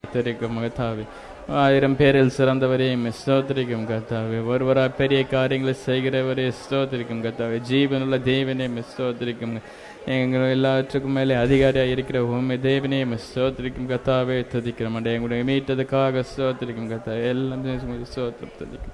ஸ்தோத்திரிக்கும் கர்த்தாவே. 1000 பேரில் சிறந்தவரே ஸ்தோத்திரிக்கும் கர்த்தாவே. ஒருவராய் பெரிய காரியங்களை செய்கிறவரே ஸ்தோத்திரிக்கும் கர்த்தாவே. ஜீவனுள்ள தேவனே ஸ்தோத்திரிக்கும். எங்கள் எல்லாற்றுக்கும் மேலே அதிகாரியாக இருக்கிற உண்மை தேவனே ஸ்தோத்திரிக்கும் கர்த்தாவே. துதிக்கிறோம் அண்டே. எங்களுடைய மீட்டதுக்காக ஸ்தோத்திரிக்கும் கர்த்தாவே. எல்லாம் ஸ்தோத்திரம் துதிக்கும்.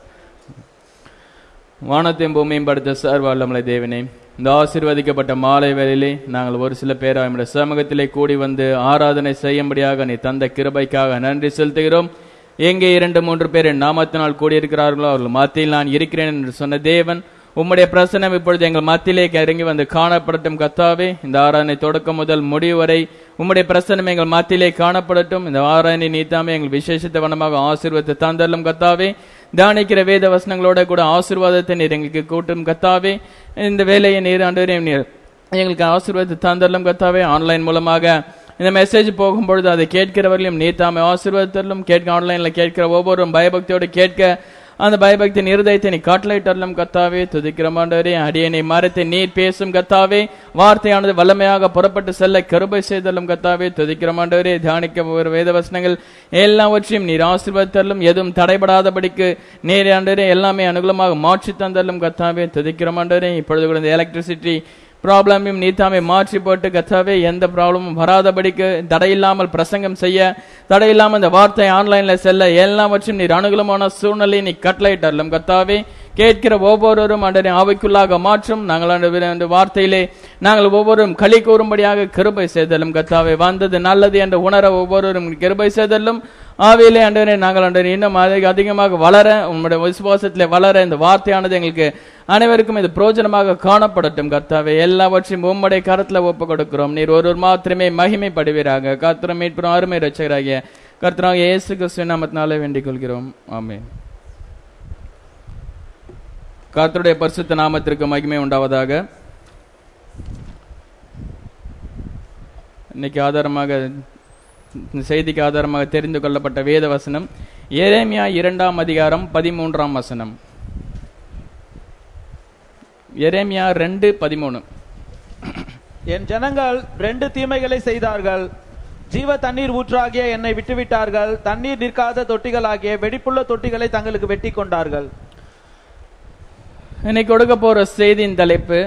வானத்தையும் பூமியும் படுத்த சர்வவல்லமை தேவனே, இந்த ஆசீர்வதிக்கப்பட்ட மாலை வேளையிலே நாங்கள் ஒரு சில பேர் நம்முடைய சமூகத்திலே கூடி வந்து ஆராதனை செய்யும்படியாக நீ தந்த கிருபைக்காக நன்றி செலுத்துகிறோம். எங்கே 2-3 பேர் என் நாமத்தினால் கூடியிருக்கிறார்களோ அவர்கள் மத்தியில் நான் இருக்கிறேன் என்று சொன்ன தேவன், உம்முடைய பிரசன்னம் இப்பொழுது எங்கள் மத்தியிலே இறங்கி வந்து காணப்படட்டும் கர்த்தாவே. இந்த ஆராதனை தொடக்கம் முதல் முடிவு வரை உம்முடைய பிரசன்னம் எங்கள் மத்தியிலே காணப்படட்டும். இந்த ஆராதனை நீத்தாமே எங்கள் விசேஷத்த வண்ணமாக ஆசீர்வாதத்தை தந்தரலும் கர்த்தாவே. தியானிக்கிற வேத வசனங்களோட கூட ஆசீர்வாதத்தை நீர் எங்களுக்கு கூட்டும் கர்த்தாவே. இந்த வேலையை நீர் ஆண்டவரே நீர் எங்களுக்கு ஆசீர்வாதத்தை தந்தரலும் கர்த்தாவே. ஆன்லைன் மூலமாக இந்த மெசேஜ் போகும்பொழுது அதை கேட்கிறவர்களையும் நீர் தாமே ஆசீர்வாதத்தரலும். கேட்க ஆன்லைன்ல கேட்கிற ஒவ்வொரு பயபக்தியோடு கேட்க அந்த பயபக்தியின் இருதயத்தை நீ காட்டலைட்டரலும் கர்த்தாவே. துதிக்கிறோம் ஆண்டவரே. அடியனை மரத்தை நீர் பேசும் கர்த்தாவே. வார்த்தையானது வல்லமையாக புறப்பட்டு செல்ல கிருபை செய்தலும் கர்த்தாவே. துதிக்கிறோம் ஆண்டவரே. தியானிக்க ஒரு வேத வசனங்கள் எல்லாவற்றையும் நீர் ஆசீர்வாதத்தரலும். எதுவும் தடைபடாதபடிக்கு நீர் ஆண்டவரே எல்லாமே அனுகூலமாக மாற்றி தந்தரலும் கர்த்தாவே. துதிக்கிறோம் ஆண்டவரே. இப்பொழுது கூட இந்த எலக்ட்ரிசிட்டி ப்ராப்ளமையும் நீத்தாமே மாற்றி போட்டு கர்த்தாவே எந்த ப்ராப்ளமும் வராதபடிக்கு தடையில்லாமல் பிரசங்கம் செய்ய, தடையில்லாமல் இந்த வார்த்தை ஆன்லைன்ல செல்ல எல்லாவற்றும் நீர் அனுகூலமான சூழ்நிலை நீ கட்டளையிட்டரலும் கர்த்தாவே. கேட்கிற ஒவ்வொருவரும் ஆண்டவரே ஆவிக்குள்ளாக மாற்றும். நாங்கள் அந்த வார்த்தையிலே நாங்கள் ஒவ்வொருவரும் களி கூறும்படியாக கிருபை செய்தலும் கர்த்தாவே. வந்தது நல்லது என்று உணர ஒவ்வொருவரும் கிருபை செய்தலும். ஆவியிலே ஆண்டவரே நாங்கள் ஆண்டவரே இன்னும் அதிகமாக வளர, உங்களுடைய விசுவாசத்திலே வளர இந்த வார்த்தையானது எங்களுக்கு அனைவருக்கும் இது பிரயோஜனமாக காணப்படட்டும் கர்த்தாவே. எல்லாவற்றையும் உம்முடைய கரத்துல ஒப்பு கொடுக்கிறோம். நீர் ஒருவர் மாத்திரமே மகிமைப்படுவீராக. கர்த்தரும் மீட்பரும் அருமை இரட்சகராகிய கர்த்தராகிய இயேசு கிறிஸ்துவின் நாமத்தினாலே வேண்டிக் கொள்கிறோம். ஆமென். கர்த்தருடைய பரிசுத்த நாமத்திற்கு மகிமை உண்டாவதாக. இன்னைக்கு ஆதாரமாக செய்திக்கு ஆதாரமாக தெரிந்து கொள்ளப்பட்ட வேத வசனம் எரேமியா 2ஆம் அதிகாரம் 13ஆம் வசனம். எரேமியா 2:13. என் ஜனங்கள் 2 தீமைகளை செய்தார்கள். ஜீவ தண்ணீர் ஊற்றாகிய என்னை விட்டுவிட்டார்கள். தண்ணீர் நிற்காத தொட்டிகளாகிய வெடிப்புள்ள தொட்டிகளை தங்களுக்கு வெட்டி கொண்டார்கள். இன்னைக்கு கொடுக்க போற செய்தியின் தலைப்பு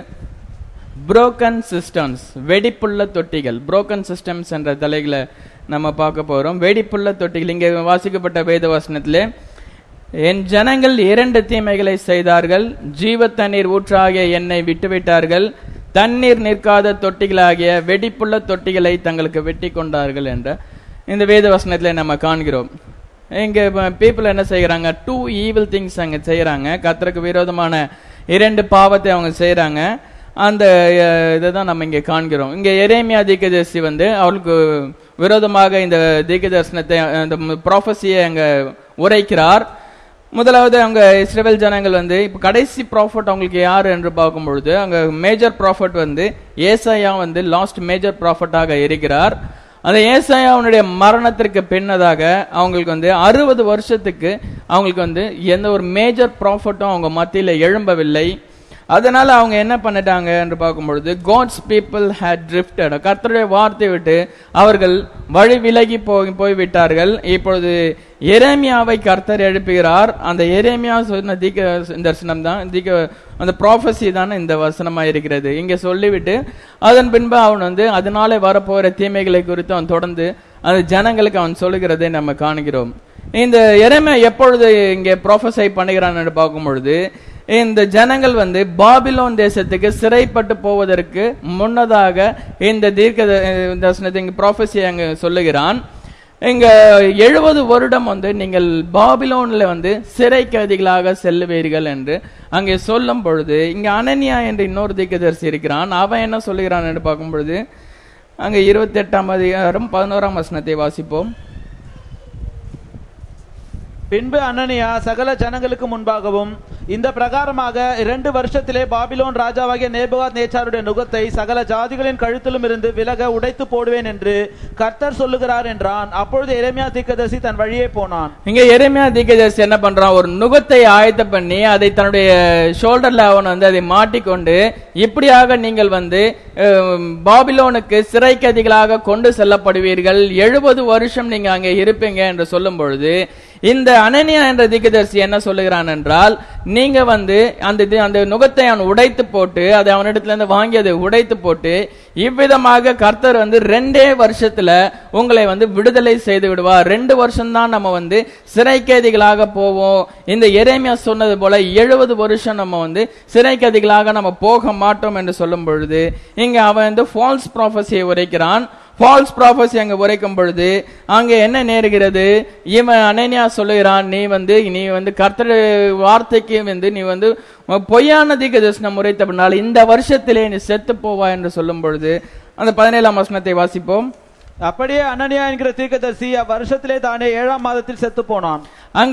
புரோக்கன் சிஸ்டம்ஸ், வெடிப்புள்ள தொட்டிகள். புரோக்கன் சிஸ்டம்ஸ் என்ற தலைகளை நம்ம பார்க்க போறோம். வெடிப்புள்ள தொட்டிகள். இங்கே வாசிக்கப்பட்ட வேத வசனத்திலே என் ஜனங்கள் 2 தீமைகளை செய்தார்கள். ஜீவ தண்ணீர் ஊற்றாகிய என்னை விட்டுவிட்டார்கள். தண்ணீர் நிற்காத தொட்டிகளாகிய வெடிப்புள்ள தொட்டிகளை தங்களுக்கு வெட்டி கொண்டார்கள் என்ற இந்த வேத வசனத்திலே நம்ம காண்கிறோம். இங்க பீப்புள் என்ன செய்யறாங்க? 2 ஈவில் திங்ஸ் அங்க செய்யறாங்க. கர்த்தருக்கு விரோதமான 2 பாவத்தை அவங்க செய்யறாங்க. அந்த இதைதான் நம்ம இங்க காண்கிறோம். இங்க எரேமியா தீர்க்கதரிசி அவளுக்கு விரோதமாக இந்த தீர்க்க தரிசனத்தை, இந்த ப்ராஃபஸியை அங்க உரைக்கிறார். முதலாவது அவங்க இஸ்ரவேல் ஜனங்கள் இப்ப கடைசி ப்ராஃபட் அவங்களுக்கு யாரு என்று பார்க்கும் பொழுது அங்க மேஜர் ப்ராஃபட் ஏசாயா லாஸ்ட் மேஜர் ப்ராஃபட்டாக இருக்கிறார். அந்த ஏசாயாவுடைய மரணத்திற்கு பின்னதாக அவங்களுக்கு 60 வருஷத்துக்கு அவங்களுக்கு எந்த ஒரு மேஜர் ப்ராஃபட்டும் அவங்க மத்தியில எழும்பவில்லை. அதனால அவங்க என்ன பண்ணிட்டாங்க என்று பார்க்கும்பொழுது காட்ஸ் பீப்புள் ஹேட் ட்ரிஃப்டட். கர்த்தருடைய வார்த்தை விட்டு அவர்கள் வழி விலகி போய்விட்டார்கள். இப்பொழுது எரேமியாவை கர்த்தர் எழுப்புகிறார். அந்த எரேமியா சொன்ன தீர்க்க தரிசனம் தான், அந்த ப்ராஃபஸி தானே இந்த வசனமா இருக்கிறது. இங்க சொல்லிவிட்டு அதன் பின்பு அவன் அதனால வரப்போகிற தீமைகளை குறித்து அவன் தொடர்ந்து அந்த ஜனங்களுக்கு அவன் சொல்லுகிறதை நம்ம காணுகிறோம். இந்த எரேமியா எப்பொழுது இங்கே ப்ராஃபஸை பண்ணுகிறான் என்று பார்க்கும் பொழுது இந்த ஜனங்கள் பாபிலோன் தேசத்துக்கு சிறைப்பட்டு போவதற்கு முன்னதாக இந்த தீர்க்க தரிசனத்தை ப்ராஃபஸி அங்க சொல்லுகிறான். இங்க 70 வருடம் நீங்கள் பாபிலோன்ல சிறை கைதிகளாக செல்லுவீர்கள் என்று அங்கே சொல்லும் பொழுது இங்க அனனியா என்ற இன்னொரு தீர்க்கதரிசி இருக்கிறான். அவன் என்ன சொல்லுகிறான் என்று பார்க்கும் பொழுது அங்க 28ஆம் அதிகாரம் 11ஆம் வசனத்தை வாசிப்போம். பின்பு அனனியா சகல ஜனங்களுக்கு முன்பாகவும் இந்த பிரகாரமாக 2 வருஷத்திலே பாபிலோன் ராஜாவாகிய நேபுகாத்நேச்சாருடைய நுகத்தை சகல ஜாதிகளின் கழுத்திலும் இருந்து விலக உடைத்து போடுவேன் என்று கர்த்தர் சொல்லுகிறார் என்றான். அப்பொழுது எரேமியா தீர்க்கதரிசி தன் வழியே போனான். இங்க எரேமியா தீர்க்கதரிசி என்ன பண்றான்? ஒரு நுகத்தை ஆயத்த பண்ணி அதை தன்னுடைய ஷோல்டர்ல அவன் வந்து அதை மாட்டிக்கொண்டு, இப்படியாக நீங்கள் வந்து பாபிலோனுக்கு சிறைக்கதிகளாக கொண்டு செல்லப்படுவீர்கள், 70 வருஷம் நீங்க அங்கே இருப்பீங்க என்று சொல்லும் பொழுது, இந்த அனனியா என்ற தீர்க்கதரிசி என்ன சொல்லுகிறான் என்றால், நீங்க வந்து அந்த நுகத்தை அவன் உடைத்து போட்டு, அதை அவனிடத்துல இருந்து வாங்கி அதை உடைத்து போட்டு, இவ்விதமாக கர்த்தர் வந்து 2 வருஷத்துல உங்களை வந்து விடுதலை செய்து விடுவார். 2 வருஷம் தான் நம்ம வந்து சிறைக்கைதிகளாக போவோம். இந்த எரேமியா சொன்னது போல 70 வருஷம் நம்ம வந்து சிறைக்கைதிகளாக நம்ம போக மாட்டோம் என்று சொல்லும் பொழுது, இங்க அவன் வந்து ஃபால்ஸ் ப்ராஃபஸியை உரைக்கிறான். ஃபால்ஸ் ப்ராஃபஸி அங்க உரைக்கும் பொழுது அங்க என்ன நேருகிறது? இவன் அனனியா சொல்லுகிறான், நீ வந்து கர்த்தருடைய வார்த்தைக்கு வந்து நீ வந்து பொய்யான தீர்க்கதரிசனம் உரைத்தபடினால் இந்த வருஷத்திலே நீ செத்து போவா என்று சொல்லும் பொழுது, அந்த 17ஆம் வசனத்தை வாசிப்போம். அப்படியே அனனியா என்கிற தீர்க்கதரிசி அவ்வருஷத்திலே தானே 7ஆம் மாதத்தில் செத்து போனான். அங்க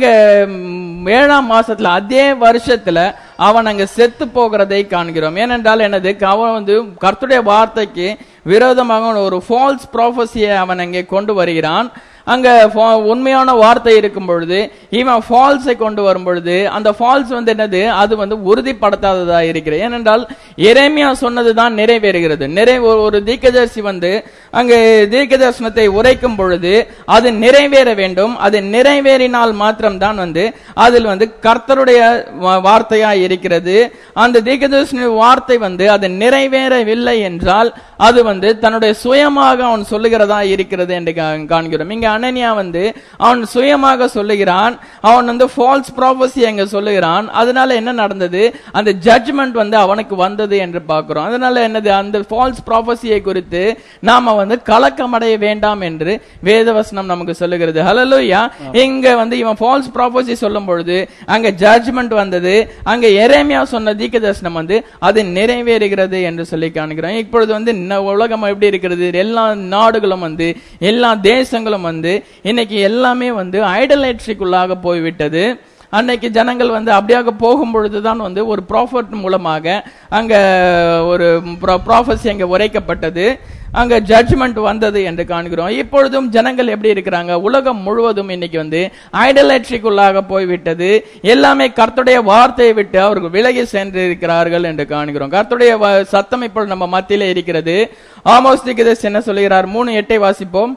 7ஆம் மாசத்துல அதே வருஷத்துல அவன் அங்க செத்து போகிறதை காண்கிறோம். ஏனென்றால் என்னது, அவன் வந்து கர்த்தருடைய வார்த்தைக்கு விரோதமாக ஒரு ஃபால்ஸ் ப்ராஃபஸியை அவன் அங்கே கொண்டு வருகிறான். அங்க உண்மையான வார்த்தை இருக்கும் பொழுது இவன் ஃபால்ஸை கொண்டு வரும் பொழுது அந்த ஃபால்ஸ் வந்து என்னது, அது வந்து உறுதிப்படுத்தாததா இருக்கிறது. ஏனென்றால் எரேமியா சொன்னதுதான் நிறைவேறுகிறது. ஒரு தீர்க்கதரிசி வந்து அங்கே தீர்க்கதரிசனத்தை உரைக்கும் பொழுது அது நிறைவேற வேண்டும். அது நிறைவேறினால் மாத்திரம்தான் வந்து அதில் வந்து கர்த்தருடைய வார்த்தையா இருக்கிறது. அந்த தீர்க்கதரிசன வார்த்தை வந்து அது நிறைவேறவில்லை என்றால் அது வந்து தன்னுடைய சுயமாக அவன் சொல்லுகிறதா இருக்கிறது என்று காண்கிறோம். இங்க அனனியா வந்து அவன் சுயமாக சொல்லுகிறான், அவன் வந்து ஃபால்ஸ் ப்ராஃபஸி அங்க சொல்லுகிறான். அதனால என்ன நடந்தது, அந்த ஜட்ஜ்மெண்ட் வந்து அவனுக்கு வந்தது என்று பார்க்கிறோம். அதனால என்னது, அந்த ஃபால்ஸ் ப்ராஃபஸியை குறித்து நாம வந்து கலக்கமடைய வேண்டாம் என்று வேதவசனம் நமக்கு சொல்லுகிறது. ஹல்லேலூயா. இங்க வந்து இவன் ஃபால்ஸ் ப்ராஃபஸி சொல்லும் பொழுது அங்க ஜட்ஜ்மெண்ட் வந்தது. அங்க எரேமியா சொன்ன தீர்க்கதரிசனம் வந்து அது நிறைவேறுகிறது என்று சொல்லி காண்கிறோம். இப்பொழுது வந்து உலகம் எப்படி இருக்கிறது, எல்லா நாடுகளும் வந்து எல்லா தேசங்களும் வந்து இன்னைக்கு எல்லாமே வந்து ஐடலேட்ரிக்குள்ளாக போய்விட்டது. அன்னைக்கு ஜனங்கள் வந்து அப்படியாக போகும் பொழுதுதான் வந்து ஒரு ப்ராஃபட் மூலமாக அங்க ஒரு ப்ராஃபஸி அங்க உரைக்கப்பட்டது, அங்க ஜட்ஜ்மெண்ட் வந்தது என்று காண்கிறோம். இப்பொழுதும் ஜனங்கள் எப்படி இருக்கிறாங்க, உலகம் முழுவதும் இன்னைக்கு வந்து ஐடலேட்ரிக்குள்ளாக போய்விட்டது. எல்லாமே கர்த்தருடைய வார்த்தையை விட்டு அவர்கள் விலகி சென்று இருக்கிறார்கள் என்று காண்கிறோம். கர்த்தருடைய சத்தம் இப்பொழுது நம்ம மத்தியிலே இருக்கிறது. ஆமோஸ் தீர்க்கதரிசி என்ன சொல்கிறார்? 3:8 வாசிப்போம்.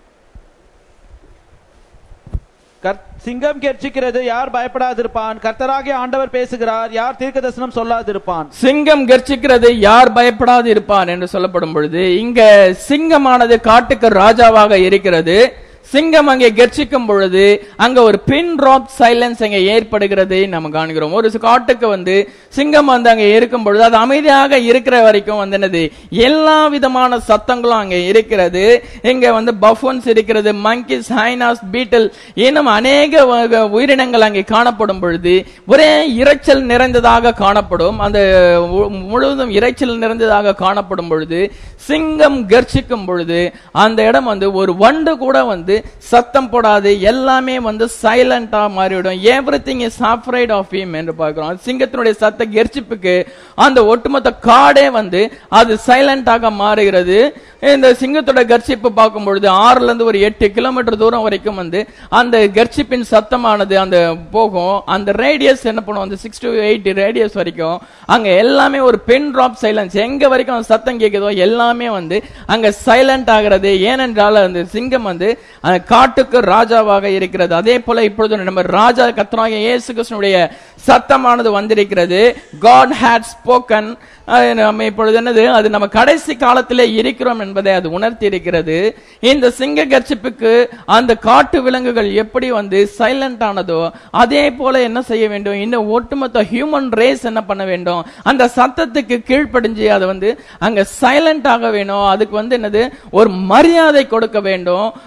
சிங்கம் கெர்ச்சிக்கிறது, யார் பயப்படாதிருப்பான்? கர்த்தராகிய ஆண்டவர் பேசுகிறார், யார் தீர்க்கதரிசனம் சொல்லாதிருப்பான்? சிங்கம் கெர்ச்சிக்கிறது, யார் பயப்படாது இருப்பான் என்று சொல்லப்படும் பொழுது இங்க சிங்கமானது காட்டுக்கு ராஜாவாக இருக்கிறது. சிங்கம் அங்கே கெர்ச்சிக்கும் பொழுது அங்க ஒரு பின் டிராப் சைலன்ஸ் அங்கே ஏற்படுகிறதை நம்ம காண்கிறோம். ஒரு காட்டுக்கு வந்து சிங்கம் வந்து அங்கே இருக்கும் பொழுது அது அமைதியாக இருக்கிற வரைக்கும் வந்து என்னது, எல்லா விதமான சத்தங்களும் அங்கே இருக்கிறது. இங்க வந்து பஃபன்ஸ் இருக்கிறது, மங்கிஸ், ஹைனாஸ், பீட்டல், இன்னும் அநேக உயிரினங்கள் அங்கே காணப்படும் பொழுது ஒரே இரைச்சல் நிறைந்ததாக காணப்படும். அந்த முழுவதும் இரைச்சல் நிறைந்ததாக காணப்படும் பொழுது சிங்கம் கெர்ச்சிக்கும் பொழுது அந்த இடம் வந்து ஒரு வண்டு கூட வந்து சத்தம் போடாது, எல்லாமே வந்து சைலண்டா மாறிவிடும். Everything is afraid of him என்று பார்க்கிறோம். சிங்கத்தினுடைய சத்த கெர்ச்சிப்புக்கு அந்த ஒட்டுமொத்த காடே வந்து அது சைலண்டாக மாறுகிறது. இந்த சிங்கத்தோட கர்ச்சிப்பு பார்க்கும் பொழுது 6 இருந்து ஒரு 8 கிலோமீட்டர் தூரம் வரைக்கும் வந்து அந்த கர்ச்சிப்பின் சத்தமானது அந்த போகும். அந்த ரேடியஸ் என்ன பண்ணும், அந்த 6 to 8 ரேடியஸ் வரைக்கும் அங்க எல்லாமே ஒரு பென் டிராப் சைலன்ஸ். எங்க வரைக்கும் அந்த சத்தம் கேட்குதோ எல்லாமே வந்து அங்க சைலண்ட் ஆகிறது. ஏனென்றால் அந்த சிங்கம் வந்து அந்த காட்டுக்கு ராஜாவாக இருக்கிறது. அதே போல இப்பொழுது நம்ம ராஜா கர்த்தராகிய இயேசு கிறிஸ்துவினுடைய சத்தமானது வந்திருக்கிறது. God had spoken. நம்ம இப்பொழுது என்னது, அது நம்ம கடைசி காலத்திலே இருக்கிறோம் என்பதை அது உணர்த்தி இருக்கிறது. இந்த சிங்க கர்ச்சிப்புக்கு அந்த காட்டு விலங்குகள் எப்படி வந்து சைலண்ட் ஆனதோ அதே போல என்ன செய்ய வேண்டும், இந்த ஒட்டுமொத்த ஹியூமன் ரேஸ் என்ன பண்ண வேண்டும், அந்த சத்தத்துக்கு கீழ்ப்படிஞ்சு அதை வந்து அங்க சைலண்ட் ஆக வேணும். அதுக்கு வந்து என்னது, ஒரு மரியாதை கொடுக்க வேண்டும். ஆனா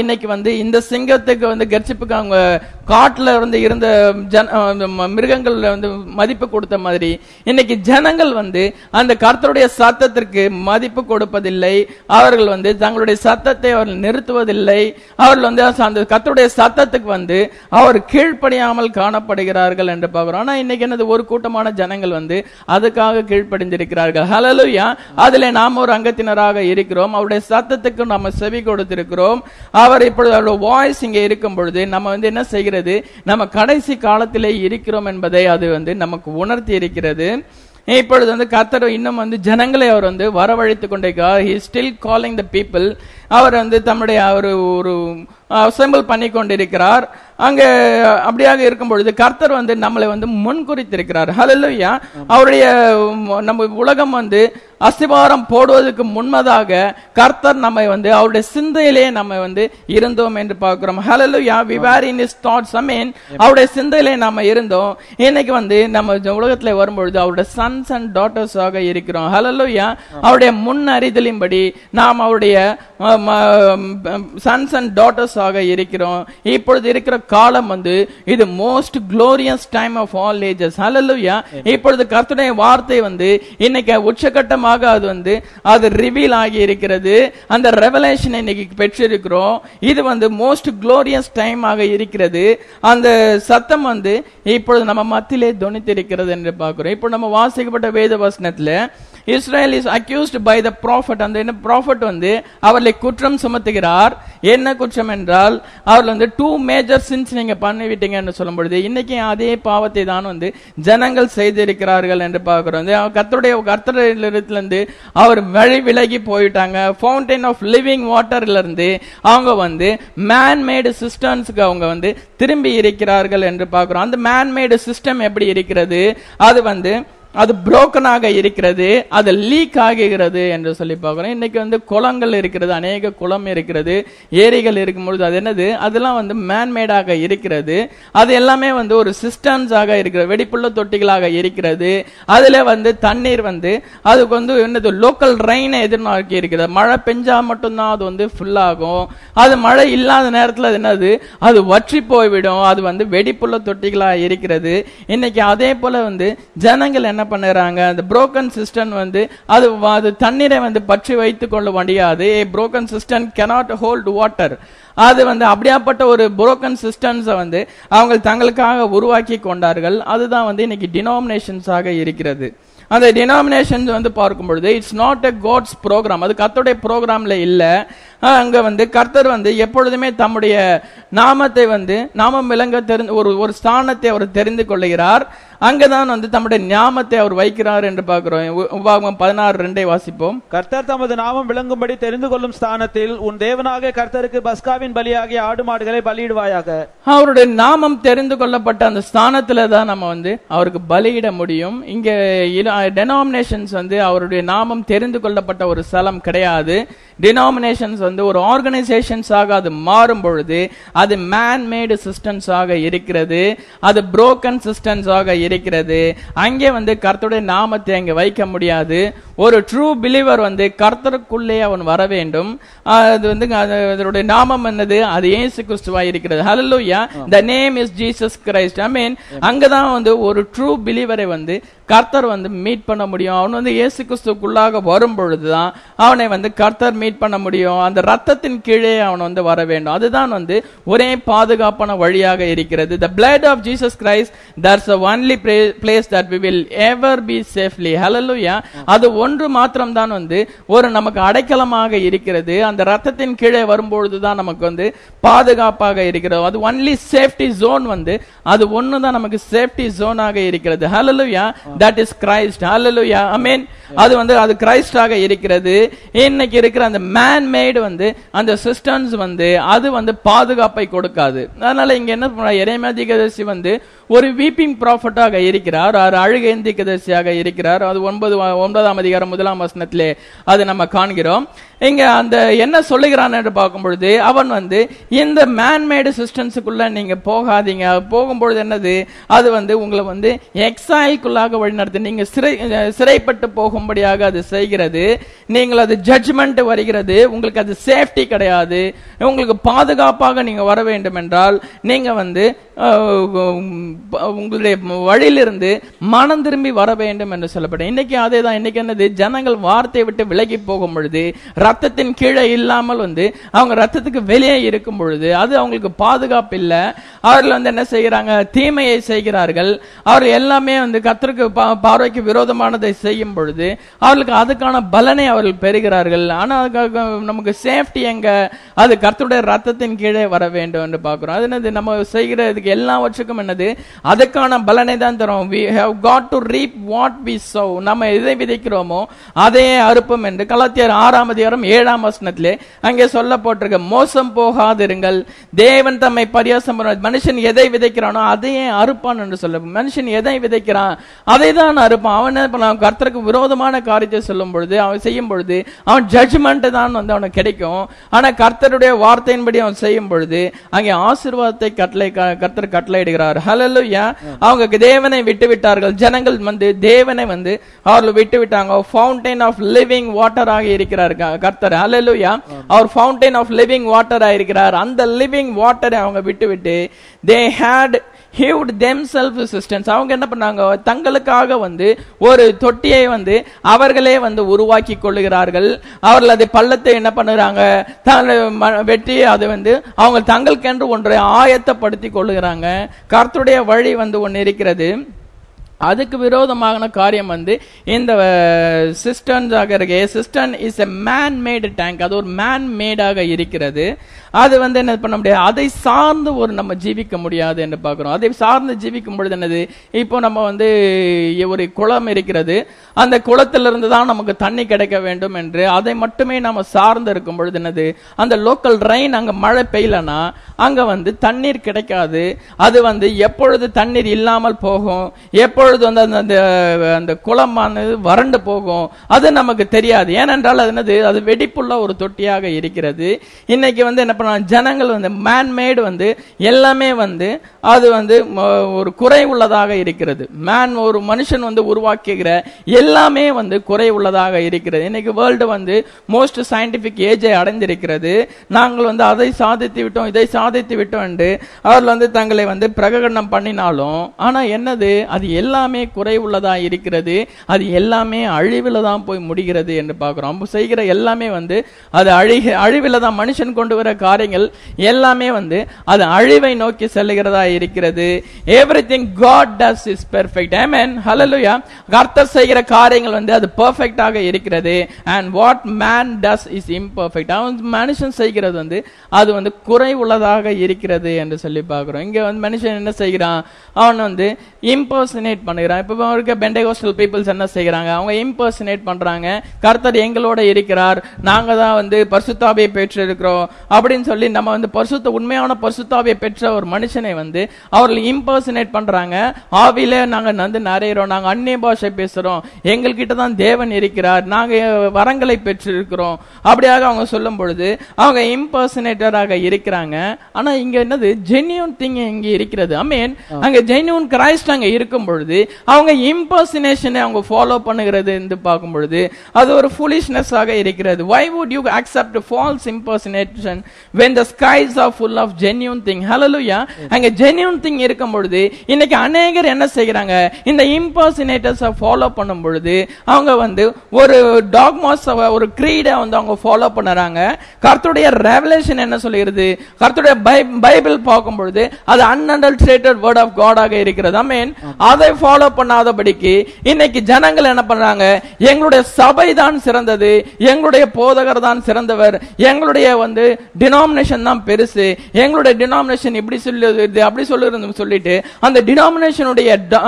இன்னைக்கு வந்து இந்த சிங்கத்துக்கு வந்து கர்ச்சிப்புக்கு அவங்க காட்டுல இருந்து இருந்த மிருகங்கள் வந்து மதிப்பு கொடுத்த மாதிரி இன்னைக்கு ஜனங்கள் வந்து அந்த கர்த்தருடைய சத்தத்திற்கு மதிப்பு கொடுப்பதில்லை. அவர்கள் வந்து தங்களுடைய சத்தத்தை அவர்கள் நிறுத்துவதில்லை. அவர்கள் வந்து அந்த கர்த்தருடைய சத்தத்துக்கு வந்து அவர் கீழ்ப்படியாமல் காணப்படுகிறார்கள் என்று பார்க்கிறோம். ஆனா இன்னைக்கு என்னது, ஒரு கூட்டமான ஜனங்கள் வந்து அதுக்காக கீழ்ப்படிந்திருக்கிறார்கள். ஹல்லேலூயா. அதிலே நாம் ஒரு அங்கத்தினராக இருக்கிறோம். அவருடைய சத்தத்துக்கு நம்ம செவி கொடுத்திருக்கிறோம். அவர் இப்பொழுது அவருடைய வாய்ஸ் இங்க இருக்கும் பொழுது நம்ம வந்து என்ன செய்கிறது, நம்ம கடைசி காலத்திலே இருக்கிறோம் என்பதை அது வந்து நமக்கு உணர்த்தி இருக்கிறது. இப்பொழுது வந்து கர்த்தர் இன்னும் வந்து ஜனங்களை அவர் வந்து வரவழைத்துக் கொண்டிருக்கிறார். he is still calling the people. அவர் வந்து தம்முடைய ஒரு அசெம்பிள் பண்ணி கொண்டிருக்கிறார். அங்க அப்படியாக இருக்கும் பொழுது கர்த்தர் வந்து நம்மளை வந்து முன்குறித்திருக்கிறார். ஹல்லேலூயா. அவருடைய நம்ம உலகம் வந்து அஸ்திபாரம் போடுவதற்கு முன்னதாக கர்த்தர் நம்மை வந்து அவருடைய சிந்தையிலே நம்ம வந்து இருந்தோம் என்று பார்க்கிறோம். ஹல்லேலூயா. we were in his thoughts. I mean, அவருடைய சிந்தையிலே நம்ம இருந்தோம். இன்னைக்கு வந்து நம்ம உலகத்திலே வரும்பொழுது அவருடைய sons and daughters ஆக இருக்கிறோம். ஹல்லேலூயா. அவருடைய முன் அறிதலின்படி நாம் அவருடைய sons and daughters ஆக இருக்கிறோம். இப்பொழுது இருக்கிற காலம் வந்து இது most glorious time of all ages. Hallelujah. இப்பொழுது கர்த்தருடைய வார்த்தை வந்து இன்னைக்கு உச்சகட்டமாக அது வந்து அது ரிவீல் ஆகி இருக்கிறது. அந்த ரெவலேஷன் இன்னைக்கு பெற்றிருக்கிறோம். இது வந்து மோஸ்ட் குளோரியஸ் டைம் ஆக இருக்கிறது. அந்த சத்தம் வந்து இப்பொழுது நம்ம மத்தியிலே தொனித்திருக்கிறது என்று பார்க்கிறோம். இப்போ நம்ம வாசிக்கப்பட்ட வேத வசனத்துல Israel is accused by the prophet. அந்த என்ன ப்ராஃபட் வந்து அவர்களை குற்றம் சுமத்துகிறார். என்ன குற்றம் என்றால் அவர்கள் வந்து 2 மேஜர் சின்ஸ் நீங்க பண்ணிவிட்டீங்கன்னு சொல்லும் பொழுது இன்னைக்கு அதே பாவத்தை தான் வந்து ஜனங்கள் செய்திருக்கிறார்கள் என்று பார்க்கிறோம். கர்த்தரிடத்திலிருந்து அவர் வழி விலகி போயிட்டாங்க. ஃபவுண்டைன் ஆஃப் லிவிங் வாட்டர்ல இருந்து அவங்க வந்து மேன்மேடு சிஸ்டம்ஸ்க்கு அவங்க வந்து திரும்பி இருக்கிறார்கள் என்று பார்க்கிறோம். அந்த மேன்மேடு சிஸ்டம் எப்படி இருக்கிறது, அது வந்து அது புரோக்கனாக இருக்கிறது, அது லீக் ஆகிறது என்று சொல்லி பார்க்கிறோம். இன்னைக்கு வந்து குளங்கள் இருக்கிறது, அநேக குளம் இருக்கிறது, ஏரிகள் இருக்கும்பொழுது அது என்னது, அதெல்லாம் வந்து மேன்மேடாக இருக்கிறது. அது எல்லாமே வந்து ஒரு சிஸ்டம்ஸ் ஆக இருக்கிறது, வெடிப்புள்ள தொட்டிகளாக இருக்கிறது. அதுல வந்து தண்ணீர் வந்து அதுக்கு வந்து என்னது லோக்கல் ரெயினை எதிர்நோக்கி இருக்கிறது. மழை பெஞ்சா மட்டும்தான் அது வந்து ஃபுல் ஆகும். அது மழை இல்லாத நேரத்தில் அது என்னது, அது வற்றி போய்விடும். அது வந்து வெடிப்புள்ள தொட்டிகளாக இருக்கிறது. இன்னைக்கு அதே போல வந்து ஜனங்கள் என்ன பண்ணுறாங்க, அந்த broken system வந்து அது தண்ணீரை வந்து பற்றி வைத்துக் கொள்ள முடியாது. a broken system cannot hold water. அது வந்து அப்படியாப்பட்ட ஒரு broken systems வந்து அவங்க தங்களுக்காக உருவாக்கி கொண்டார்கள். அதுதான் வந்து இன்னைக்கு டினாமினேஷன்ஸ் ஆக இருக்கிறது. அந்த டினாமினேஷன்ஸ் வந்து பார்க்கும் பொழுது it's not a God's programme, அது கர்த்தருடைய ப்ரோக்ராம்ல இல்ல. அங்க வந்து கர்த்தர் வந்து எப்பொழுதுமே தம்முடைய நாமத்தை வந்து நாமம் விளங்க ஒரு ஸ்தானத்தை அவர் தெரிந்து கொள்கிறார். அங்கதான் வந்து தம்முடைய நாமத்தை அவர் வைக்கிறார் என்று பார்க்கிறோம். உபாகமம் 16:2 வாசிப்போம். கர்த்தர் தமது நாமம் விளங்கும்படி தெரிந்து கொள்ளும் ஸ்தானத்தில் உன் தேவனாகிய கர்த்தருக்கு பஸ்காவின் பலியாகிய ஆடு மாடுகளை பலியிடுவாயாக. அவருடைய நாமம் தெரிந்து கொள்ளப்பட்ட அந்த ஸ்தானத்துல தான் நம்ம வந்து அவருக்கு பலியிட முடியும். இங்க டெனாமினேஷன்ஸ் வந்து அவருடைய நாமம் தெரிந்து கொள்ளப்பட்ட ஒரு ஸ்தலம் கிடையாது. டினாமினேஷன்ஸ் வந்து ஒரு ஆர்கனைசேஷன்ஸ் ஆக அது மாறும் பொழுது அது மேன் மேடு சிஸ்டம்ஸ் ஆக இருக்கிறது, அது புரோக்கன் சிஸ்டம்ஸ் ஆக இருக்கிறது. அங்கே வந்து கர்த்தருடைய நாமத்தை அங்கே வைக்க முடியாது. ஒரு ட்ரூ பிலீவர் வந்து கர்த்தருக்குள்ளே அவன் வர வேண்டும். அது வந்து அதனுடைய நாமம் என்னது, அது இயேசு கிறிஸ்துவாய் இருக்கிறது. ஹல்லேலூயா. the name is Jesus Christ. I mean, அங்கதான் வந்து ஒரு ட்ரூ பிலீவரை வந்து கர்த்தர் வந்து மீட் பண்ண முடியும். அவன் வந்து இயேசு கிறிஸ்துக்குள்ளாக வரும் பொழுதுதான் அவனை வந்து கர்த்தர் மீட் பண்ண முடியும். அந்த ரத்தத்தின் கீழே அவன் வந்து வர வேண்டும். அதுதான் வந்து ஒரே பாதுகாப்பான வழியாக இருக்கிறது. the blood of Jesus Christ, that's the only place that we will ever be safely. hallelujah. அது ஒன்று மாத்திரம் தான் வந்து ஒரு நமக்கு அடைக்கலமாக இருக்கிறது. அந்த ரத்தத்தின் கீழே வரும்பொழுதுதான் நமக்கு வந்து பாதுகாப்பாக இருக்கிறது. அது ஒன்லி சேஃப்டி ஜோன் வந்து அது ஒண்ணுதான் நமக்கு சேஃப்டி ஜோனாக இருக்கிறது. hallelujah. that is Christ. hallelujah. amen. அது வந்து அது கிரைஸ்டாக இருக்கிறது. இன்னைக்கு இருக்கிற அந்த மேன் மேட் வந்து அந்த சிஸ்டம்ஸ் வந்து அது வந்து பாதுகாப்பை கொடுக்காது. அதனால இங்க என்ன பண்ண, எரேமியா தீர்க்கதரிசி வந்து ஒரு வீப்பிங் ப்ராஃபட்டாக இருக்கிறார், அழுகை தீர்க்கதரிசியாக இருக்கிறார். அது 9ஆம் அதிகாரம் அதிகாரம் 1 அது நம்ம காண்கிறோம். இங்க அந்த என்ன சொல்லுகிறான் என்று பார்க்கும் பொழுது அவன் இந்த மேன்மேடு சிஸ்டம்ஸுக்குள்ள நீங்க போகாதீங்க. போகும்பொழுது என்னது, அது உங்களை எக்ஸைல்குள்ளாக வழிநடத்து, நீங்க சிறைப்பட்டு போகும்படியாக அது செய்கிறது. நீங்கள் அது ஜட்ஜ்மெண்ட் வருகிறது, உங்களுக்கு அது சேஃப்டி கிடையாது. உங்களுக்கு பாதுகாப்பாக நீங்க வர வேண்டும் என்றால் நீங்க உங்களுடைய வழியிலிருந்து மனம் திரும்பி வர வேண்டும் என்று சொல்லப்படும். இன்னைக்கு அதே தான். இன்னைக்கு என்னது, ஜனங்கள் வார்த்தையை விட்டு விலகி போகும் பொழுது, ரத்தத்தின் கீழே இல்லாமல் அவங்க ரத்தத்துக்கு வெளியே இருக்கும் பொழுது அது அவங்களுக்கு பாதுகாப்பு இல்லை. அவர்கள் என்ன செய்கிறாங்க, தீமையை செய்கிறார்கள். அவர்கள் எல்லாமே கர்த்தருக்கு பார்வைக்கு விரோதமானதை செய்யும் பொழுது அவர்களுக்கு அதுக்கான பலனை அவர்கள் பெறுகிறார்கள். ஆனா நமக்கு சேஃப்டி எங்க, அது கர்த்தருடைய ரத்தத்தின் கீழே வர வேண்டும் என்று பார்க்கிறோம். அது என்னது, நம்ம செய்கிறதுக்கு எல்லாவற்றுக்கும் என்னது, அதுக்கான பலனை தான் தரும். we have got to reap what we sow. நம்ம எதை விதைக்கிறோமோ அதையே அறுப்போம் என்று கலாத்தியர் 6:7 அங்கே சொல்லப்பட்டிருக்க, மோசம் போகாதிருங்கள், தேவன் தம்மை பரியாசம் பண்ணுவார். மனுஷன் எதை விதைக்கிறானோ அதையே அறுப்பான் என்று சொல்ல. மனுஷன் எதை விதைக்கிறான் அதை தான் அறுப்பான். அவன் என்ன பண்ண, கர்த்தருக்கு விரோதமான காரியத்தை சொல்லும் பொழுது, அவன் செய்யும் பொழுது அவன் ஜட்ஜ்மெண்ட் தான் அவனுக்கு கிடைக்கும். ஆனா கர்த்தருடைய வார்த்தையின்படி அவன் செய்யும் பொழுது அங்கே ஆசீர்வாதத்தை கர்த்தர் கட்டளையிடுகிறார். ஹல்லேலூயா. அவங்க தேவனை விட்டு விட்டார்கள். ஜனங்கள் தேவனை அவர்கள் விட்டு விட்டாங்க. ஃபவுண்டைன் ஆஃப் லிவிங் வாட்டர் ஆக இருக்கிறார் கர்த்தர். ஹல்லேலூயா. அவர் ஃபவுண்டைன் ஆஃப் லிவிங் வாட்டர் ஆக இருக்கிறார். அந்த லிவிங் வாட்டரை அவங்க விட்டு they had hewed themselves assistance. அவங்க என்ன பண்ணாங்க, தங்களுக்காக ஒரு தொட்டியை அவர்களே உருவாக்கி கொள்ளுகிறார்கள். அவர்கள் அதை பள்ளத்தை என்ன பண்ணுறாங்க, வெட்டி அது அவங்க தங்களுக்கென்று ஒன்றை ஆயத்தப்படுத்தி கொள்ளுகிறாங்க. கர்த்தருடைய வழி ஒன்று இருக்கிறது. அதுக்கு விரோதமான காரியம் இந்த சிஸ்டன்ஸாக இருக்கு. Cistern is a man made tank. அது ஒரு மேன் மேடாக இருக்கிறது. அது என்ன பண்ண முடியாது, அதை சார்ந்து நம்ம ஜீவிக்க முடியாது என்று பார்க்கிறோம். அதை சார்ந்து ஜீவிக்கும் பொழுது என்னது, இப்போ நம்ம ஒரு குளம் இருக்கிறது, அந்த குளத்திலிருந்து தான் நமக்கு தண்ணி கிடைக்க வேண்டும் என்று அதை மட்டுமே நம்ம சார்ந்து இருக்கும் பொழுது என்னது, அந்த லோக்கல் ரெயின் அங்க மழை பெய்யலனா அங்க தண்ணீர் கிடைக்காது. அது எப்பொழுது தண்ணீர் இல்லாமல் போகும், எப்பொழுது அந்த குளமானது வறண்டு போகும், அது நமக்கு தெரியாது. ஏனென்றால் அது என்னது, அது வெடிப்புள்ள ஒரு தொட்டியாக இருக்கிறது. இன்னைக்கு என்ன பண்ண, ஜனங்கள் மேன்மேடு எல்லாமே அது ஒரு குறை உள்ளதாக இருக்கிறது. ஒரு மனுஷன் உருவாக்குகிற எல்லாமே குறை உள்ளதாக இருக்கிறது. இன்னைக்கு வேர்ல்டு மோஸ்ட் சயின்டிபிக் ஏஜை அடைந்திருக்கிறது. நாங்கள் அதை சாதித்து விட்டோம், இதை சாதித்து விட்டோம் என்று அவர்கள் தங்களை பிரகடனம் பண்ணினாலும், ஆனா என்னது, அது எல்லாமே குறை உள்ளதா இருக்கிறது. அது எல்லாமே அழிவில தான் போய் முடிகிறது என்று பார்க்கிறோம். செய்கிற எல்லாமே அது அழிவில தான். மனுஷன் கொண்டு வர காரியங்கள் எல்லாமே அது அழிவை நோக்கி செல்லுகிறதா இருக்கிறது. Everything God does is perfect. Amen. Hallelujah. கர்த்தர் செய்கிற காரியங்கள் அது பெர்ஃபெக்ட்டாக இருக்கிறது. and what man does is imperfect. அவன் மனுஷன் செய்கிறது அது குறை உள்ளதாக இருக்கிறது என்று சொல்லி பார்க்கிறோம். இங்க மனுஷன் என்ன செய்கிறான், அவன் இம்பர்சனேட் பண்ணுகிறான். இப்போ இருக்க பெண்டகோஸ்டல் பீப்புள்ஸ் என்ன செய்கிறாங்க, அவங்க இம்பர்சனேட் பண்றாங்க. கர்த்தர் எங்களோட இருக்கிறார், நாங்க தான் பரிசுத்தாவியை பெற்று இருக்கிறோம் அப்படின்னு சொல்லி நம்ம பரிசுத்த உண்மையான பரிசுத்தாவியை பெற்ற ஒரு மனுஷனை அவர்கள் இம்பர்சனேட் பண்றாங்க. ஆவியிலே நாங்க நிறையிறோம், நாங்க அந்நிய பாஷை பேசுறோம், எங்கள்கிட்ட தான் தேவன் இருக்கிறார், நாங்க வரங்களை பெற்று இருக்கிறோம் அப்படியாக அவங்க சொல்லும் பொழுது அவங்க இம்பர்சனேட்டராக இருக்கிறாங்க. ஆனா இங்க என்னது, ஜென்யூன் திங் இங்க இருக்கிறது. ஐ மீன் அங்க ஜென்யூன் கிரைஸ்ட் அங்க இருக்கும் பொழுது அவங்க இம்பர்சனேஷனை அவங்க ஃபாலோ பண்ணுகிறது என்று பார்க்கும் பொழுது அது ஒரு foolishness ஆக இருக்கிறது. Why would you accept false impersonation when the skies are full of genuine thing? Hallelujah. அங்க genuine thing இருக்கும் பொழுது இன்னைக்கு அநேகர் என்ன செய்கிறாங்க, இந்த impersonators ஃபாலோ பண்ணும் பொழுது அவங்க ஒரு டாக்மாஸ், ஒரு creed அவங்க ஃபாலோ பண்ணறாங்க. கர்த்தருடைய ரெவலேஷன் என்ன சொல்கிறது, கர்த்தருடைய பைபிள் பார்க்கும் பொழுது அது unadulterated word of God ஆக இருக்கிறது. ஆமென். அதை ஃபாலோ பண்ணாதபடிக்கு இன்னைக்கு ஜனங்கள் என்ன பண்றாங்க, எங்களுடைய சபை தான் சிறந்தது, எங்களுடைய போதகர் தான் சிறந்தவர், எங்களுடைய டினாமினேஷன் தான் பெருசு, எங்களுடைய டினாமினேஷன் இப்படி சொல்லுது அப்படி சொல்லுறது சொல்லிட்டு அந்த டினாமினேஷனுடைய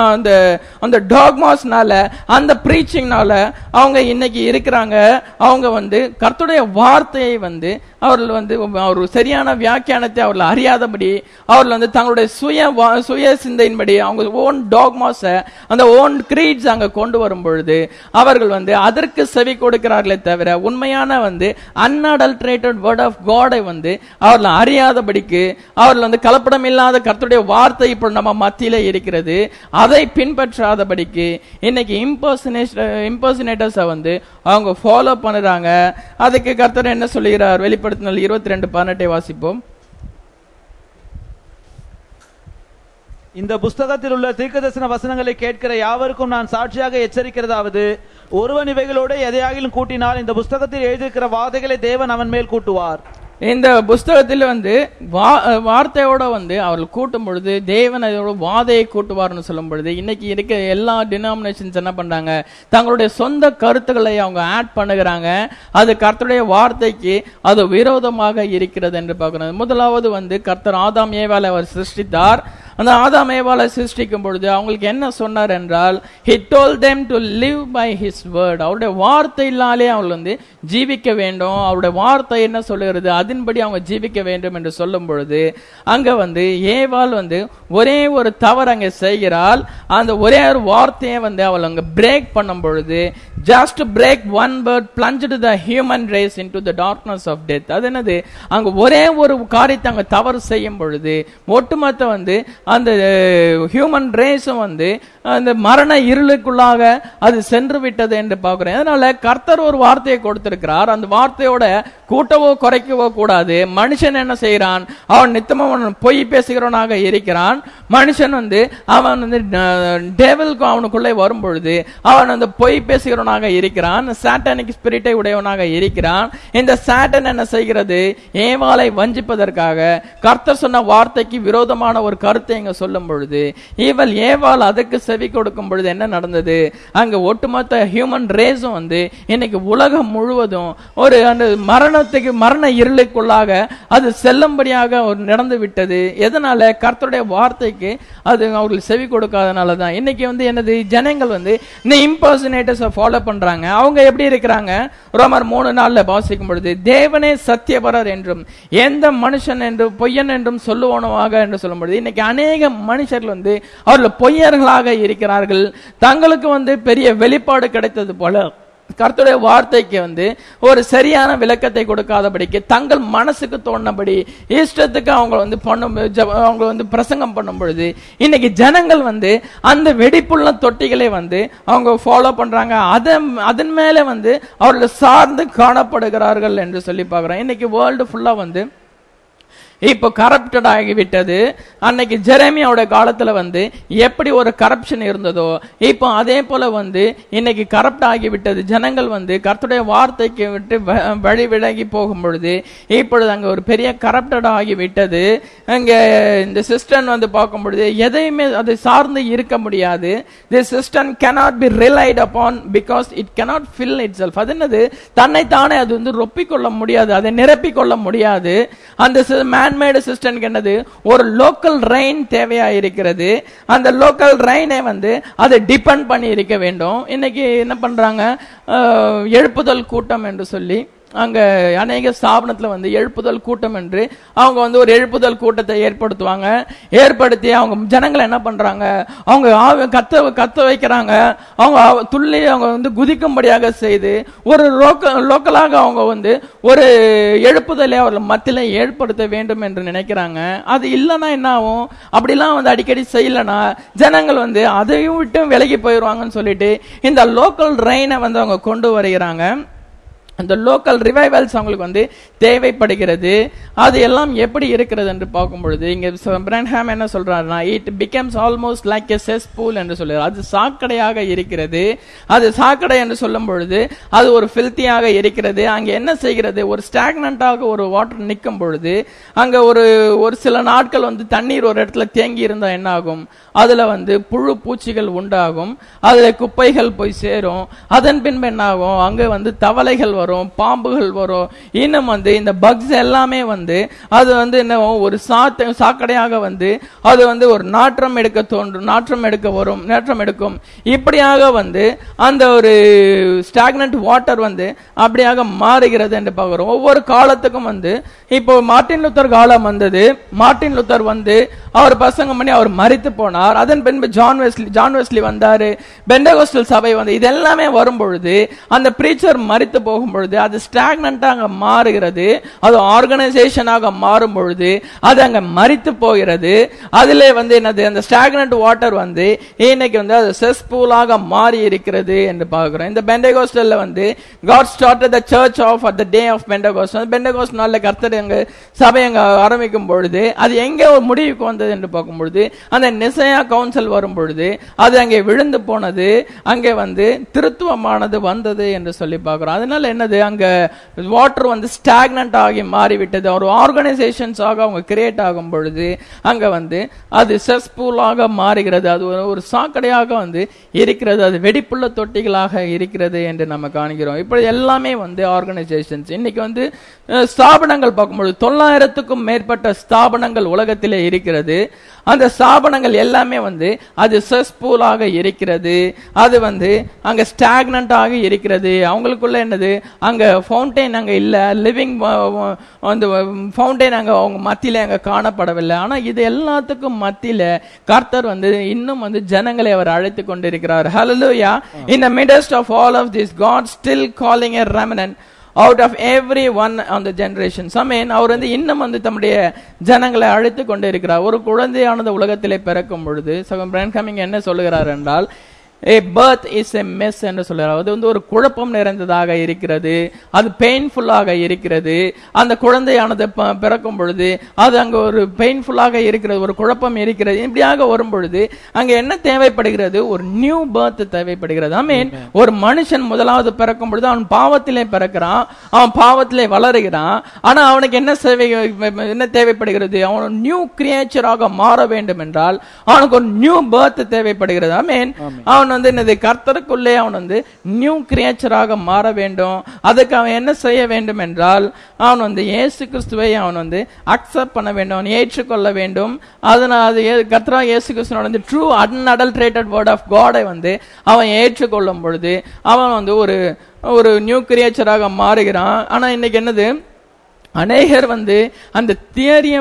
அந்த டாக்மாஸ்னால அந்த பிரீச்சிங்னால அவங்க இன்னைக்கு இருக்கிறாங்க. அவங்க கர்த்தருடைய வார்த்தையை அவர்கள் வந்து ஒரு சரியான வியாக்கியானத்தை அவர்கள் அறியாதபடி அவர்கள் வந்து தங்களுடைய சுய சிந்தையின்படி அவங்க ஓன் டாக்மாஸ அந்த ஓன் கிரீட்ஸ் அங்க கொண்டு வரும் பொழுது அவர்கள் வந்து அதற்கு செவி கொடுக்கிறார்களே தவிர உண்மையான வந்து அன்அடல்ட்ரேட்டட் வேர்ட் ஆஃப் காடை வந்து அவர்கள் அறியாதபடிக்கு அவர்கள் வந்து கலப்படம் இல்லாத கர்த்தருடைய வார்த்தை இப்போ நம்ம மத்தியில இருக்கிறது, அதை பின்பற்றாதபடிக்கு இன்னைக்கு இம்பர்சனேட்டர்ஸ் வந்து அவங்க ஃபாலோ பண்ணுறாங்க. அதுக்கு கர்த்தர் என்ன சொல்லுகிறார்? வெளிப்படுத்தினால் 22:18 வாசிப்போம். இந்த புஸ்தகத்தில் உள்ள தீர்க்கதரிசன வசனங்களை கேட்கிற யாவருக்கும் நான் சாட்சியாக எச்சரிக்கிறதாவது, ஒருவன் இவைகளோடு எதையாகிலும் கூட்டினால் இந்த புஸ்தகத்தில் எழுதியிருக்கிற வாதைகளை தேவன் அவன் மேல் கூட்டுவார். இந்த புஸ்தகத்தில் வந்து வார்த்தையோட வந்து அவர்கள் கூட்டும் பொழுது தேவன் அதோட வாதையை கூட்டுவார்னு சொல்லும் பொழுது இன்னைக்கு இருக்க எல்லா டினாமினேஷன்ஸ் என்ன பண்றாங்க? தங்களுடைய சொந்த கருத்துக்களை அவங்க ஆட் பண்ணுகிறாங்க. அது கர்த்தருடைய வார்த்தைக்கு அது விரோதமாக இருக்கிறது என்று பார்க்கணும். முதலாவது வந்து கர்த்தர் ஆதாம் ஏவாளை அவர் சிருஷ்டித்தார். அந்த ஆதாம் ஏவாளை சிருஷ்டிக்கும் பொழுது அவங்களுக்கு என்ன சொன்னார் என்றால், he told them to live by his word. அவருடைய வார்த்தையினாலே அவங்க வந்து ஜீவிக்க வேண்டும். அவருடைய வார்த்தை என்ன சொல்லுகிறது அதன்படி அவங்க ஜீவிக்க வேண்டும் என்று சொல்லும் பொழுது அங்க வந்து ஏவாள் வந்து ஒரே ஒரு தவறு அங்க செய்கிறாள். அந்த ஒரே ஒரு வார்த்தையை வந்து அவள் அங்க பிரேக் பண்ணும் பொழுது just break one word plunged the human race into the darkness of death. அது என்னது? அங்க ஒரே ஒரு காரியத்தை அங்க தவறு செய்யும் பொழுது ஒட்டுமொத்த வந்து அந்த ஹியூமன் ரேஸும் வந்து அந்த மரண இருளுக்குள்ளாக அது சென்று விட்டது என்று பார்க்கிறேன். அதனால கர்த்தர் ஒரு வார்த்தையை கொடுத்திருக்கிறார். அந்த வார்த்தையோட கூட்டவோ குறைக்கவோ கூடாது. மனுஷன் என்ன செய்யறான்? அவன் நித்தமும் பொய் பேசுகிறவனாக இருக்கிறான். மனுஷன் வந்து அவன் வந்து டெவிலுக்கு அவனுக்குள்ளே வரும் பொழுது அவன் அந்த பொய் பேசுகிறவனாக இருக்கிறான். சாட்டானிக் ஸ்பிரிட்டை உடையவனாக இருக்கிறான். இந்த சாட்டன் என்ன செய்கிறது? ஏவாளை வஞ்சிப்பதற்காக கர்த்தர் சொன்ன வார்த்தைக்கு விரோதமான ஒரு கருத்தை இங்க சொல்லும் பொழுது இவள் ஏவாள் அதுக்கு செவி கொடுக்கும் பொழுது என்ன நடந்தது? அங்க ஒட்டுமொத்த ஹியூமன் ரேஸும் வந்து இன்னைக்கு உலகம் முழுவதும் ஒரு அந்த மரண இருளுக்குள்ளாக அது செல்லும்படியாக நடந்து விட்டது. எதனால? கர்த்தருடைய வார்த்தைக்கு அது அவர்கள் செவி கொடுக்காதனால தான். இன்னைக்கு வந்து என்னது? ஜனங்கள் வந்து இந்த இம்பர்சனேட்டர்ஸ் ஃபாலோ பண்றாங்க. அவங்க எப்படி இருக்கிறாங்க? ரோமர் 3:4 வாசிக்கும் பொழுது தேவனே சத்தியபரர் என்றும் எந்த மனுஷன் என்று பொய்யன் என்றும் சொல்லுவானவாக என்று சொல்லும் பொழுது இன்னைக்கு அநேக மனுஷர்கள் வந்து அவர்கள் பொய்யர்களாக இருக்கிறார்கள். தங்களுக்கு வந்து பெரிய வெளிப்பாடு கிடைத்தது போல கர்த்தருடைய வார்த்தைக்கு வந்து ஒரு சரியான விளக்கத்தை கொடுக்காதபடிக்கு தங்கள் மனசுக்கு தோணும்படி இஷ்டத்துக்கு அவங்க வந்து அவங்க வந்து பிரசங்கம் பண்ணும் பொழுது இன்னைக்கு ஜனங்கள் வந்து அந்த வெடிப்புள்ள தொட்டிகளை வந்து அவங்க ஃபாலோ பண்றாங்க. அதன் மேல வந்து அவர்கள் சார்ந்து காணப்படுகிறார்கள் என்று சொல்லி பார்க்கிறோம். இன்னைக்கு வேர்ல்டு ஃபுல்லா வந்து இப்போ கரப்டட் ஆகிவிட்டது. அன்னைக்கு ஜெரேமியாவோட காலத்துல வந்து எப்படி ஒரு கரப்ஷன் இருந்ததோ இப்போ அதே போல வந்து இன்னைக்கு கரப்ட் ஆகிவிட்டது. ஜனங்கள் வந்து கர்த்தருடைய வார்த்தைக்கு விட்டு வழி விலகி போகும் பொழுது இப்பொழுது அங்க ஒரு பெரிய கரப்டட் ஆகிவிட்டது. அங்க இந்த சிஸ்டம் வந்து பார்க்கும் பொழுது எதையுமே அதை சார்ந்து இருக்க முடியாது. The system cannot be relied upon because it cannot fill itself. அது என்னது? தன்னைத்தானே அது வந்து ரொப்பிக்கொள்ள முடியாது, அதை நிரப்பிக் கொள்ள முடியாது. அந்த மேன்மேடு சிஸ்டம்க்கு என்னது? ஒரு லோக்கல் ரெயின் தேவையா இருக்கிறது. அந்த லோக்கல் ரெயினை வந்து அதை டிபெண்ட் பண்ணி இருக்க வேண்டும். இன்னைக்கு என்ன பண்றாங்க? எழுப்புதல் கூட்டம் என்று சொல்லி அங்க அநேக ஸ்தாபனத்துல வந்து எழுப்புதல் கூட்டம் என்று அவங்க வந்து ஒரு எழுப்புதல் கூட்டத்தை ஏற்படுத்துவாங்க. ஏற்படுத்தி அவங்க ஜனங்களை என்ன பண்றாங்க? அவங்க கத்த வைக்கிறாங்க. அவங்க துள்ளி அவங்க வந்து குதிக்கும்படியாக செய்து ஒரு லோக்கலாக அவங்க வந்து ஒரு எழுப்புதலை அவர்கள் மத்தியில ஏற்படுத்த வேண்டும் என்று நினைக்கிறாங்க. அது இல்லைன்னா என்ன ஆகும்? அப்படிலாம் வந்து அடிக்கடி செய்யலன்னா ஜனங்கள் வந்து அதையும் விட்டு விலகி போயிடுவாங்கன்னு சொல்லிட்டு இந்த லோக்கல் ரெயினை வந்து அவங்க கொண்டு வருகிறாங்க. அந்த லோக்கல் ரிவைவல்ஸ் அவங்களுக்கு வந்து தேவைப்படுகிறது. அது எல்லாம் எப்படி இருக்கிறது என்று பார்க்கும் பொழுது இங்க பிரான்ஹாம் என்ன சொல்றாருன்னா, it becomes almost like a cesspool என்று சொல்றாரு. அது சாக்கடையாக இருக்கிறது. அது சாக்கடை என்று சொல்லும் பொழுது அது ஒரு ஃபில்த்தியாக இருக்கிறது. அங்க என்ன செய்கிறது? ஒரு ஸ்டாக்னண்டாக ஒரு வாட்டர் நிற்கும் பொழுது அங்க ஒரு சில நாட்கள் வந்து தண்ணீர் ஒரு இடத்துல தேங்கி இருந்தா என்ன ஆகும்? அதுல வந்து புழு பூச்சிகள் உண்டாகும். அதுல குப்பைகள் போய் சேரும். அதன் பின்பு என்ன ஆகும்? அங்க வந்து தவளைகள் வரும். வரும், பாம்புகள் வரும், இன்னும் வந்து இந்த பக்ஸ் எல்லாமே வந்து அது வந்து என்ன ஒரு சாக்கடையாக வந்து அது வந்து ஒரு நாற்றம் எடுக்க தோன்றும், நாற்றம் எடுக்கும். இப்படியாக வந்து அந்த ஒரு ஸ்டாக்னன்ட் வாட்டர் வந்து அப்படியாக மாறுகிறது என்று பார்க்கிறோம். ஒவ்வொரு காலத்துக்கும் வந்து இப்போ மார்ட்டின் லூத்தர் காலம் வந்தது. மார்ட்டின் லூத்தர் வந்து அவர் பிரசங்கம் பண்ணி அவர் மரித்து போனார். அதன் பின்பு ஜான் வெஸ்லி வந்தாரு, பெண்டகோஸ்டல் சபை வந்து இதெல்லாமே வரும் பொழுது அந்த பிரீச்சர் மரித்து போகும் பொழுது அது ஸ்டாக்னன்ட்டாக மாறுகிறது. அது ஆர்கனைசேஷனாக மாறும் பொழுது அது அங்க மரித்து போகிறது. அதிலே வந்து என்னது அந்த ஸ்டாக்னன்ட் வாட்டர் வந்து இன்னைக்கு வந்து அது செஸ்பூலாக மாறி இருக்கிறது என்று பார்க்கிறோம். இந்த பெண்டகோஸ்டல்ல வந்து God started the church of at the day of Pentecost. Pentecost நாள்ல கர்த்தர் அங்க சபை அங்க ஆரம்பிக்கும் பொழுது அது எங்க ஒரு முடிவுக்கு வந்தது என்று பார்க்கும் பொழுது அந்த நிசையா கவுன்சில் வரும் பொழுது அது அங்கே விழுந்து போனது, அங்கே வந்து திருத்துவமானது வந்தது என்று சொல்லி பார்க்கிறோம். அதனால என்னது அங்க வாட்டர் வந்து ஸ்டாக்னன்ட் ஆகி மாறிவிட்டது. ஒரு ஆர்கனைசேஷன்ஸ் ஆக அவங்க கிரியேட் ஆகும் பொழுது அங்க வந்து அது செஸ்பூலாக மாறுகிறது. அது ஒரு சாக்கடையாக வந்து இருக்கிறது. அது வெடிப்புள்ள தொட்டிகளாக இருக்கிறது என்று நம்ம காண்கிறோம். இப்படி எல்லாமே வந்து ஆர்கனைசேஷன்ஸ் இன்னைக்கு வந்து ஸ்தாபனங்கள் பார்க்கும்போது 900க்கும் மேற்பட்ட ஸ்தாபனங்கள் உலகத்திலே இருக்கிறது. அந்த ஸ்தாபனங்கள் எல்லாமே வந்து அது செஸ்பூலாக இருக்கிறது. அது வந்து அங்க ஸ்டாக்னன்ட் ஆக இருக்கிறது. அவங்களுக்குள்ள என்னது அங்க ஃபவுண்டைன் அங்க இல்ல, லிவிங் அந்த ஃபவுண்டைன் அங்க அவங்க மத்தியில அங்க காணப்படவில்லை. ஆனா இது எல்லாத்துக்கும் மத்தியில கர்த்தர் வந்து இன்னும் வந்து ஜனங்களை அவர் அழைத்து கொண்டிருக்கிறார். ஹல்லேலூயா. In the midst of all of this, God still calling a remnant out of every one on the generations. Amen. அவர் வந்து இன்னும் வந்து தம்முடைய ஜனங்களை அழைத்து கொண்டிருக்கிறார். ஒரு குழந்தையானது உலகத்திலே பிறக்கும் பொழுது சகோதரன் பிரையன் கமிங் என்ன சொல்லுகிறார் என்றால், a birth is a mess என்று சொல்றார். அது வந்து ஒரு குழப்பம் நிறைந்ததாக இருக்கிறது, அது பெயின்ஃபுல்லாக இருக்கிறது. அந்த குழந்தையானது பிறக்கும் பொழுது அது அங்க ஒரு பெயின்ஃபுல்லாக இருக்கிறது, ஒரு குழப்பம் இருக்கிறது. இப்படியாக வரும் பொழுது அங்க என்ன தேவைப்படுகிறது? ஒரு நியூ பர்த் தேவைப்படுகிறது. ஐ மீன் ஒரு மனுஷன் முதலாவது பிறக்கும் பொழுது அவன் பாவத்திலே பிறக்கிறான், அவன் பாவத்திலே வளருகிறான். ஆனா அவனுக்கு என்ன தேவைப்படுகிறது? அவன் நியூ கிரியேச்சராக மாற வேண்டும் என்றால் அவனுக்கு ஒரு நியூ பர்த் தேவைப்படுகிறது. ஐ மீன் அவன் வந்து என்னது கர்த்தருக்குள்ளே அவன் வந்து நியூ கிரியேச்சராக மாற வேண்டும். அதுக்கு அவன் என்ன செய்ய வேண்டும் என்றால் அவன் வந்து இயேசு கிறிஸ்துவை அவன் வந்து அக்செப்ட் பண்ண வேண்டும், அவன் ஏற்றுக்கொள்ள வேண்டும். அதனால கர்த்தராகிய இயேசு கிறிஸ்துவோட வந்து ட்ரூ அன்அடல்ட்ரேட்டட் வேர்ட் ஆஃப் காடை வந்து அவன் ஏற்றுக்கொள்ளும் பொழுது அவன் வந்து ஒரு நியூ கிரியேச்சராக மாறுகிறான். ஆனா இன்னைக்கு என்னது அநேகர் வந்து அந்த தியரியை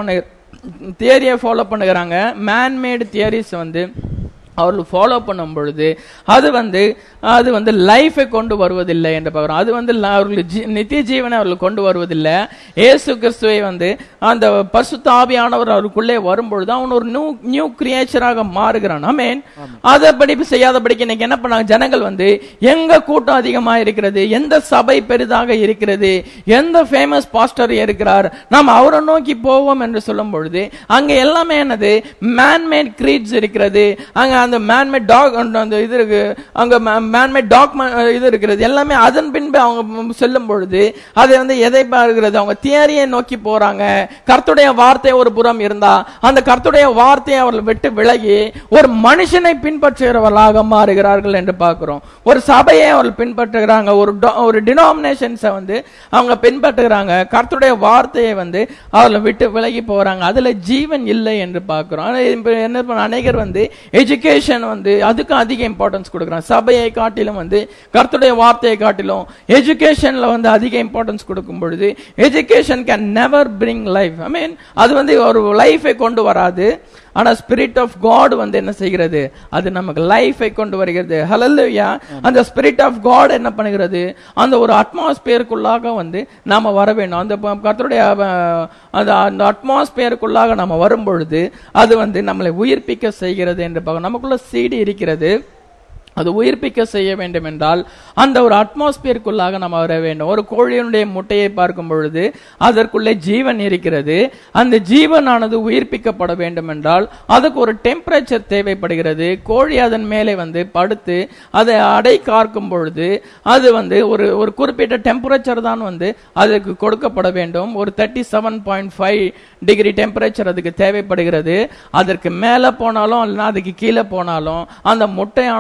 ஃபாலோ பண்ணுகிறாங்க. மேன்மேடு தியரிஸ் வந்து அவர்கள் ஃபாலோ பண்ணும் பொழுது அது வந்து லைஃபை கொண்டு வருவதில்லை என்று பார்க்கிறோம். அது வந்து அவர்களுக்கு நித்திய ஜீவனை அவர்கள் கொண்டு வருவதில்லை. இயேசு கிறிஸ்துவை வந்து அந்த பரிசுத்த ஆவியானவர் அவருக்குள்ளே வரும்பொழுது அவன் ஒரு நியூ கிரியேச்சராக மாறுகிறான். ஆமென். அதபடி செய்யாதபடிக்கு இன்னைக்கு என்ன பண்ணாங்க ஜனங்கள் வந்து எங்க கூட்டம் அதிகமா இருக்கிறது, எந்த சபை பெரிதாக இருக்கிறது, எந்த ஃபேமஸ் பாஸ்டர் இருக்கிறார், நாம் அவரை நோக்கி போவோம் என்று சொல்லும் பொழுது அங்க எல்லாமே என்னது மேன்மேட் கிரீட்ஸ் இருக்கிறது. அங்க அந்த மேன்மேட் டாக் அந்த இது இருக்கு, அங்க மேன்மேட் டாக் இது இருக்கிறது. எல்லாமே அதன் பின்பு அவங்க செல்லும் பொழுது அதை வந்து எதை பார்க்கிறது? அவங்க தியரியை நோக்கி போறாங்க. கர்த்தருடைய வார்த்தை ஒரு புறம் இருந்தா அந்த கர்த்தருடைய வார்த்தையை அவர்கள் விட்டு விலகி ஒரு மனுஷனை பின்பற்றுகிறவர்களாக மாறுகிறார்கள் என்று பார்க்கிறோம். ஒரு சபையை அவர்கள் பின்பற்றுகிறாங்க, ஒரு டினாமினேஷன்ஸை வந்து அவங்க பின்பற்றுகிறாங்க. கர்த்தருடைய வார்த்தையை வந்து அவர்களை விட்டு விலகி போறாங்க. அதுல ஜீவன் இல்லை என்று பார்க்கிறோம். என்ன அநேகர் வந்து எஜுகேஷன் வந்து அதுக்கு அதிக இம்பார்ட்டன்ஸ் கொடுக்கிறாங்க. சபையை காட்டிலும் வந்து கர்த்தருடைய வார்த்தையை காட்டிலும் எஜுகேஷன்ல வந்து அதிக இம்பார்ட்டன்ஸ் கொடுக்கும் பொழுது education can never bring life. I mean அது வந்து ஒரு லைஃபை கொண்டு வராது. ஆனா ஸ்பிரிட் ஆஃப் காட் வந்து என்ன செய்கிறது? அது நமக்கு லைஃபை கொண்டு வருகிறது. ஹல்லேலூயா. அந்த ஸ்பிரிட் ஆஃப் காட் என்ன பண்ணுகிறது? அந்த ஒரு அட்மாஸ்பியருக்குள்ளாக வந்து நாம வர வேண்டும். அந்த கர்த்தருடைய அந்த அட்மாஸ்பியருக்குள்ளாக நாம வரும் பொழுது அது வந்து நம்மளை உயிர்ப்பிக்க செய்கிறது என்று பார்க்கணும். நமக்குள்ள சீடு இருக்கிறது, அது உயிர்ப்பிக்க செய்ய வேண்டும் என்றால் அந்த ஒரு அட்மாஸ்பியருக்குள்ளாக நம்ம வர வேண்டும். ஒரு கோழியினுடைய முட்டையை பார்க்கும் பொழுது அதற்குள்ளே ஜீவன் இருக்கிறது. அந்த ஜீவனானது உயிர்ப்பிக்கப்பட வேண்டும் என்றால் அதுக்கு ஒரு டெம்பரேச்சர் தேவைப்படுகிறது. கோழி அதன் மேலே வந்து படுத்து அதை அடை காக்கும் பொழுது அது வந்து ஒரு குறிப்பிட்ட டெம்பரேச்சர் தான் வந்து அதுக்கு கொடுக்கப்பட வேண்டும். ஒரு 37.5 டிகிரி டெம்பரேச்சர் அதுக்கு தேவைப்படுகிறது. அதற்கு மேல போனாலும் அதுக்கு கீழே போனாலும் அந்த முட்டையானது பொறிக்க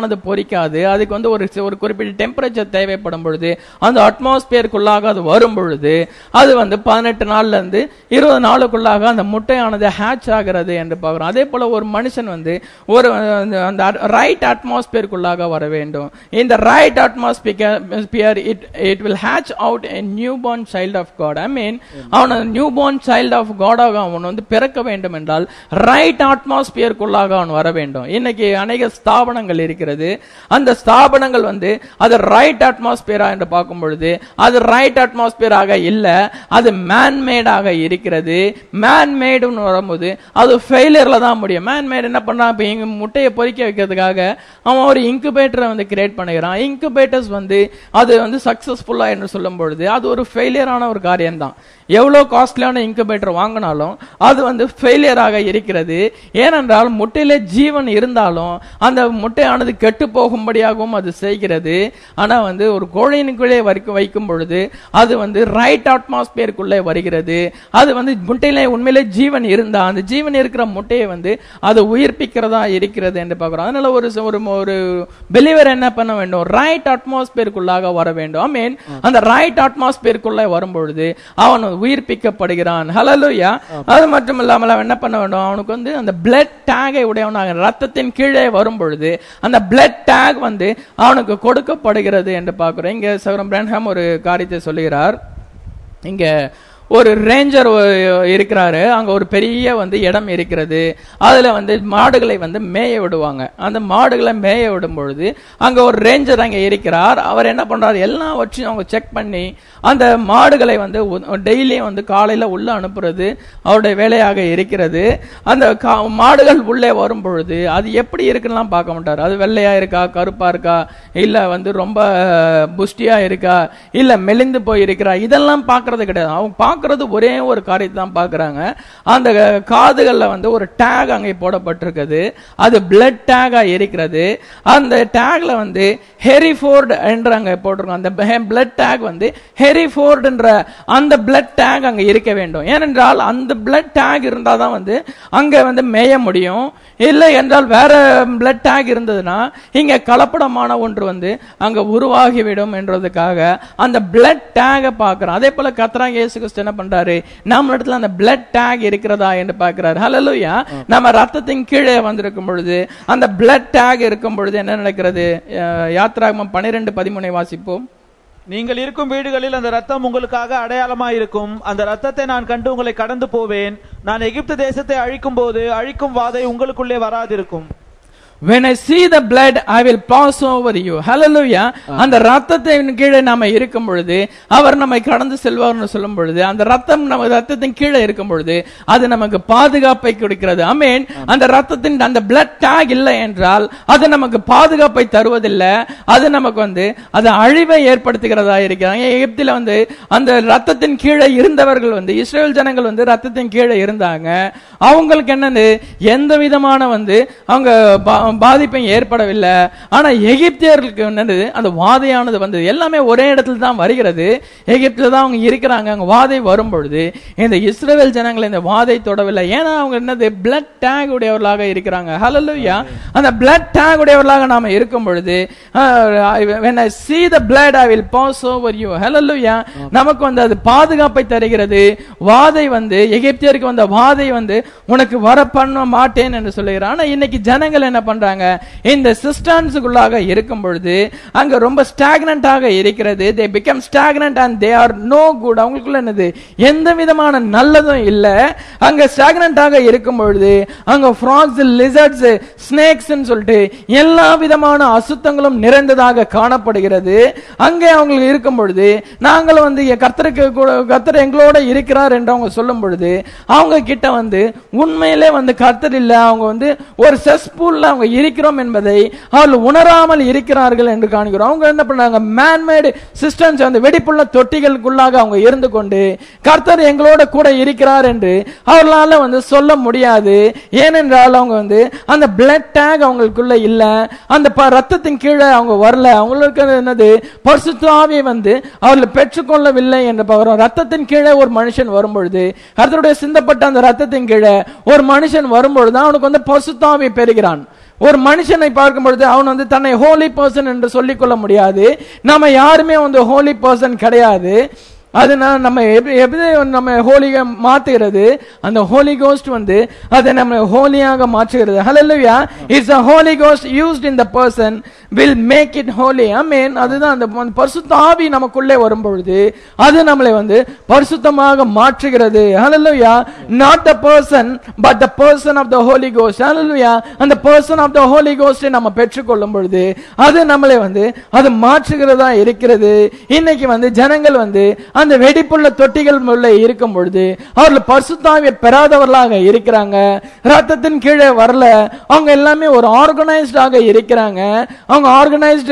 பிடிக்காது. அதுக்கு வந்து ஒரு குறிப்பிட்ட டெம்பரேச்சர் தேவைப்படும் பொழுது அந்த அட்மாஸ்பியருக்குள்ளாக அது வரும் பொழுது அது வந்து 18 நாள்ல இருந்து 20 நாளுக்குள்ளாக அந்த முட்டையானது ஹேட்ச் ஆகிறது என்று பார்க்கிறோம். அதே போல ஒரு மனுஷன் வந்து ஒரு அந்த ரைட் அட்மாஸ்பியருக்குள்ளாக வர வேண்டும். இந்த right atmosphere it will hatch out a newborn child of God. I mean அவன் newborn child of God ஆக அவன் வந்து பிறக்க வேண்டும் என்றால் ரைட் அட்மாஸ்பியருக்குள்ளாக அவன் வர வேண்டும். இன்னைக்கு அநேக ஸ்தாபனங்கள் இருக்கிறது. அந்த ஸ்தாபனங்கள் வந்து அது ரைட் அட்மாஸ்பியரா என்று பார்க்கும் பொழுது அது ரைட் அட்மாஸ்பியராக இல்ல, அது மேன்மேடாக இருக்கிறது. மேன்மேடுன்னு வரும்போது அது ஃபெயிலியர்ல தான் முடியும். மேன்மேட் என்ன பண்றான், இப்ப இங்க முட்டையை பொறிக்க வைக்கிறதுக்காக அவன் ஒரு இன்குபேட்டரை வந்து கிரியேட் பண்ணுகிறான். இன்குபேட்டர்ஸ் வந்து அது வந்து சக்சஸ்ஃபுல்லா என்று சொல்லும் பொழுது அது ஒரு ஃபெயிலியரான ஒரு காரியம் தான். எவ்வளவு காஸ்ட்லியான இன்குபேட்டர் வாங்கினாலும் அது வந்து ஃபெயிலியராக இருக்கிறது. ஏனென்றால் முட்டையில ஜீவன் இருந்தாலும் அந்த முட்டையானது கெட்டு போகும்படியாகவும் அது செய்கிறது. ஆனா வந்து ஒரு கோழியினுக்குள்ளே வைக்கும் பொழுது அது வந்து ரைட் அட்மாஸ்பியருக்குள்ளே வருகிறது. அது வந்து முட்டையில உண்மையிலே ஜீவன் இருந்தா அந்த ஜீவன் இருக்கிற முட்டையை வந்து அது உயிர்ப்பிக்கிறதா இருக்கிறது என்று பார்க்கிறோம். அதனால ஒரு பெலிவர் என்ன பண்ண வேண்டும், ரைட் அட்மாஸ்பியருக்குள்ளாக வர வேண்டும். ஐ மீன் அந்த ரைட் அட்மாஸ்பியருக்குள்ளே வரும் பொழுது அவன் உயிர்ப்பிக்கப்படுகிறான். ஹல்லேலூயா. அது மட்டும் இல்லாமல் அவன் என்ன பண்ண வேண்டும், அவனுக்கு வந்து அந்த பிளட் டேகை உடையவனாக ரத்தத்தின் கீழே வரும் பொழுது அந்த பிளட் டேக் வந்து அவனுக்கு கொடுக்கப்படுகிறது என்று பார்க்கிறோம். இங்க சகோதரன் பிரான்ஹாம் ஒரு காரியத்தை சொல்லுகிறார். இங்க ஒரு ரேஞ்சர் இருக்கிறாரு, அங்க ஒரு பெரிய வந்து இடம் இருக்கிறது. அதுல வந்து மாடுகளை வந்து மேய விடுவாங்க. அந்த மாடுகளை மேய விடும் பொழுது அங்க ஒரு ரேஞ்சர் அங்க இருக்கிறார். அவர் என்ன பண்றாரு, எல்லாவற்றையும் அவங்க செக் பண்ணி அந்த மாடுகளை வந்து டெய்லியும் வந்து காலையில உள்ள அனுப்புறது அவருடைய வேலையாக இருக்கிறது. அந்த மாடுகள் உள்ளே வரும் பொழுது அது எப்படி இருக்குன்னு பார்க்க மாட்டார். அது வெள்ளையா இருக்கா, கருப்பா இருக்கா, இல்ல வந்து ரொம்ப புஷ்டியா இருக்கா, இல்ல மெலிந்து போய் இருக்கிறா, இதெல்லாம் பாக்குறது கிடையாது. அவங்க பாக்குறது ஒரே ஒரு காரியத்தை தான் பாக்குறாங்க. அந்த காதுகள்ல வந்து ஒரு டேக் அங்கே போடப்பட்டிருக்குது. அது பிளட் டேகா இருக்கிறது. அந்த டேக்ல வந்து ஹெரிஃபோர்ட் என்று அங்க போட்டிருக்கோம். அந்த பிளட் டேக் வந்து ஹெரிஃபோர்ட் என்ற அந்த பிளட் டேக் அங்க இருக்க வேண்டும். ஏனென்றால் அந்த பிளட் டேக் இருந்தாதான் வந்து அங்க வந்து மேய முடியும். இல்லை என்றால் வேற பிளட் டேக் இருந்ததுன்னா இங்க கலப்படமான ஒன்று வந்து அங்க உருவாகிவிடும் என்றதுக்காக அந்த பிளட் டேக பார்க்கிறோம். அதே போல கர்த்தராகிய இயேசு கிறிஸ்து என்ன பண்றாரு, நம்ம இடத்துல அந்த பிளட் டேக் இருக்கிறதா என்று பார்க்கிறார். ஹல்லேலூயா. நம்ம ரத்தத்தின் கீழே வந்திருக்கும் பொழுது அந்த பிளட் டேக் இருக்கும் பொழுது என்ன நடக்கிறது, யாத்திராகமம் 12:13 வாசிப்போம். நீங்கள் இருக்கும் வீடுகளில் அந்த ரத்தம் உங்களுக்காக அடையாளமாய் இருக்கும். அந்த ரத்தத்தை நான் கண்டு உங்களை கடந்து போவேன். நான் எகிப்து தேசத்தை அழிக்கும் போது அழிக்கும் வாதை உங்களுக்குள்ளே வராதிருக்கும். When I see the blood, I will pass over you. Hallelujah. அந்த ரத்தத்தின் கீழே நாம இருக்கும் பொழுது அவர் நம்மை கடந்து செல்வார்னு சொல்லும் பொழுது அந்த ரத்தம் நம்ம ரத்தத்தின் கீழே இருக்கும் பொழுது அது நமக்கு பாதுகாப்பை கொடுக்கிறது. ஆமென். அந்த ரத்தத்தின் அந்த பிளட் டேக் இல்லை என்றால் அது நமக்கு பாதுகாப்பை தருவதில்லை. அது நமக்கு வந்து அது அழிவை ஏற்படுத்துகிறதா இருக்கிறாங்க. எகிப்தில வந்து அந்த ரத்தத்தின் கீழே இருந்தவர்கள் வந்து இஸ்ரேல் ஜனங்கள் வந்து ரத்தத்தின் கீழே இருந்தாங்க. அவங்களுக்கு என்னது எந்த விதமான வந்து அவங்க பாதிப்பை ஏற்படவில்லை. ஆனா எகிப்தியர்களுக்கு என்னது அந்த வாதையானது வந்தது. எல்லாமே ஒரே இடத்துல தான் வருகிறது. எகிப்தில தான் அவங்க இருக்கிறாங்க. அங்க வாதை வரும் பொழுது இந்த இஸ்ரவேல் ஜனங்கள் இந்த வாதை தொடவில்லை. ஏன்னா அவங்க என்னது பிளட் டேக் உடையவர்களாக இருக்கிறாங்க. ஹல்லேலூயா. அந்த பிளட் டேக் உடையவர்களாக நாம இருக்கும் பொழுது when I see the blood I will pass over you. ஹல்லேலூயா. நமக்கு வந்து அது பாதுகாப்பை தருகிறது. வாதை வந்து எகிப்தியருக்கு வந்த வாதை வந்து உனக்கு வர பண்ண மாட்டேன் என்று சொல்லுகிறார். ஆனா இன்னைக்கு ஜனங்கள் என்ன பண்றாங்க, இந்த சிஸ்டன்ஸ்க்குள்ளாக இருக்கும் பொழுது அங்க ரொம்ப ஸ்டாக்னன்ட்டாக இருக்கிறது. they become stagnant and they are no good. அவங்களுக்குள்ள என்னது எந்த விதமான நல்லதும் இல்ல. அங்க ஸ்டாக்னன்ட்டாக இருக்கும் பொழுது அங்க frogs, lizards, snakes ன்னு சொல்லிட்டு எல்லா விதமான அசுத்தங்களும் நிறைந்ததாக காணப்படுகிறது. அங்கே அவங்க இருக்கும் பொழுது நாங்கள் வந்து கர்த்தர் எங்களோட இருக்கிறார் என்று அவங்க சொல்லும் பொழுது அவங்க கிட்ட வந்து உண்மையிலே வந்து கர்த்தர் இல்ல, அவங்க வந்து ஒரு செஸ்பூல்ல அவங்க இருக்கிறோம் என்பதை அவர்கள் உணராமல் இருக்கிறார்கள் என்று காண்கிறோம். அவங்க என்ன பண்ணாங்க, மேன்மேடு சிஸ்டம்ஸ் அந்த வெடிப்புள்ள தொட்டிகளுக்குள்ளாக அவங்க இருந்து கொண்டு கர்த்தர் எங்களோட கூட இருக்கிறார் என்று அவர்களால வந்து சொல்ல முடியாது. ஏனென்றால் அவங்க வந்து அந்த பிளட் டேக் அவங்களுக்குள்ள இல்ல, அந்த ரத்தத்தின் கீழே அவங்க வரல. அவங்களுக்கு என்னது பரிசுத்த ஆவியை வந்து அவர்கள் பெற்றுக்கொள்ளவில்லை என்று பார்க்கிறோம். ரத்தத்தின் கீழே ஒரு மனுஷன் வரும்பொழுது கர்த்தருடைய சிந்தப்பட்ட அந்த ரத்தத்தின் கீழே ஒரு மனுஷன் வரும்பொழுது அவனுக்கு வந்து பரிசுத்த ஆவியை பெறுகிறான். ஒரு மனுஷனை பார்க்கும் பொழுது அவன் வந்து தன்னை ஹோலி பர்சன் என்று சொல்லிக் கொள்ள முடியாது. நம்ம யாருமே வந்து ஹோலி பர்சன் கிடையாது. அதனால நம்ம எப்படி நம்ம ஹோலியா மாத்துகிறது, அந்த ஹோலி கோஸ்ட் வந்து அதை நம்ம ஹோலியாக மாற்றுகிறது. Hallelujah. It's a holy ghost used in the person will make it holy. Amen. அதுதான் அந்த பரிசுத்த ஆவி நமக்குள்ளே வரும் பொழுது அது நம்மளை வந்து பரிசுத்தமாக மாற்றுகிறது. ஹல்லேலூயா. not the person but the person of the holy ghost. ஹல்லேலூயா. அந்த person of the holy ghost நம்ம பெற்றுக்கொள்ளும் பொழுது அது நம்மளை வந்து அது மாற்றுகிறதா இருக்கிறது. இன்னைக்கு வந்து ஜனங்கள் வந்து அந்த வெடிப்புள்ள தொட்டிகள் உள்ள இருக்கும் பொழுது அவர்கள் பரிசுத்த ஆவியை பெறாதவர்களாக இருக்கிறாங்க. ரத்தத்தின் கீழே வரல. அவங்க எல்லாமே ஒரு ஆர்கனைஸ்டாக இருக்கிறாங்க. அவங்க ஆர்கனைஸ்டு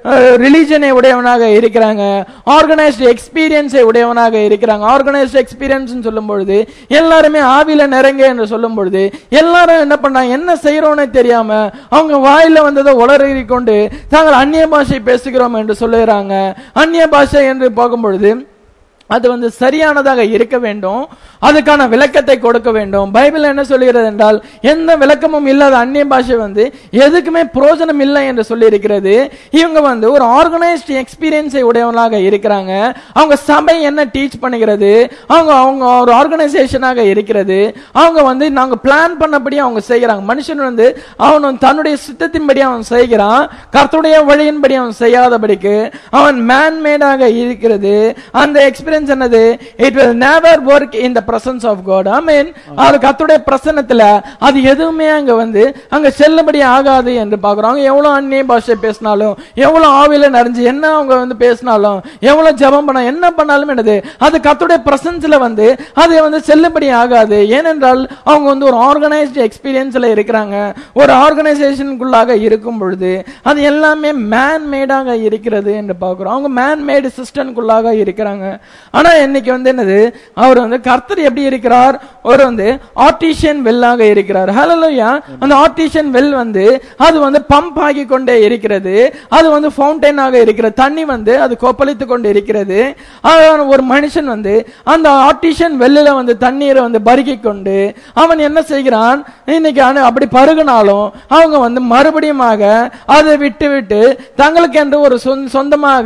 ரிலிஜனை உடையவனாக இருக்கிறாங்க. ஆர்கனைஸ்டு எக்ஸ்பீரியன்ஸை உடையவனாக இருக்கிறாங்க. ஆர்கனைஸ்டு எக்ஸ்பீரியன்ஸ் சொல்லும் பொழுது எல்லாருமே ஆவில நிறங்க என்று சொல்லும் பொழுது எல்லாரும் என்ன பண்ணாங்க, என்ன செய்யறோன்னு தெரியாம அவங்க வாயில வந்ததை உளறி கொண்டு தாங்கள் அந்நிய பாஷை பேசுகிறோம் என்று சொல்லுகிறாங்க. அந்நிய பாஷை என்று பார்க்கும் பொழுது அது வந்து சரியானதாக இருக்க வேண்டும். அதுக்கான விளக்கத்தை கொடுக்க வேண்டும். பைபிள் என்ன சொல்லுகிறது என்றால் எந்த விளக்கமும் இல்லாத அந்நிய பாஷை வந்து எதுக்குமே பிரயோஜனம் இல்லை என்று சொல்லி இருக்கிறது. இவங்க வந்து ஒரு ஆர்கனைஸ்ட் எக்ஸ்பீரியன்ஸை உடையவர்களாக இருக்கிறாங்க. அவங்க சபை என்ன டீச் பண்ணுகிறது, அவங்க அவங்க ஒரு ஆர்கனைசேஷனாக இருக்கிறது. அவங்க வந்து நாங்க பிளான் பண்ணபடி அவங்க செய்யறாங்க. மனுஷன் வந்து அவன் தன்னுடைய சித்தத்தின்படி அவன் செய்கிறான். கர்த்தருடைய வழியின்படி அவன் செய்யாதபடிக்கு அவன் மேன்மேடாக இருக்கிறது. அந்த எக்ஸ்பீரியன்ஸ் என்னது, it will never work in the presence of God. ஆமென். அது கர்த்தருடைய பிரசன்னத்துல அது எதுவுமே அங்க வந்து அங்க செல்லும்படி ஆகாது என்று பார்க்கிறோம். எவ்வளவு அந்நிய பாஷை பேசினாலும், எவ்வளவு ஆவியில நிறைஞ்சு என்ன அவங்க வந்து பேசினாலும், எவ்வளவு ஜெபம் பண்ண என்ன பண்ணாலும் என்னது அது கர்த்தருடைய பிரசன்ஸ்ல வந்து அது வந்து செல்லும்படி ஆகாது. ஏனென்றால் அவங்க வந்து ஒரு ஆர்கனைஸ்டு எக்ஸ்பீரியன்ஸ்ல இருக்கிறாங்க. ஒரு ஆர்கனைசேஷனுக்குள்ளாக இருக்கும் பொழுது அது எல்லாமே மேன் மேடாக இருக்கிறது என்று பார்க்கிறோம். அவங்க மேன் மேடு சிஸ்டம்குள்ளாக இருக்கிறாங்க. ஆனா இன்னைக்கு வந்து என்னது, அவர் வந்து கர்த்தர் எப்படி இருக்கிறார், ஒரு வந்து ஆர்டிஷியன் வெல்லாக இருக்கிறார். ஹல்லேலூயா. அந்த ஆர்டிஷியன் வெல் வந்து அது வந்து பம்ப் ஆகி கொண்டே இருக்கிறது. அது வந்து ஃபவுண்டைனாக இருக்கிறது. தண்ணி வந்து அது கொப்பளித்து கொண்டு இருக்கிறது. ஒரு மனுஷன் வந்து அந்த ஆர்டிஷியன் வெல்லில வந்து தண்ணீரை வந்து பருகி கொண்டு அவன் என்ன செய்கிறான், இன்னைக்கு அப்படி பருகினாலும் அவங்க வந்து மறுபடியும் அதை விட்டு விட்டு தங்களுக்கு என்று ஒரு சொந்தமாக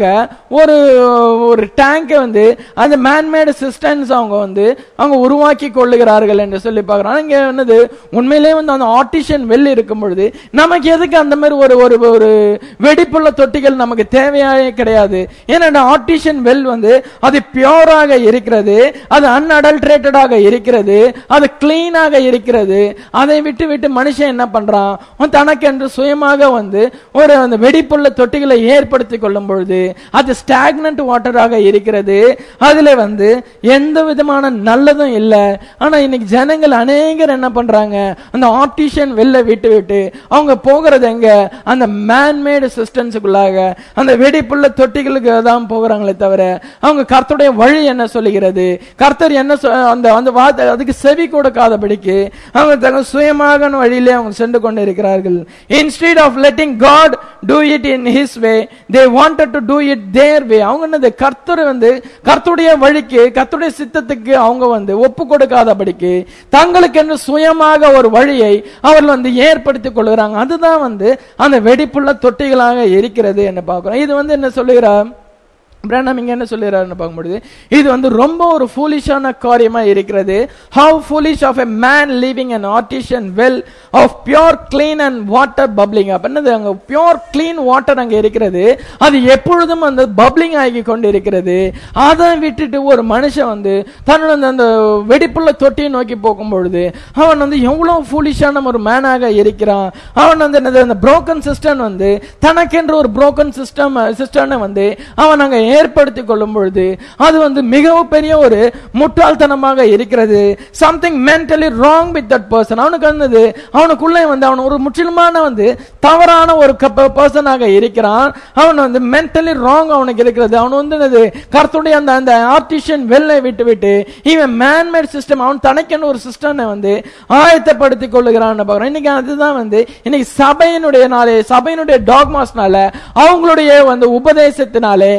ஒரு டேங்கை வந்து அந்த மேன்மேடு சிஸ்டம்ஸ் அவங்க வந்து அவங்க உருவாக்கி கொள்ளுகிறார்கள் என்று சொல்லி பார்க்கிறோம். இங்க என்னது, உண்மையிலே வந்து அந்த ஆர்டிஷியன் வெல் இருக்கும் பொழுது நமக்கு எதுக்கு அந்த மாதிரி ஒரு வெடிப்புள்ள தொட்டிகள் நமக்கு தேவையாயே கிடையாது. ஏன்னா ஆர்டிஷியன் வெல் வந்து அது பியூராக இருக்கிறது, அது அன்அடல்ட்ரேட்டடாக இருக்கிறது, அது கிளீனாக இருக்கிறது. அதை விட்டு விட்டு மனுஷன் என்ன பண்றான், தனக்கென்று சுயமாக வந்து ஒரு அந்த வெடிப்புள்ள தொட்டிகளை ஏற்படுத்திக் கொள்ளும் பொழுது அது ஸ்டாக்னன்ட் வாட்டராக இருக்கிறது. அதுல வந்து எந்த விதமான நல்லதும் இல்லை. ஆனா இன்னைக்கு ஜனங்கள் அநேகர் என்ன பண்றாங்க, அந்த ஆர்டிஷியன் வெல்ல விட்டு விட்டு அவங்க போகிறது எங்க, அந்த மேன்மேடு சிஸ்டம்ஸுக்குள்ளாக அந்த வெடிப்புள்ள தொட்டிகளுக்கு தான் போகிறாங்களே தவிர அவங்க கர்த்தருடைய வழி என்ன சொல்லுகிறது, கர்த்தர் என்ன அந்த வார்த்தை அதுக்கு செவி கொடுக்காதபடிக்கு அவங்க தங்கள் சுயமாக வழியிலே அவங்க சென்று கொண்டு இருக்கிறார்கள். Instead of letting God do it in his way, they wanted to do it their way. அவங்க என்னது, கர்த்தர் வந்து கர்த்தருடைய வழிக்கு கர்த்தருடைய சித்தத்துக்கு அவங்க வந்து ஒப்பு கொடுக்காதபடிக்கு தங்களுக்கு என்று சுயமாக ஒரு வழியை அவர்கள் வந்து ஏற்படுத்திக் கொள்கிறாங்க. அதுதான் வந்து அந்த வெடிப்புள்ள தொட்டிகளாக இருக்கிறது என்று பார்க்கிறோம். இது வந்து என்ன சொல்லுகிறார் பிரானம் இங்க என்ன சொல்லுறாருன்னு பார்க்கும்போது இது வந்து ரொம்ப ஒரு ஃபூலிஷான காரியமா இருக்கிறது. How foolish of a man leaving an artesian well of pure clean and water bubbling up. என்னது, அங்க பியூர் கிளீன் வாட்டர் அங்க இருக்கிறது, அது எப்பொழுதும் அந்த பப்ளிங் ஆகி கொண்டு இருக்கிறது. அதை விட்டுட்டு ஒரு மனுஷன் வந்து தன்னோட அந்த வெடிப்புள்ள தொட்டியை நோக்கி போகும் பொழுது அவன் வந்து எவ்வளவு ஃபூலிஷான ஒரு மேனாக இருக்கிறான். அவன் வந்து என்னது, அந்த புரோக்கன் சிஸ்டம் வந்து தனக்கென்று ஒரு புரோக்கன் சிஸ்டம் வந்து அவன் அங்க ஏற்படுத்திக் கொள்ளும் பொழுது அது வந்து மிகவும் பெரிய ஒரு முட்டாள்தனமாக இருக்கிறது. Something mentally wrong with that person. அவனுக்கு வந்து அவனுக்குள்ளே வந்து அவன் ஒரு முற்றிலுமான வந்து தவறான ஒரு பர்சனாக இருக்கிறான். அவன் வந்து மென்டலி ராங் அவனுக்கு இருக்கிறது. அவன் வந்து கர்த்தருடைய அந்த ஆர்டிஷியன் வெல்லை விட்டு விட்டு இவன் மேன்மேட் சிஸ்டம், அவன் தனக்கென்னு ஒரு சிஸ்டம் வந்து ஆயத்தப்படுத்திக் கொள்ளுகிறான். இன்னைக்கு அதுதான் வந்து இன்னைக்கு சபையினுடைய டாக்மாஸ்னால அவங்களுடைய வந்து உபதேசத்தினாலே இன்னைக்கு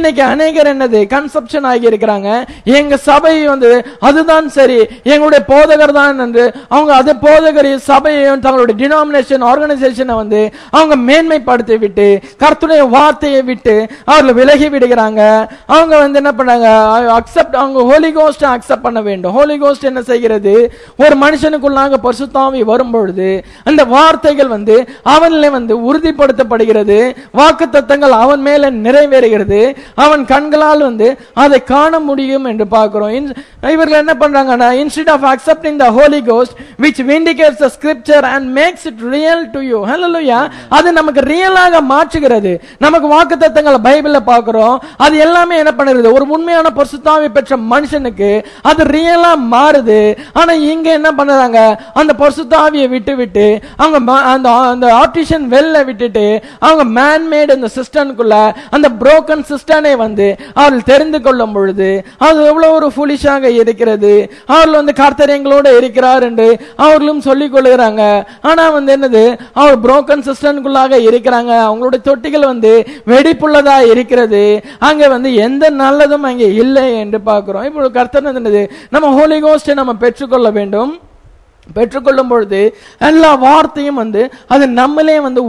இன்னைக்கு அநேகர் என்னது கன்செப்ஷன் ஆகி இருக்கிறாங்க. எங்க சபை வந்து அதுதான் சரி, எங்களுடைய போதகர் தான் என்று அவங்க அது போதகரையும் சபையையும் தங்களுடைய டினாமினேஷன் ஆர்கனைசேஷனை வந்து அவங்க மேன்மைப்படுத்தி விட்டு கர்த்தருடைய வார்த்தையை விட்டு அவர்கள் விலகி விடுகிறாங்க. அவங்க வந்து என்ன பண்ணாங்க, அக்செப்ட் அவங்க ஹோலி கோஸ்ட் அக்செப்ட் பண்ண வேண்டும். ஹோலி கோஸ்ட் என்ன செய்கிறது, ஒரு மனுஷனுக்குள்ளாக பரிசுத்தாவி வரும்பொழுது அந்த வார்த்தைகள் வந்து அவனிலே வந்து உறுதிப்படுத்தப்படுகிறது, வாக்குத்தத்தங்கள் அவன் மேல நிறைவேறுகிறது, அவன் கண்களால் வந்து அதை காண முடியும் என்று பார்க்கிறோம். இவர்கள் என்ன பண்றாங்கன்னா, instead of accepting the Holy Ghost which vindicates the scripture and makes it real to you, hallelujah, அது நமக்கு ரியலாக மாற்றுகிறது. நமக்கு வாக்குத்தத்தங்களை பைபிள்ல பார்க்கிறோம், அது எல்லாமே என்ன பண்ணுகிறது, ஒரு உண்மையான பரிசுத்தாவி பெற்ற மனுஷனுக்கு அது ரியலா மாறுது. ஆனா இங்க என்ன பண்றாங்க, அந்த பரிசுத்தாவியை விட்டு விட்டு அவங்க அந்த ஆர்டிஷன் வெல்ல விட்டுட்டு அவங்க மேன்மேட் அந்த சிஸ்டனுக்குள்ள அந்த புரோக்கன் சிஸ்டனை வந்து அவர்கள் தெரிந்து கொள்ளும் பொழுது அது எவ்வளவு ஒரு ஃபூலிஷாக இருக்கிறது. அவர்கள் வந்து கர்த்தர் எங்களோட இருக்கிறார் என்று அவர்களும் சொல்லிக் கொள்கிறாங்க. ஆனா வந்து என்னது, அவர் புரோக்கன் சிஸ்டனுக்குள்ளாக இருக்கிறாங்க. அவங்களுடைய தொட்டிகள் வந்து வெடிப்புள்ளதா இருக்கிறது. அங்க வந்து எந்த நல்லதும் அங்கே இல்லை என்று பார்க்கிறோம். இப்போ கர்த்தர் என்னது, நம்ம ஹோலி கோஸ்டை நம்ம பெற்றுக்கொள்ள வேண்டும். பெற்றுக்கொள்ளும் பொழுது எல்லா வார்த்தையும் வந்து அது நம்மளே வந்து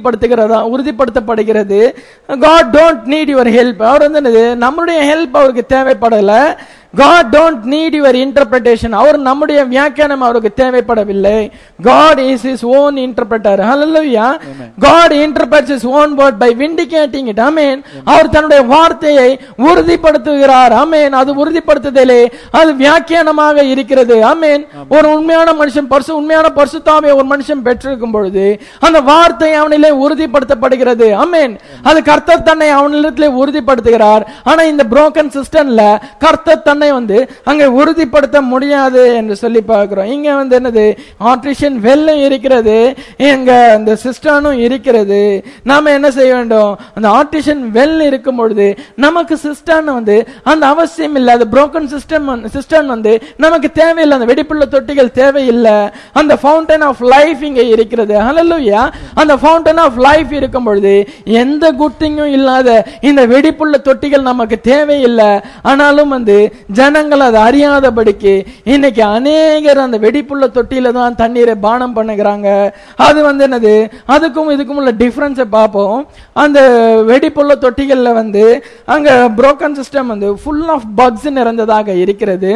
உறுதிப்படுத்தப்படுகிறது. God don't need your help. அவர் வந்து நம்மளுடைய ஹெல்ப் அவருக்கு தேவைப்படல. God don't need your interpretation. அவர் நம்முடைய வியாக்கியானம் அவருக்கு தேவைப்படவில்லை. God is his own interpreter. Hallelujah. God interprets his own word by vindicating it. Amen. அவர் தன்னுடைய வார்த்தையை உறுதிப்படுத்துகிறார். Amen. அது உறுதிப்படுத்துதலே அது வியாக்கியானமாக இருக்கிறது. Amen. ஒரு உண்மையான மனுஷன் உண்மையான பரிசுத்தாவியை ஒரு மனுஷன் பெற்றிருக்கும் பொழுது அந்த வார்த்தை அவனிலே உறுதிப்படுத்தப்படுகிறது. Amen. அது கர்த்தர் தன்னை அவனிடத்திலே உறுதிப்படுத்துகிறார். ஆனா இந்த broken systemல கர்த்தர் தன்னை வந்து அங்க உறுதிப்படுத்த முடியாது என்று சொல்லி பார்க்கிறோம். இங்க வந்து என்னது, ஆர்டிஷன் வெல்ல இருக்கிறது, எங்க அந்த சிஸ்டனும் இருக்கிறது. நாம என்ன செய்ய வேண்டும், அந்த ஆர்டிஷன் வெல் இருக்கும் பொழுது நமக்கு சிஸ்டன் வந்து அந்த அவசியம் இல்லை. அது புரோக்கன் சிஸ்டம் வந்து நமக்கு தேவையில்லை. அந்த வெடிப்புள்ள தொட்டிகள் தேவையில்லை. அந்த ஃபவுண்டன் ஆஃப் லைஃப் இங்க இருக்கிறது. ஹல்லேலூயா. அந்த ஃபவுண்டன் ஆஃப் லைஃப் இருக்கும் பொழுது எந்த குட் திங்கும் இல்லாத இந்த வெடிப்புள்ள தொட்டிகள் நமக்கு தேவையில்லை. ஆனாலும் வந்து ஜனங்கள் அதை அறியாதபடிக்கு இன்னைக்கு அநேகர் அந்த வெடிப்புள்ள தொட்டியில தான் தண்ணீரை பானம் பண்ணுகிறாங்க. அது வந்து என்னது, அதுக்கும் இதுக்கும் உள்ள டிஃபரன்ஸை பார்ப்போம். அந்த வெடிப்புள்ள தொட்டிகள்ல வந்து அங்க புரோக்கன் சிஸ்டம் வந்து ஃபுல் ஆஃப் பக்ஸ் நிறைந்ததாக இருக்கிறது.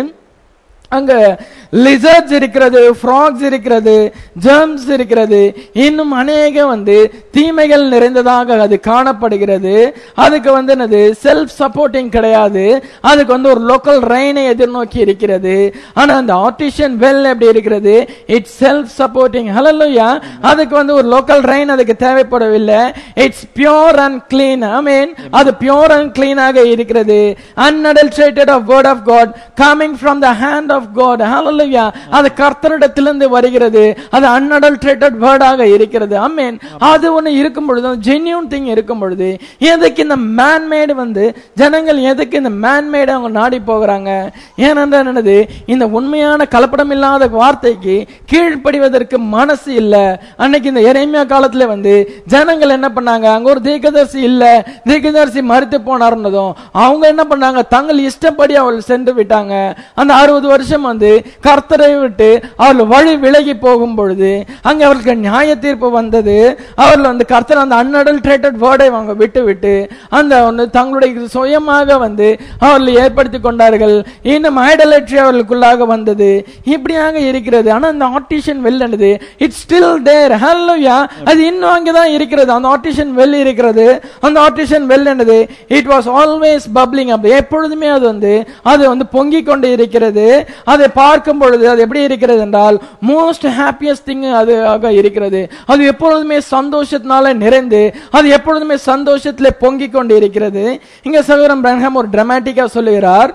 அங்க லிசர்ட்ஸ் இருக்கிறது, ஃப்ராக்ஸ் இருக்கிறது, ஜெர்ம்ஸ் இருக்கிறது, இன்னும் அநேக வந்து தீமைகள் நிறைந்ததாக அது காணப்படுகிறது. அதுக்கு வந்து என்னது, செல்ஃப் சப்போர்ட்டிங் கிடையாது. அதுக்கு வந்து ஒரு லோக்கல் ரெயினை எதிர்நோக்கி இருக்கிறது. ஆனா அந்த ஆர்டிஷியன் வெல் எப்படி இருக்கிறது, இட்ஸ் செல்ஃப் சப்போர்ட்டிங். ஹல்லேலூயா. அதுக்கு வந்து ஒரு லோக்கல் ரெயின் அதுக்கு தேவைப்படவில்லை. It's pure and clean. Amen. அது பியூர் அண்ட் கிளீனாக இருக்கிறது. unadulterated of word of God coming from the hand of God. Hallelujah. அது கர்த்தரிடத்திலிருந்து வருகிறது. அது unadulterated word ஆக இருக்கிறது. ஆமென். அது ஒன்னு இருக்கும் பொழுது, ஜென்யூன் திங் இருக்கும் பொழுது, எதுக்கு இந்த மேன் மேட் வந்து ஜனங்கள் எதுக்கு இந்த மேன் மேட் அவங்க நாடி போகிறாங்க? ஏனென்றால் என்னது, இந்த உண்மையான கலப்படம் இல்லாத வார்த்தைக்கு கீழ்ப்படிவதற்கு மனசு இல்ல. அன்னைக்கு இந்த எரேமியா காலத்துல வந்து ஜனங்கள் என்ன பண்ணாங்க, அங்க ஒரு தீர்க்கதரிசி இல்ல, தீர்க்கதரிசி மரித்து போனார்னதும் அவங்க என்ன பண்ணாங்க, தங்கள் இஷ்டப்படி அவர்கள் சென்று விட்டாங்க. அந்த 60 வருஷம் வந்து கர்த்தரை விட்டு அவர்கள் வழி விலகி போகும் பொழுது அங்க அவர்களுக்கு நியாய தீர்ப்பு வந்தது. அவர்கள் வந்து கர்த்தர் அந்த unadulterated வேர்டை அவங்க விட்டு விட்டு அந்த ஒன்று தங்களுடைய சுயமாக வந்து அவர்கள் ஏற்படுத்தி கொண்டார்கள். இன்னும் ஐடலட்ரி அவர்களுக்குள்ளாக வந்தது. இப்படியாக இருக்கிறது. ஆனா அந்த ஆர்டிஷியன் வெல் என்னது, இட்ஸ் ஸ்டில் தேர். ஹல்லேலூயா. அது இன்னும் அங்கதான் இருக்கிறது. அந்த ஆர்டிஷியன் வெல் இருக்கிறது. அந்த ஆர்டிஷியன் வெல் என்னது, it was always bubbling up. எப்பொழுதுமே அது வந்து பொங்கிக் கொண்டு இருக்கிறது. அதை பார்க்கும் பொழுது அது எப்படி இருக்கிறது என்றால் மோஸ்ட் ஹாப்பியஸ்ட் திங் அது இருக்கிறது. அது எப்பொழுதுமே சந்தோஷத்தினால நிறைந்து அது எப்பொழுதுமே சந்தோஷத்திலே பொங்கிக் கொண்டு இருக்கிறது. இங்க சகோதரன் பிரன்ஹாம் ஒரு டிராமாட்டிக்கா சொல்லுகிறார்,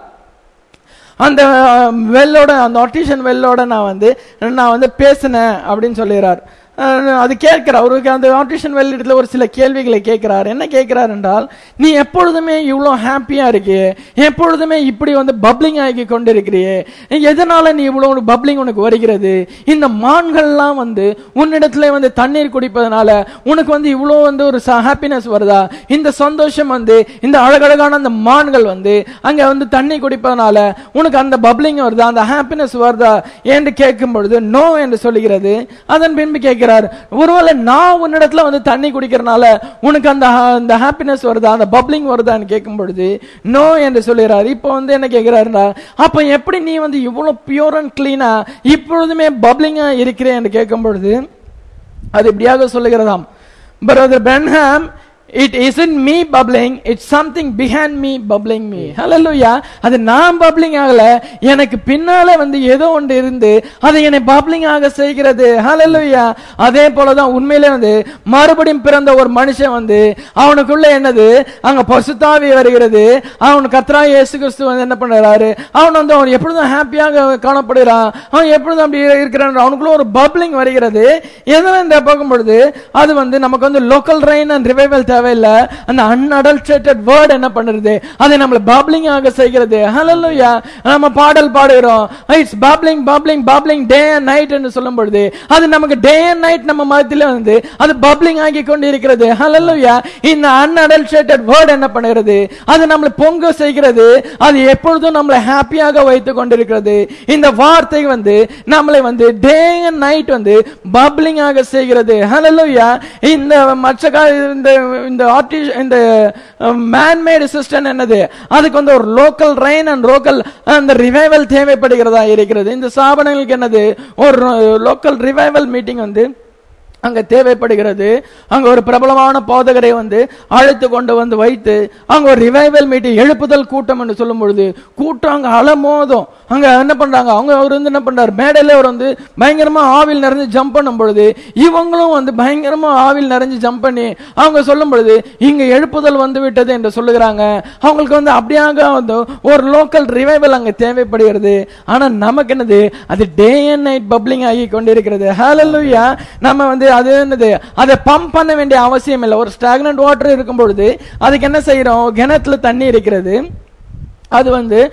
அந்த வெல்லோட, அந்த ஆர்டிஷியன் வெல்லோட நான் வந்து பேசினேன் அப்படின்னு சொல்லுகிறார். அது கேட்கிறார். அவருக்கு அந்த ஆர்டிஷன் வெளியிடத்துல ஒரு சில கேள்விகளை கேட்கிறார். என்ன கேட்கிறார் என்றால், நீ எப்பொழுதுமே இவ்வளோ ஹாப்பியா இருக்கியே, எப்பொழுதுமே இப்படி பப்ளிங் ஆகி கொண்டிருக்கிறியே, எதனால நீ இவ்வளவு பப்ளிங் உனக்கு வருகிறது? இந்த மான்கள்லாம் உன்னிடத்துல தண்ணீர் குடிப்பதனால உனக்கு இவ்வளோ ஒரு ஹாப்பினஸ் வருதா? இந்த சந்தோஷம் இந்த அழகழகான அந்த மான்கள் அங்க தண்ணி குடிப்பதனால உனக்கு அந்த பப்ளிங் வருதா, அந்த ஹாப்பினஸ் வருதா என்று கேட்கும் பொழுது நோ என்று சொல்லுகிறது. அதன் பின்பு கேட்கிறார், ஒருவேளை நான் உன்னிடத்துல தண்ணி குடிக்கிறனால உனக்கு அந்த ஹாப்பினஸ் வருதா, அந்த பப்ளிங் வருதான்னு கேட்கும் பொழுது நோ என்று சொல்லுகிறார். இப்போ என்ன கேட்கிறாருன்னா, அப்ப எப்படி நீ இவ்வளவு பியூர் அண்ட் கிளீனா இப்பொழுதுமே பப்ளிங்கா இருக்கிறேன் என்று கேட்கும் பொழுது அது இப்படியாக சொல்லுகிறதாம், brother Branham, it isn't me bubbling, it's something behind me bubbling me. Hallelujah. அது நான் பப்ளிங் ஆகல, எனக்கு பின்னால ஏதோ ஒன்று இருந்து அதை என்னை பப்ளிங் ஆக செய்கிறது. Hallelujah. அதே போலதான் உண்மையிலே மறுபடியும் பிறந்த ஒரு மனுஷன் அவனுக்குள்ள என்னது, அங்க பசுத்தாவி வருகிறது. அவன் கர்த்தராகிய இயேசு கிறிஸ்து என்ன பண்றாரு, அவன் அவன் எப்பொழுதும் ஹாப்பியாக காணப்படுகிறான், அவன் எப்பொழுதும் அப்படி இருக்கிறான், அவனுக்குள்ள ஒரு பப்ளிங் வருகிறது. எதனா பார்க்கும் பொழுது அது நமக்கு லோக்கல் ரெயின் அண்ட் ரிவைவல் தேவையில்லை. அந்த அன்அடல்டரேட்டட் வேர்ட் என்ன பண்ணுறது, அதை நம்மள பப்ளிங் ஆக செய்கிறது. ஹல்லேலூயா. நம்ம பாடல் பாடுகிறோம், it's bubbling bubbling bubbling day and night என்று சொல்லும் பொழுது அது நமக்கு டே அண்ட் நைட் நம்ம மத்தியில அது பப்ளிங் ஆகி கொண்டு இருக்கிறது. ஹல்லேலூயா. இந்த அன்அடல்டரேட்டட் வேர்ட் என்ன பண்ணுகிறது, அது நம்மளை பொங்க செய்கிறது. அது எப்பொழுதும் நம்மளை ஹாப்பியாக வைத்துக் கொண்டிருக்கிறது. இந்த வார்த்தை நம்மளை டே அண்ட் நைட் பப்ளிங் ஆக செய்கிறது. ஹல்லேலூயா. இந்த மற்ற இந்த மேன்மேட் சிஸ்டம் என்னது, அதுக்கு ஒரு லோக்கல் ரெயின் அண்ட் லோக்கல் அந்த ரிவைவல் தேவைப்படுகிறதா இருக்கிறது. இந்த ஸ்தாபனங்களுக்கு என்னது, ஒரு லோக்கல் ரிவைவல் மீட்டிங் அங்க தேவைப்படுகிறது. அங்க ஒரு பிரபலமான போதகரை அழைத்து கொண்டு வைத்து அங்க ஒரு ரிவைவல் மீட்டிங், எழுப்புதல் கூட்டம் என்று சொல்லும் பொழுது கூட்டம் அங்க அலமோதும். அங்க என்ன பண்றாங்க, அவங்க அவர் என்ன பண்றாரு, மேடையில அவர் பயங்கரமா ஆவில் நிறைஞ்சு ஜம்ப் பண்ணும் பொழுது இவங்களும் பயங்கரமா ஆவில் நிறைஞ்சு ஜம்ப் பண்ணி அவங்க சொல்லும் பொழுது இங்க எழுப்புதல் விட்டது என்று சொல்லுகிறாங்க. அவங்களுக்கு அப்படியாக ஒரு லோக்கல் ரிவைவல் அங்க தேவைப்படுகிறது. ஆனா நமக்கு என்னது, அது டே அண்ட் நைட் பப்ளிங் ஆகி கொண்டிருக்கிறது. ஹல்லேலூயா. நம்ம அது என்னது, அதை பம்ப் பண்ண வேண்டிய அவசியம் இல்லை. ஒரு ஸ்டாக்னன்ட் வாட்டர் இருக்கும் பொழுது அதுக்கு என்ன செய்யறோம், கிணத்துல தண்ணி இருக்கிறது, அது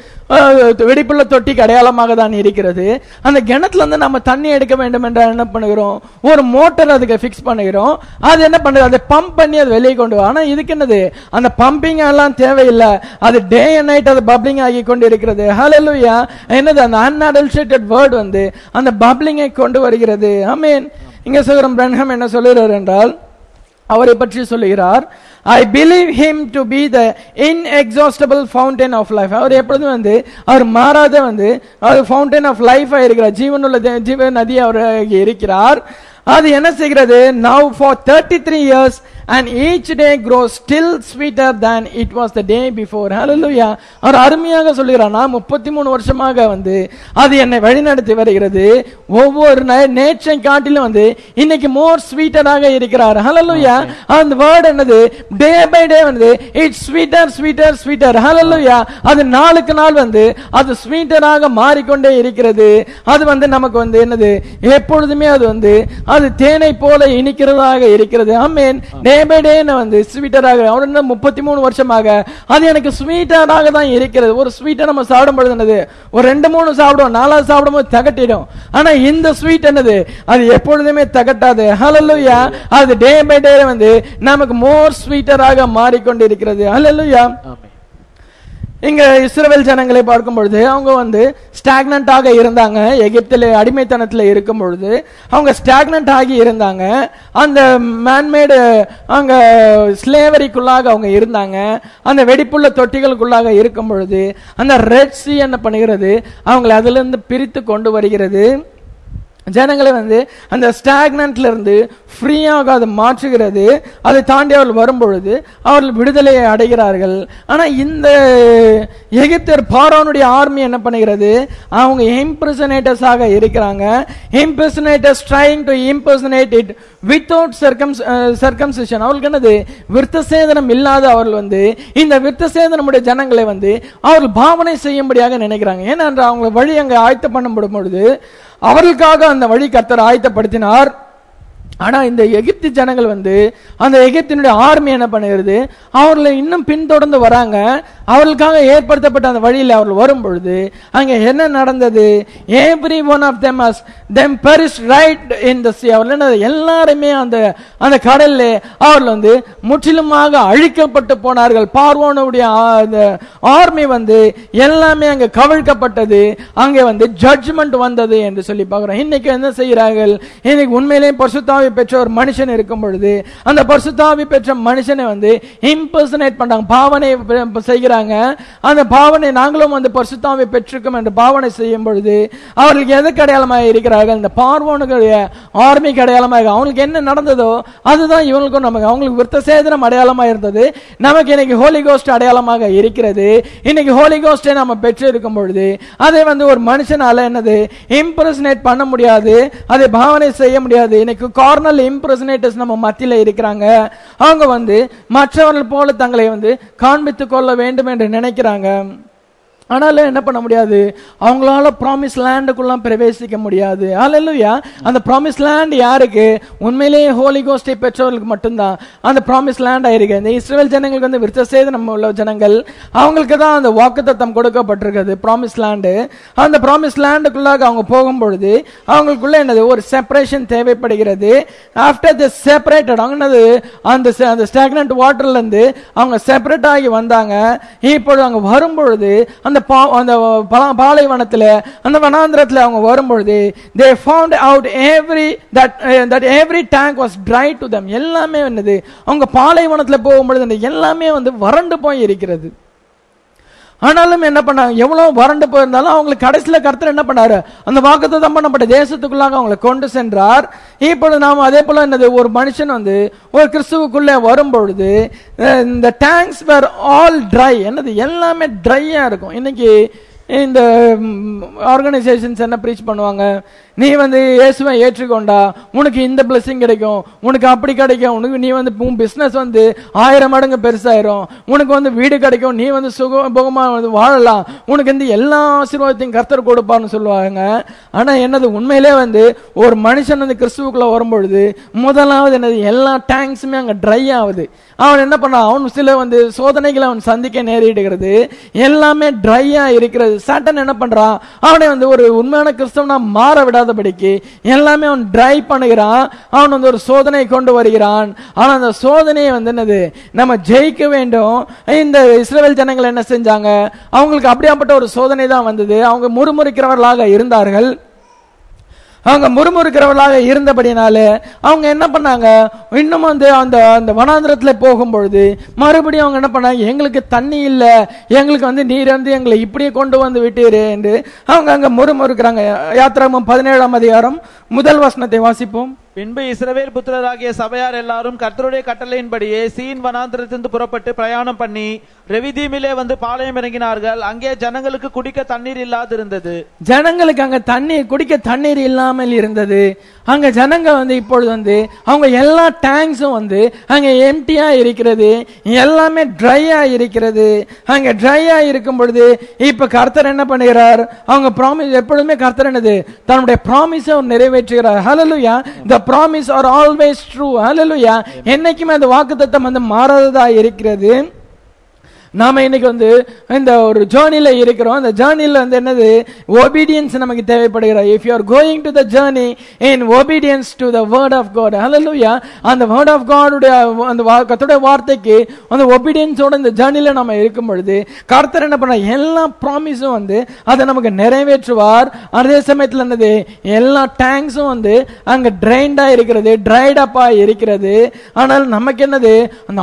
வெடிப்புள்ள தொட்டிக்கு அடையாளமாக தான் இருக்கிறது. அந்த கிணத்துல நம்ம தண்ணி எடுக்க வேண்டும் என்றால் என்ன பண்ணுகிறோம், ஒரு மோட்டர் அதுக்கு பிக்ஸ் பண்ணுகிறோம். அது என்ன பண்ணுது, அதை பம்ப் பண்ணி அது வெளியே கொண்டு வரும். ஆனா இதுக்கு என்னது, அந்த பம்பிங் எல்லாம் தேவையில்லை, அது டே அண்ட் நைட் அது பப்ளிங் ஆகி கொண்டு இருக்கிறது. ஹல்லேலூயா. என்னது, அந்த அன்அடல்டரேட்டட் வேர்ட் அந்த பப்ளிங்கை கொண்டு வருகிறது. ஆமென். இங்க சகோதரன் பிரென்ஹாம் என்ன சொல்லுகிறார் என்றால், அவரை பற்றி சொல்லுகிறார், I believe him to be the inexhaustible fountain of life. அவர் எப்பொழுதும் அவர் மாறாத அவர் ஃபவுண்டைன் ஆஃப் லைஃப் இருக்கிறார், ஜீவனுள்ள ஜீவ நதி அவர் இருக்கிறார். அது என்ன செய்கிறது, now for 33 years and each day grows still sweeter than it was the day before. Hallelujah. அவர் அருமையாக சொல்கிறார், நான் 33 வருஷமாக அது என்னை வழிநடத்தி வருகிறது. ஒவ்வொரு நேற்றை காட்டிலும் இன்னைக்கு மோர் ஸ்வீட்டராக இருக்கிறார். Hallelujah. அந்த வேர்ட் என்னது, day by day it's sweeter sweeter sweeter. Hallelujah. அது நாளுக்கு நாள் அது ஸ்வீட்டராக மாறிக்கொண்டே இருக்கிறது. அது நமக்கு என்னது, எப்பொழுதுமே அது தேனை போல இனிக்கிறதாக இருக்கிறது. ஆமென். டே பை டே ஸ்வீட்டராக, 33 வருஷமாக அது எனக்கு ஸ்வீட்டராக தான் இருக்கிறது. ஒரு ஸ்வீட்டை நம்ம சாப்பிடும் பொழுது என்னது, ஒரு 2-3 சாப்பிடுவோம், 4 சாப்பிடும் போது தகட்டிடும். ஆனா இந்த ஸ்வீட் என்னது, அது எப்பொழுதுமே தகட்டாது. ஹல்லேலூயா. அது டே பை டே நமக்கு மோர் ஸ்வீட்டராக மாறிக்கொண்டிருக்கிறது. ஹல்லேலூயா. இங்க இஸ்ரவேல் ஜனங்களை பார்க்கும் பொழுது அவங்க ஸ்டாக்னன்டாக இருந்தாங்க. எகிப்திலே அடிமைத்தனத்தில் இருக்கும் பொழுது அவங்க ஸ்டாக்னன்ட் ஆகி இருந்தாங்க. அந்த மேன்மேடு அங்க ஸ்லேவரிக்குள்ளாக அவங்க இருந்தாங்க. அந்த வெடிப்புள்ள தொட்டிகளுக்குள்ளாக இருக்கும் பொழுது அந்த ரெட் சீ என்ன பண்ணுகிறது, அவங்களை அதிலிருந்து பிரித்து கொண்டு வருகிறது. ஜனங்களை அந்த ஸ்டாக்னன்ட்ல இருந்து ஃப்ரீயாக அதை மாற்றுகிறது. அதை தாண்டி அவர்கள் வரும்பொழுது அவர்கள் விடுதலையை அடைகிறார்கள். ஆனா இந்த எகிப்தியர் பார்வோனுடைய ஆர்மி என்ன பண்ணுகிறது, அவங்க இம்பர்சனேட்டர்ஸ் ஆக இருக்கிறாங்க. Impersonators trying to impersonate it without circumcision. அவர்களுக்கு என்னது, விருத்தசேதனம் இல்லாத அவர்கள் இந்த விருத்தசேதனமுடைய ஜனங்களை அவர்கள் பாவனை செய்யும்படியாக நினைக்கிறாங்க. ஏனென்றால் அவங்க வழி அங்க ஆயத்தம் பண்ணப்படும் பொழுது அவர்களுக்காக அந்த வழி கர்த்தர் ஆயத்தப்படுத்தினார். ஆனா இந்த எகிப்து ஜனங்கள் வந்து அந்த எகிப்தினுடைய ஆர்மி என்ன பண்ணுகிறது, அவர்களை இன்னும் பின்தொடர்ந்து வராங்க. அவர்களுக்காக ஏற்படுத்தப்பட்ட அந்த வழியில் அவர்கள் வரும் பொழுது அங்க என்ன நடந்தது? every one of them has them perished right in the sea. அவர்கள் எல்லாருமே அந்த கடல்ல அவர்கள் வந்து முற்றிலுமாக அழிக்கப்பட்டு போனார்கள். பார்வோனுடைய ஆர்மி வந்து எல்லாமே அங்க கவிழ்க்கப்பட்டது. அங்க வந்து ஜட்ஜ்மெண்ட் வந்தது என்று சொல்லி பார்க்கிறோம். இன்னைக்கு என்ன செய்கிறார்கள்? இன்னைக்கு உண்மையிலேயே பரிசுத்தாவி பெற்ற ஒரு மனுஷன் இருக்கும் பொழுது அந்த பரிசுத்தாவி பெற்ற மனுஷனை வந்து இம்பர்சனேட் பண்றாங்க, பாவனை செய்கிறாங்க. அந்த பாவனை நாங்களும் வந்து பரிசுத்தாவி பெற்றிருக்கோம் என்று பாவனை செய்யும் பொழுது அவர்களுக்கு எதுக்கு அடையாளமாக இருக்கிறார்கள்? இந்த பார்வோனுடைய ஆர்மிக்கு அடையாளமாக. அவங்களுக்கு என்ன நடந்ததோ அதுதான் இவங்களுக்கும் நமக்கு. அவங்களுக்கு விருத்த சேதனம் அடையாளமாக இருந்தது, நமக்கு இன்னைக்கு ஹோலி கோஸ்ட் அடையாளமாக இருக்கிறது. இன்னைக்கு ஹோலி கோஸ்டை நம்ம பெற்று இருக்கும் பொழுது அதை வந்து ஒரு மனுஷனால என்னது இம்பர்சனேட் பண்ண முடியாது, அதை பாவனை செய்ய முடியாது. இன்னைக்கு கார்னல் இம்பர்சனேட்டர்ஸ் நம்ம மத்தியில இருக்கிறாங்க. அவங்க வந்து மற்றவர்கள் போல தங்களை வந்து காண்பித்துக் கொள்ள வேண்டும் என்று நினைக்கிறாங்க. ஆனாலும் என்ன பண்ண முடியாது, அவங்களால ப்ராமிஸ் லேண்டுக்குள்ள பிரவேசிக்க முடியாது. ஹல்லேலூயா. அந்த ப்ராமிஸ் லேண்ட் யாருக்கு? உண்மையிலேயே ஹோலி கோஸ்டை பெற்றவர்களுக்கு மட்டும்தான் அந்த ப்ராமிஸ் லேண்ட் ஆயிருக்கு. இந்த இஸ்ரவேல் ஜனங்களுக்கு வந்து விருத்த சேதனம் உள்ள ஜனங்கள், அவங்களுக்கு தான் அந்த வாக்குத்தத்தம் கொடுக்கப்பட்டிருக்கிறது, ப்ராமிஸ் லேண்டு. அந்த ப்ராமிஸ் லேண்டுக்குள்ளாக அவங்க போகும்பொழுது அவங்களுக்குள்ள என்னது ஒரு செப்பரேஷன் தேவைப்படுகிறது. ஆஃப்டர் தி செப்பரேட்டட் அவங்கனது அந்த ஸ்டாக்னன்ட் வாட்டர்ல இருந்து அவங்க செப்பரேட் ஆகி வந்தாங்க. இப்பொழுது அவங்க வரும்பொழுது அந்த பாலைவனத்துல அந்த வனாந்திரத்துல அவங்க வரும்பொழுது they found out that every tank was dry to them. எல்லாமே என்னது அவங்க பாலைவனத்துல போகும்பொழுது எல்லாமே வந்து வறண்டு போய் இருக்கிறது. ஆனாலும் என்ன பண்ணாங்க, எவ்வளவு வறண்டு போயிருந்தாலும் அவங்களுக்கு கடைசியில கர்த்தர் என்ன பண்ணாரு, அந்த வாக்குத்தத்தம் பண்ணப்பட்ட தேசத்துக்குள்ளாக அவங்களை கொண்டு சென்றார். இப்பொழுது நாம் அதே போல என்னது ஒரு மனுஷன் வந்து ஒரு கிறிஸ்துவுக்குள்ளே வரும்பொழுது இந்த டேங்க்ஸ் வேர் ஆல் ட்ரை, என்னது எல்லாமே ட்ரையா இருக்கும். இன்னைக்கு இந்த ஆர்கனைசேஷன்ஸ் என்ன ப்ரீச் பண்ணுவாங்க, நீ வந்து இயேசுவை ஏற்றுக்கொண்டா உனக்கு இந்த பிளெஸிங் கிடைக்கும், உனக்கு அப்படி கிடைக்கும், உனக்கு நீ வந்து உன் பிசினஸ் வந்து 1000 மடங்கு பெருசாயிரும், உனக்கு வந்து வீடு கிடைக்கும், நீ வந்து சுகமா வந்து வாழலாம், உனக்கு வந்து எல்லா ஆசீர்வாதத்தையும் கர்த்தர் கொடுப்பார்னு சொல்லுவாங்க. ஆனா என்னது உண்மையிலே வந்து ஒரு மனுஷன் வந்து கிறிஸ்துவுக்குள்ள வரும்பொழுது முதலாவது என்னது எல்லா டேங்க்ஸுமே அங்க ட்ரை ஆகுது. அவன் என்ன பண்ணான், அவன் சில வந்து சோதனைகளை அவன் சந்திக்க நேரிடுகிறது, எல்லாமே ட்ரையா இருக்கிறது. சாட்டன் என்ன பண்றான், அவனை வந்து ஒரு உண்மையான கிறிஸ்தவனா மாற விடாதபடிக்கு எல்லாமே அவன் ட்ரை பண்ணுகிறான். அவன் வந்து ஒரு சோதனை கொண்டு வருகிறான். ஆனா அந்த சோதனையை வந்து என்னது நம்ம ஜெயிக்க வேண்டும். இந்த இஸ்ரவேல் ஜனங்கள் என்ன செஞ்சாங்க, அவங்களுக்கு அப்படியாப்பட்ட ஒரு சோதனை தான் வந்தது. அவங்க முறுமுறுக்கிறவர்களாக இருந்தார்கள். அவங்க முறுமுறுக்கிறவர்களாக இருந்தபடினால அவங்க என்ன பண்ணாங்க, இன்னும் வந்து அந்த வனாந்திரத்துல போகும்பொழுது மறுபடியும் அவங்க என்ன பண்ணாங்க, எங்களுக்கு தண்ணி இல்ல, எங்களுக்கு வந்து நீர் வந்து எங்களை இப்படியே கொண்டு வந்து விட்டீரு என்று அவங்க அங்க முறுமுறுக்கிறாங்க. யாத்திராகமம் 17ஆம் அதிகாரம் 1 வசனத்தை வாசிப்போம். பின்பு இஸ்ரவேல் புத்திரராகிய சபையார் எல்லாரும் கர்த்தருடைய கட்டளையின்படியே சீன் வனாந்திரத்திலிருந்து புறப்பட்டு பிரயாணம் பண்ணி ரெவிதீமிலே வந்து பாளையம் இறங்கினார்கள். அங்கே ஜனங்களுக்கு குடிக்க தண்ணீர் இல்லாதிருந்தது. ஜனங்களுக்கு அங்க குடிக்க தண்ணீர் இல்லாமல் இருந்தது. அங்க ஜனங்க வந்து இப்பொழுது வந்து அவங்க எல்லா டேங்க்ஸும் வந்து அங்க எம்டியா இருக்கிறது, எல்லாமே ட்ரையா இருக்கிறது. அங்க ட்ரையா இருக்கும் பொழுது இப்ப கர்த்தர் என்ன பண்ணுகிறார், அவங்க ப்ராமிஸ் எப்பொழுதுமே கர்த்தர் என்னது தன்னுடைய ப்ராமிஸை நிறைவேற்றுகிறார். ஹல்லேலூயா. The promise are always true. Hallelujah. என்னைக்குமே அந்த வாக்குத்தத்தம் வந்து மாறாததா இருக்கிறது. நாம இன்னைக்கு வந்து இந்த ஒரு ஜர்னில இருக்கிறோம். அந்த ஜர்னில வந்து என்னது obedience நமக்கு தேவைப்படுகிறது. If you are going to the journey in obedience to the word of God, hallelujah, அந்த word of God உடைய அந்த கர்த்தருடைய வார்த்தைக்கு அந்த obedience ஓட இந்த ஜர்னில நாம இருக்கும் பொழுது கர்த்தர் என்ன பண்றார், எல்லா ப்ராமிஸும் வந்து அதை நமக்கு நிறைவேற்றுவார். அதே சமயத்துல என்னது எல்லா டேங்க்ஸும் வந்து அங்க ட்ரைண்டா இருக்கிறது, ட்ரைட் அப்பா இருக்கிறது. ஆனால் நமக்கு என்னது அந்த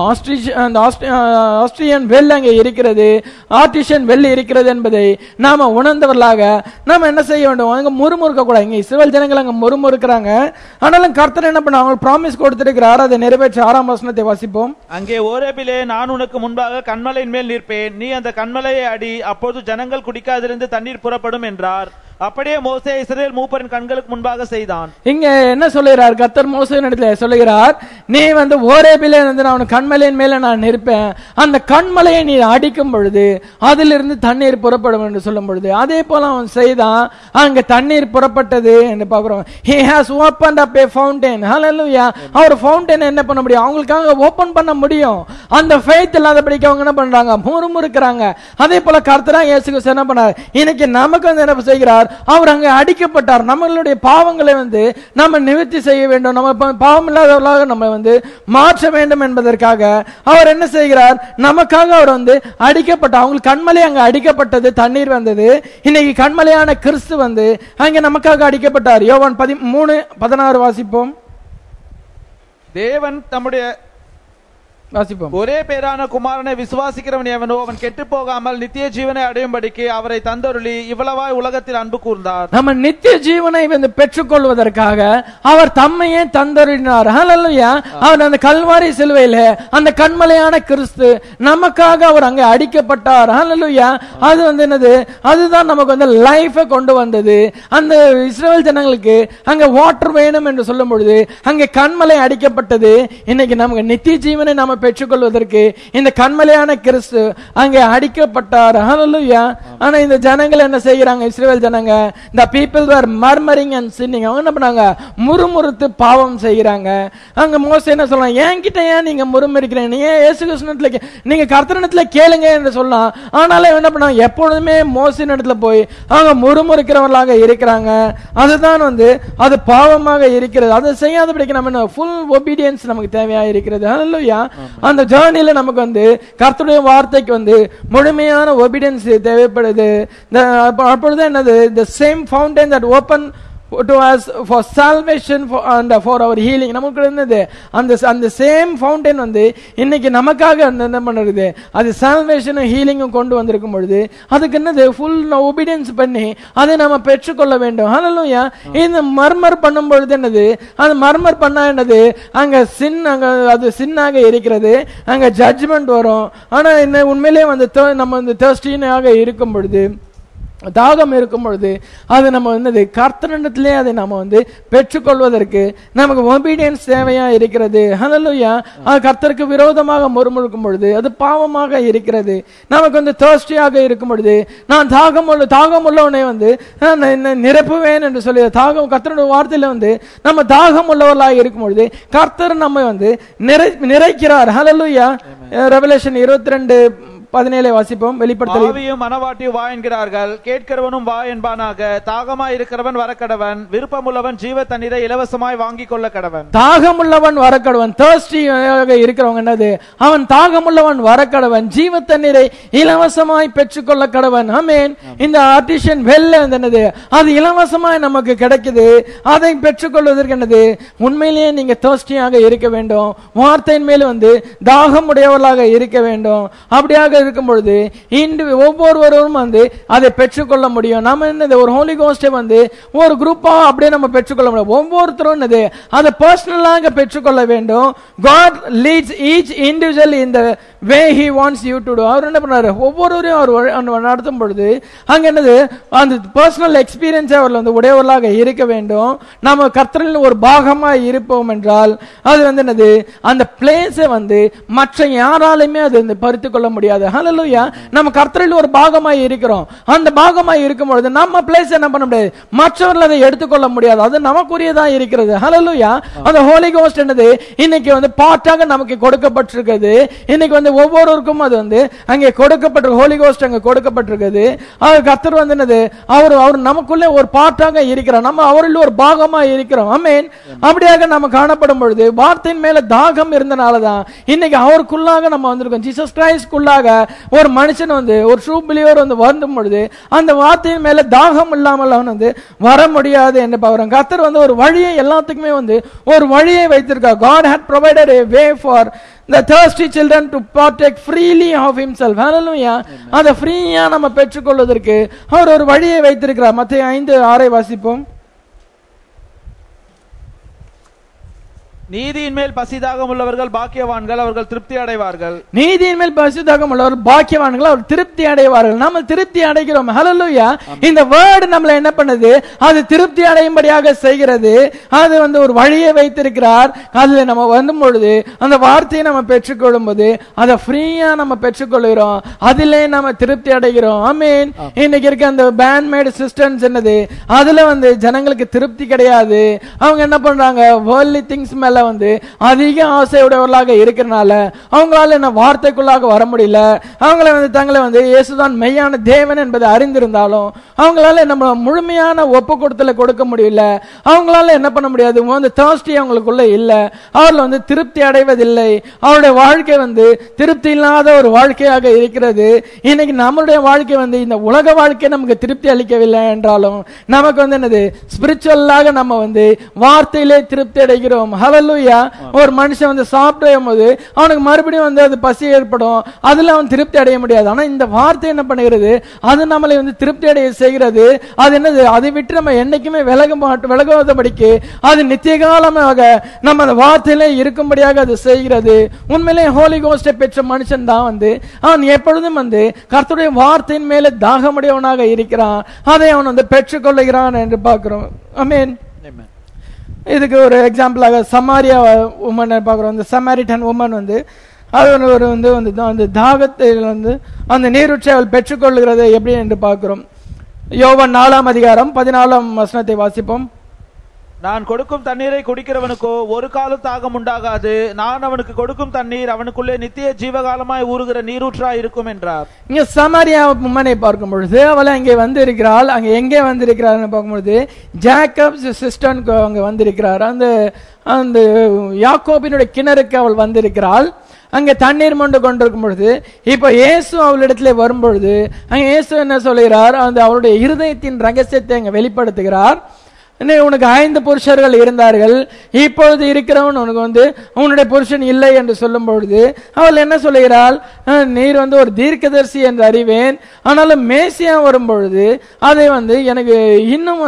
ஆஸ்திரியன் வெல் அங்கே இருக்கிறது, ஆர்டிஷியன் வெள்ளி இருக்கிறது என்பதை நாம உணர்ந்தவர்களாக நாம என்ன செய்ய வேண்டும், அங்க முறுமுறுக்க கூடாது. இங்க இஸ்ரவேல் ஜனங்கள் அங்க முறுமுறுக்கிறாங்க. ஆனாலும் கர்த்தர் என்ன பண்ண, அவங்க ப்ராமிஸ் கொடுத்திருக்கிறார், அதை நிறைவேற்ற 6ஆம் வசனத்தை வாசிப்போம். அங்கே ஓரேபிலே நான் உனக்கு முன்பாக கன்மலையின் மேல் நிற்பேன், நீ அந்த கன்மலையை அடி, அப்போது ஜனங்கள் குடிக்காதிருந்து தண்ணீர் புறப்படும் என்றார். அப்படியே மோசே இஸ்ரவேல் மூப்பரின் கண்களுக்கு முன்பாக செய்தான். இங்க என்ன சொல்லுகிறார் கர்த்தர் மோசேயினிடத்துல சொல்லுகிறார், நீ ஓரேபிலே நான் அவன் கண்மலையின் மேல நான் இருப்பேன், அந்த கண்மலையை நீ அடிக்கும் பொழுது அதிலிருந்து தண்ணீர் புறப்படும் என்று சொல்லும் பொழுது அதே போல அவன் செய்தான். அங்க தண்ணீர் புறப்பட்டது என்று பார்க்கிறோம். he has opened up a fountain. hallelujah. அவர் ஃபவுண்டன் என்ன பண்ண முடியும்? அவங்களுக்காக ஓபன் பண்ண முடியும். அந்த ஃபெய்த் இல்லாதபடிக்கு அவங்க என்ன பண்றாங்க? முறுமுறுக்கிறாங்க. அதே போல கர்த்தரா இயேசு கிறிஸ்து என்ன பண்ணார்? இன்னைக்கு நமக்கு என்ன செய்கிறார்? அவர் அங்க அடிக்கப்பட்டார். நம்மளுடைய பாவங்களை நம்ம நிவர்த்தி செய்ய வேண்டும், நம்ம பாவம் இல்லாதவர்களாக நம்ம மாற்ற வேண்டும் என்பதற்காக அவர் என்ன செய்கிறார்? நமக்காக அவர் அடிக்கப்பட்டார். அவங்களுக்கு கண்மலை அங்க அடிக்கப்பட்டது, தண்ணீர் வந்தது. இன்னைக்கு கண்மலையான கிறிஸ்து அங்க நமக்காக அடிக்கப்பட்டார். யோவான் 13:16 வாசிப்போம். தேவன் தம்முடைய வாசிப்போம். ஒரே பேரான குமாரனை விசுவாசிக்கிறவன் எவனோ அவன் கெட்டு போகாமல் நித்திய ஜீவனை அடையும்படிக்கு அவரை தந்தருளி இவ்வளவாய் உலகத்தில் அன்பு கூர்ந்தார். நம்ம நித்திய ஜீவனை பெற்றுக் கொள்வதற்காக அவர் தம்மையே தந்தருளினார். ஹல்லேலூயா. அவர் அந்த கல்வாரி சிலுவையில அந்த கண்மலையான கிறிஸ்து நமக்காக அவர் அங்கே அடிக்கப்பட்டார். ஹல்லேலூயா. அது என்னது? அதுதான் நமக்கு லைஃபை கொண்டு வந்தது. அந்த இஸ்ரவேல் ஜனங்களுக்கு அங்க வாட்டர் வேணும் என்று சொல்லும் பொழுது அங்கே கண்மலை அடிக்கப்பட்டது. இன்னைக்கு நமக்கு நித்திய ஜீவனை நாம பெற்றுக்கொள்வதற்கு இந்த கண்மலையான கிறிஸ்து அங்கே அடிக்கப்பட்டார். ஹல்லேலூயா. ஆனா இந்த ஜனங்கள் என்ன செய்யறாங்க? இஸ்ரவேல் ஜனங்க, the people were murmuring and sinning. அவங்க என்ன பண்ணாங்க? முறுமுறுத்து பாவம் செய்யறாங்க. அங்க மோசே என்ன சொல்றான்? என்கிட்ட ஏன் நீங்க முறுமுறுக்கிறீங்க? ஏன் இயேசு கிறிஸ்துவிடத்துல நீங்க கர்த்தரிடத்துல கேளுங்க என்று சொல்லலாம். ஆனாலும் என்ன பண்ணாங்க? எப்பொழுதுமே மோசேயின் இடத்துல போய் அவங்க முறுமுறுக்கிறவர்களாக இருக்கிறாங்க. அதுதான் அது பாவமாக இருக்கிறது. அதை செய்யாதபடிக்கு நம்ம full obedience நமக்கு தேவையா இருக்கிறது. ஹல்லேலூயா. அந்த ஜர்னில நமக்கு கர்த்தருடைய வார்த்தைக்கு முழுமையான ஒபீடியன்ஸ் தேவைப்படுது. அப்பொழுது என்னது? the same fountain that open to us for salvation and for our healing. நமக்கு என்னது? அந்த சேம் ஃபவுண்டன் இன்னைக்கு நமக்காக என்ன பண்ணுறது? அது சால்வேஷனும் ஹீலிங்கும் கொண்டு வந்திருக்கும் பொழுது அதுக்கு என்னது? ஃபுல் ஒபீடியன்ஸ் பண்ணி அதை நம்ம பெற்றுக்கொள்ள வேண்டும். ஹல்லேலூயா. இந்த மர்மர் பண்ணும் பொழுது என்னது? அந்த மர்மர் பண்ணா என்னது? அங்க சின், அங்க அது சின்னாக இருக்கிறது. அங்க ஜட்ஜ்மெண்ட் வரும். ஆனா என்ன உண்மையிலே நம்ம தர்ஸ்டியாக இருக்கும் பொழுது, தாகம் இருக்கும் பொழுது அது நம்ம என்னது? கர்த்தரிடத்திலே அதை நம்ம பெற்றுக்கொள்வதற்கு நமக்கு ஒபீடியன்ஸ் தேவையா இருக்கிறது. ஹல்லேலூயா. அது கர்த்தருக்கு விரோதமாக முறுமுறுக்கும் பொழுது அது பாவமாக இருக்கிறது. நமக்கு தர்ஸ்டியாக இருக்கும் பொழுது நான் தாகம் உள்ளவனை நிரப்புவேன் என்று சொல்லி தாகம் கர்த்தருடைய வார்த்தையில நம்ம தாகம் உள்ளவர்களாக இருக்கும் பொழுது கர்த்தர் நம்ம நிறைக்கிறார். ஹல்லேலூயா. ரெவலேஷன் 22:17 வாசிப்போம். வெளிப்படுத்தல். ஆவியும் மனவாட்டியும் வா என்கிறார்கள், கேட்கிறவனும் வா என்பானாக. தாகமாய் இருக்கிறவன் வரக்கடவன், விருப்பமுள்ளவன் ஜீவ தண்ணீரை இலவசமாய் வாங்கிக் கொள்ள கடவன். தாகமுள்ளவன் வரக்கடவன். தர்ஸ்டியாக இருக்கிறவங்க என்னது? அவன் தாகமுள்ளவன் வரக்கடவன், ஜீவ தண்ணீரை இலவசமாய் பெற்றுக்கொள்ள கடவன். ஆமென். இந்த ஆர்டிஷன் வெல்ல என்னது? அது இலவசமாய் நமக்கு கிடைக்குது. அதை பெற்றுக்கொள்வதற்கு என்னது? உண்மையிலேயே நீங்க தர்ஸ்டியாக இருக்க வேண்டும். வார்த்தையின் மேல் தாகம் உடையவர்களாக இருக்க வேண்டும். அப்படியாக இருக்கும் பொழுது ஒவ்வொருவரும் அதை பெற்றுக்கொள்ள முடியும். நம்ம என்னது? ஒரு ஹோலி கோஸ்டை ஒரு குரூப்பா அப்படியே நம்ம பெற்றுக்கொள்ள முடியும். ஒவ்வொருத்தரும் என்னது? அதை பர்சனலாக பெற்றுக்கொள்ள வேண்டும். God leads each individual in the way he wants you to do. அவர் என்ன பண்றாரு? ஒவ்வொருவரையும் அவர் நடத்தும் பொழுது அங்க என்னது? அந்த பர்சனல் எக்ஸ்பீரியன்ஸ் அவர்கள் உடையவர்களாக இருக்க வேண்டும். நம்ம கர்த்தரில் ஒரு பாகமாக இருப்போம் என்றால் அது என்னது? அந்த பிளேஸை மற்ற யாராலுமே அது பறித்துக் கொள்ள முடியாது. ஹல்லேலூயா. நம்ம கர்த்தரில் ஒரு பாகமாய் இருக்கிறோம். அந்த பாகமாய் இருக்கும் பொழுது நம்ம பிளேஸ் என்ன பண்ண முடியாது? மற்றவர்கள் அதை எடுத்துக்கொள்ள முடியாது. அது நமக்குரியதா இருக்கிறது. ஹல்லேலூயா. அந்த ஹோலி கோஸ்ட் என்னது? இன்னைக்கு பார்ட்டாக நமக்கு கொடுக்கப்பட்டிருக்கிறது. இன்னைக்கு ஒவ்வொருவருக்கும் அது அங்கே கொடுக்கப்பட்ட ஹோலி கோஸ்ட் அங்கே கொடுக்கப்பட்டிருக்கிறது. கர்த்தர் என்னது? அவர் நமக்குள்ளே ஒரு பார்ட்டாக இருக்கிறார். நம்ம அவரில் ஒரு பாகமாய் இருக்கிறோம். ஆமென். அப்படியாக நம்ம காணப்படும் பொழுது வார்த்தையின் மேல தாகம் இருந்தனாலதான் இன்னைக்கு அவருக்குள்ளாக நம்ம வந்திருக்கோம். ஜீசஸ் கிரைஸ்டுக்குள்ளாக ஒரு மனுஷன் ஒரு ட்ரூ பிலீவர் வந்தும் பொழுது அந்த வார்த்தையின் மேல தாகம் இல்லாமல் அவன் வர முடியாது என்று பார்க்கிறோம். கர்த்தர் ஒரு வழியை எல்லாத்துக்குமே ஒரு வழியை வைத்திருக்கார். God had provided a way for the thirsty children to partake freely of himself. Hallelujah. அதை ஃப்ரீயா நம்ம பெற்றுக்கொள்வதற்கு அவர் ஒரு வழியை வைத்திருக்கிறார். மத்தேயு 5:6 வாசிப்போம். நீதியின் மேல் பசிதாகம் உள்ளவர்கள் பாக்கியவான்கள், அவர்கள் திருப்தி அடைவார்கள். நீதியின் மேல் பசிதாகம் உள்ளவர்கள் பாக்கியவான்கள், அவர் திருப்தி அடைவார்கள். நம்ம திருப்தி அடைகிறோம். ஹல்லேலூயா. இந்த வேர்ட் நம்மள என்ன பண்ணுது? அது திருப்தி அடையும்படியாக செய்கிறது. அது ஒரு வழியை வைத்திருக்கிறார். அதுல நம்ம வரும் பொழுது அந்த வார்த்தையை நம்ம பெற்றுக்கொள்ளும் போது அதை ஃப்ரீயா நம்ம பெற்றுக்கொள்கிறோம். அதிலே நம்ம திருப்தி அடைகிறோம். ஆமென். இன்னைக்கு இருக்க அந்த பேண்ட்மேட் சிஸ்டம்ஸ் என்னது? அதுல ஜனங்களுக்கு திருப்தி கிடையாது. அவங்க என்ன பண்றாங்க? வேர்ல்ட்லி திங்ஸ் மேல அதிக ஆசையுடையவர்களாக இருக்கிறனால அவங்களால என்ன வார்த்தைக்குள்ளாக வர முடியல. அவங்களை தங்களை இயேசுதான் மெய்யான தேவன் என்பதை அறிந்திருந்தாலும் அவங்களால நம்ம முழுமையான ஒப்பு கொடுத்தல கொடுக்க முடியல. அவங்களால என்ன பண்ண முடியாது? தர்ஸ்டி அவங்களுக்குள்ள இல்ல. அவர்கள் திருப்தி அடைவதில்லை. அவருடைய வாழ்க்கை திருப்தி இல்லாத ஒரு வாழ்க்கையாக இருக்கிறது. இன்னைக்கு நம்மளுடைய வாழ்க்கை இந்த உலக வாழ்க்கை நமக்கு திருப்தி அளிக்கவில்லை என்றாலும் நமக்கு என்னது? ஸ்பிரிச்சுவலாக நம்ம வார்த்தையிலே திருப்தி அடைகிறோம். ஹல்லேலூயா. ஒரு மனுஷன் சாப்பிடும் போது அவனுக்கு மறுபடியும் அது பசி ஏற்படும். அதுல அவன் திருப்தி அடைய முடியாது. ஆனா இந்த வார்த்தை என்ன பண்ணுகிறது? அது நம்மளை திருப்தி அடைய செய்கிறது. அது என்னது? அதை விட்டு நம்ம என்னைக்குமே விலகாதபடிக்கு அது நித்திய காலமாக நம்ம அந்த வார்த்தையில இருக்கும்படியாக அது செய்கிறது. உண்மையிலே ஹோலி கோஸ்டை பெற்ற மனுஷன் தான் அவன் எப்பொழுதும் கர்த்தருடைய வார்த்தையின் மேல தாகமுடையவனாக இருக்கிறான். அதை அவன் பெற்றுக்கொள்ளுகிறான் என்று பார்க்கிறோம். ஆமென். இதுக்கு ஒரு எக்ஸாம்பிளாக சமாரியா உமன் பார்க்கிறோம். அந்த சமாரிட்டன் உமன் அது ஒரு அந்த தாகத்தில் அந்த நீரூற்றை அவள் பெற்றுக்கொள்ளுகிறது எப்படி என்று பார்க்கிறோம். யோவான் 4ஆம் அதிகாரம் 14ஆம் வசனத்தை வாசிப்போம். நான் கொடுக்கும் தண்ணீரை குடிக்கிறவனுக்கோ ஒரு காலம் தாகம் உண்டாகாது. நான் அவனுக்கு கொடுக்கும் தண்ணீர் அவனுக்குள்ளே நித்திய ஜீவகாலமாய் ஊறுகிற நீரூற்றாய் இருக்கும் என்றார். இங்க சமாரியா உம்மனை பார்க்கும் பொழுது அவள் அங்கே வந்திருக்கிறாள். அங்கே எங்கே வந்திருக்கிறாள் பார்க்கும்பொழுது ஜேக்கப்ஸ் சிஸ்டனுக்கு அங்கே வந்திருக்கிறார். அந்த யாக்கோபினுடைய கிணறுக்கு அவள் வந்திருக்கிறாள். அங்கே தண்ணீர் மொண்டு கொண்டிருக்கும் பொழுது இப்ப இயேசு அவளிடத்துல வரும்பொழுது அங்க இயேசு என்ன சொல்கிறார்? அவளுடைய இருதயத்தின் ரகசியத்தை அங்க வெளிப்படுத்துகிறார். உனக்கு 5 புருஷர்கள் இருந்தார்கள், இப்பொழுது இருக்கிறவன் உனக்கு உன்னுடைய புருஷன் இல்லை என்று சொல்லும் பொழுது அவள் என்ன சொல்லுகிறாள்? நீர் ஒரு தீர்க்கதரிசி என்று அறிவேன், ஆனாலும் மேசியா வரும் பொழுது அதை எனக்கு இன்னும்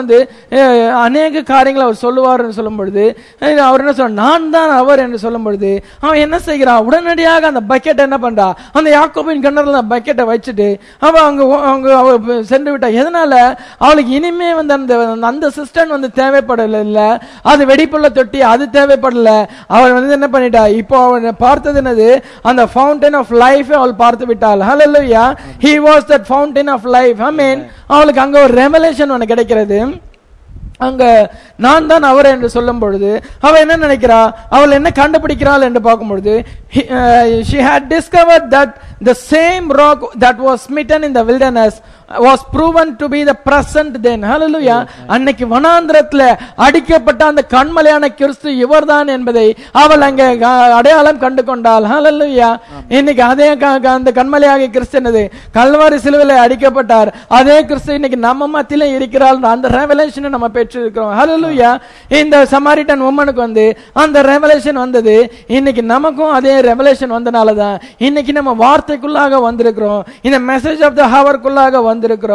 அநேக காரியங்கள் அவர் சொல்லுவார் என்று சொல்லும் பொழுது அவர் என்ன சொல்ற? நான் தான் அவர் என்று சொல்லும் பொழுது அவன் என்ன செய்கிறான்? உடனடியாக அந்த பக்கெட் என்ன பண்றா? அந்த யாக்கோபின் கிணறுல அந்த பக்கெட்டை வச்சுட்டு அவ அவங்க சென்று விட்டா. எதனால? அவளுக்கு இனிமே அந்த சிஸ்டம் தேவைப்படல. அது வெடிப்புள்ள தொட்டி அது தேவைப்படல. அவள் என்ன பண்ணிட்டா? இப்போ அவன் பார்த்தது என்னது? அந்த ஃபவுண்டன் ஆஃப் லைஃப் அவள் பார்த்து விட்டாள். ஹல்லேலூயா. he was that fountain of life. ஆமென். அவளுக்கு அங்க ஒரு ரெவலேஷன் ஒன்று கிடைக்கிறது. அங்க நான் தான் அவர் என்று சொல்லும் பொழுது அவள் என்ன நினைக்கிறா? அவள் என்ன கண்டுபிடிக்கிறாள் என்று பார்க்கும் பொழுது she had discovered that the same rock that was smitten in the wilderness was proven to be the present then. Hallelujah. அன்னைக்கு வனாந்திரத்துல அடிக்கப்பட்ட அந்த கண்மலையான கிறிஸ்து இவர்தான் என்பதை அவள் அங்கே அடையாளம் கண்டு கொண்டாள். Hallelujah. இன்னைக்கு அதே அந்த கண்மலையாகிய கிறிஸ்து என்னது? கல்வாரி சிலுவையிலே அடிக்கப்பட்டார். அதே கிறிஸ்து இன்னைக்கு நம்ம மத்தியிலே இருக்கிறாள். அந்த ரெவலேஷனை நம்ம பெற்றிருக்கிறோம். Hallelujah. இந்த சமாரிட்டன் உம்மனுக்கு அந்த ரெவலேஷன் வந்தது. இன்னைக்கு நமக்கும் அதே ரெவலேஷன் வந்தனாலதான் இன்னைக்கு நம்ம வார்த்தைக்குள்ளாக வந்திருக்கிறோம். இந்த மெசேஜ் ஆஃப் த ஹவர்க்குள்ளாக வந்திருக்கிறோம்.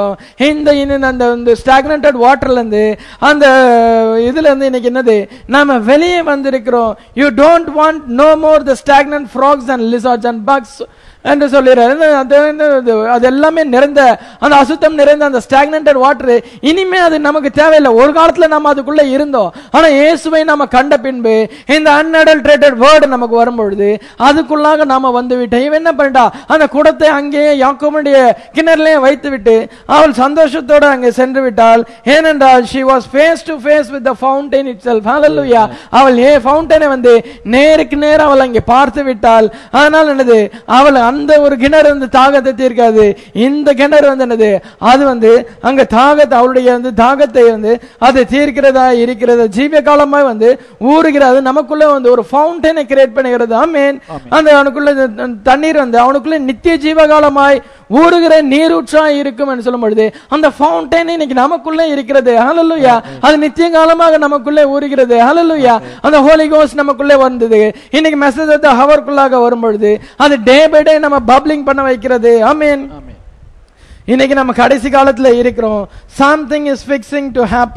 இந்த ஸ்டாக்னன்டட் வாட்டர்ல இருந்து அந்த இதுல இருந்து இன்னைக்கு என்னது? நாம வெளியே வந்திருக்கிறோம். You don't want no more the stagnant frogs and lizards and bugs என்று சொல்லிடுறாரு. அது எல்லாமே நிறைந்த அந்த அசுத்தம் நிறைந்த அந்த ஸ்டாக்னன்டட் வாட்டர் இனிமே அது நமக்கு தேவையில்லை. ஒரு காலத்துல நம்ம அதுக்குள்ள இருந்தோம். ஆனா இயேசுவை நாம கண்ட பின்பு இந்த அன்அடல்ட்ரேட்டட் வேர்டு நமக்கு வரும்பொழுது அதுக்குள்ளாக நாம வந்து விட்டோம். இவன் என்ன பண்ணிட்டா? அந்த குடத்தை அங்கேயே யாக்கோபுடைய கிணறுலயே வைத்து விட்டு அவள் சந்தோஷத்தோடு அங்கே சென்று விட்டாள். ஏனென்றால் she was face to face with the fountain itself. Hallelujah. அவள் ஃபவுண்டனை நேருக்கு நேர் அவள் அங்கே பார்த்து விட்டாள். அதனால என்னது? அவள் அந்த ஒரு கிணறு தாகத்தை தீர்க்காது. இந்த கிணறு என்னது? அது அங்க தாகத்தை அவளுடைய தாகத்தை அது தீர்க்கிறதா இருக்கிறது. ஜீவிய காலமாய் ஊறுகிறது. நமக்குள்ள ஒரு ஃபவுண்டனை கிரியேட் பண்ணுகிறது. ஆமென். அந்த அவனுக்குள்ள தண்ணீர் அவனுக்குள்ள நித்திய ஜீவகாலமாய் ஊறுகிற நீரூற்றாய் இருக்கும் என்று சொல்லும் பொழுது அந்த ஃபவுண்டன் இன்னைக்கு நமக்குள்ள இருக்கிறது. ஹல்லேலூயா. அது நித்திய காலமாக நமக்குள்ளே ஊறுகிறது. ஹல்லேலூயா. அந்த ஹோலி கோஸ்ட் நமக்குள்ளே வந்தது. இன்னைக்கு மெசேஜ் ஆஃப் தி ஹவர்க்குள்ளாக வரும் பொழுது அது டே பை டே நம்ம பப்ளிங் பண்ண வைக்கிறது. ஆமென். இன்னைக்கு நம்ம கடைசி காலத்துல இருக்கிறோம். something is fixing to happen.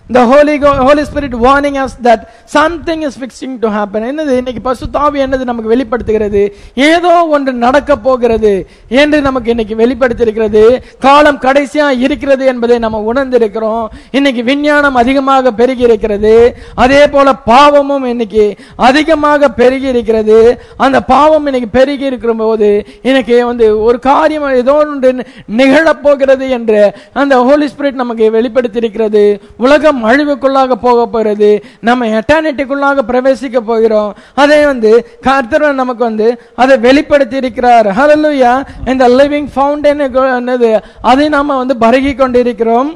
the Holy Spirit warning us that something is fixing to happen. என்னது இன்னைக்கு பரிசுத்த ஆவி என்னது நமக்கு வெளிப்படுத்துகிறது, ஏதோ ஒன்று நடக்க போகிறது என்று நமக்கு இன்னைக்கு வெளிப்படுத்தியிருக்கிறது. காலம் கடைசியா இருக்கிறது என்பதை நம்ம உணர்ந்திருக்கிறோம். இன்னைக்கு விஞ்ஞானம் அதிகமாக பெருகி இருக்கிறது, அதே போல பாவமும் இன்னைக்கு அதிகமாக பெருகி இருக்கிறது. அந்த பாவம் இன்னைக்கு பெருகி இருக்கிற போது இன்னைக்கு ஒரு காரியம் ஏதோ ஒன்று நிகழப் போகிறது என்று அந்த ஹோலி ஸ்பிரிட் நமக்கு வெளிப்படுத்தி இருக்கிறது. உலகம் அழிவுக்குள்ளாக போக போகிறது, நம்ம எட்டர்னிட்டிக்குள்ளாக பிரவேசிக்க போகிறோம். அதை கர்த்தர் நமக்கு அதை வெளிப்படுத்தி இருக்கிறார். ஹல்லேலூயா. இந்த லிவிங் ஃபவுண்டன் அதை நாம பருகி கொண்டிருக்கிறோம்.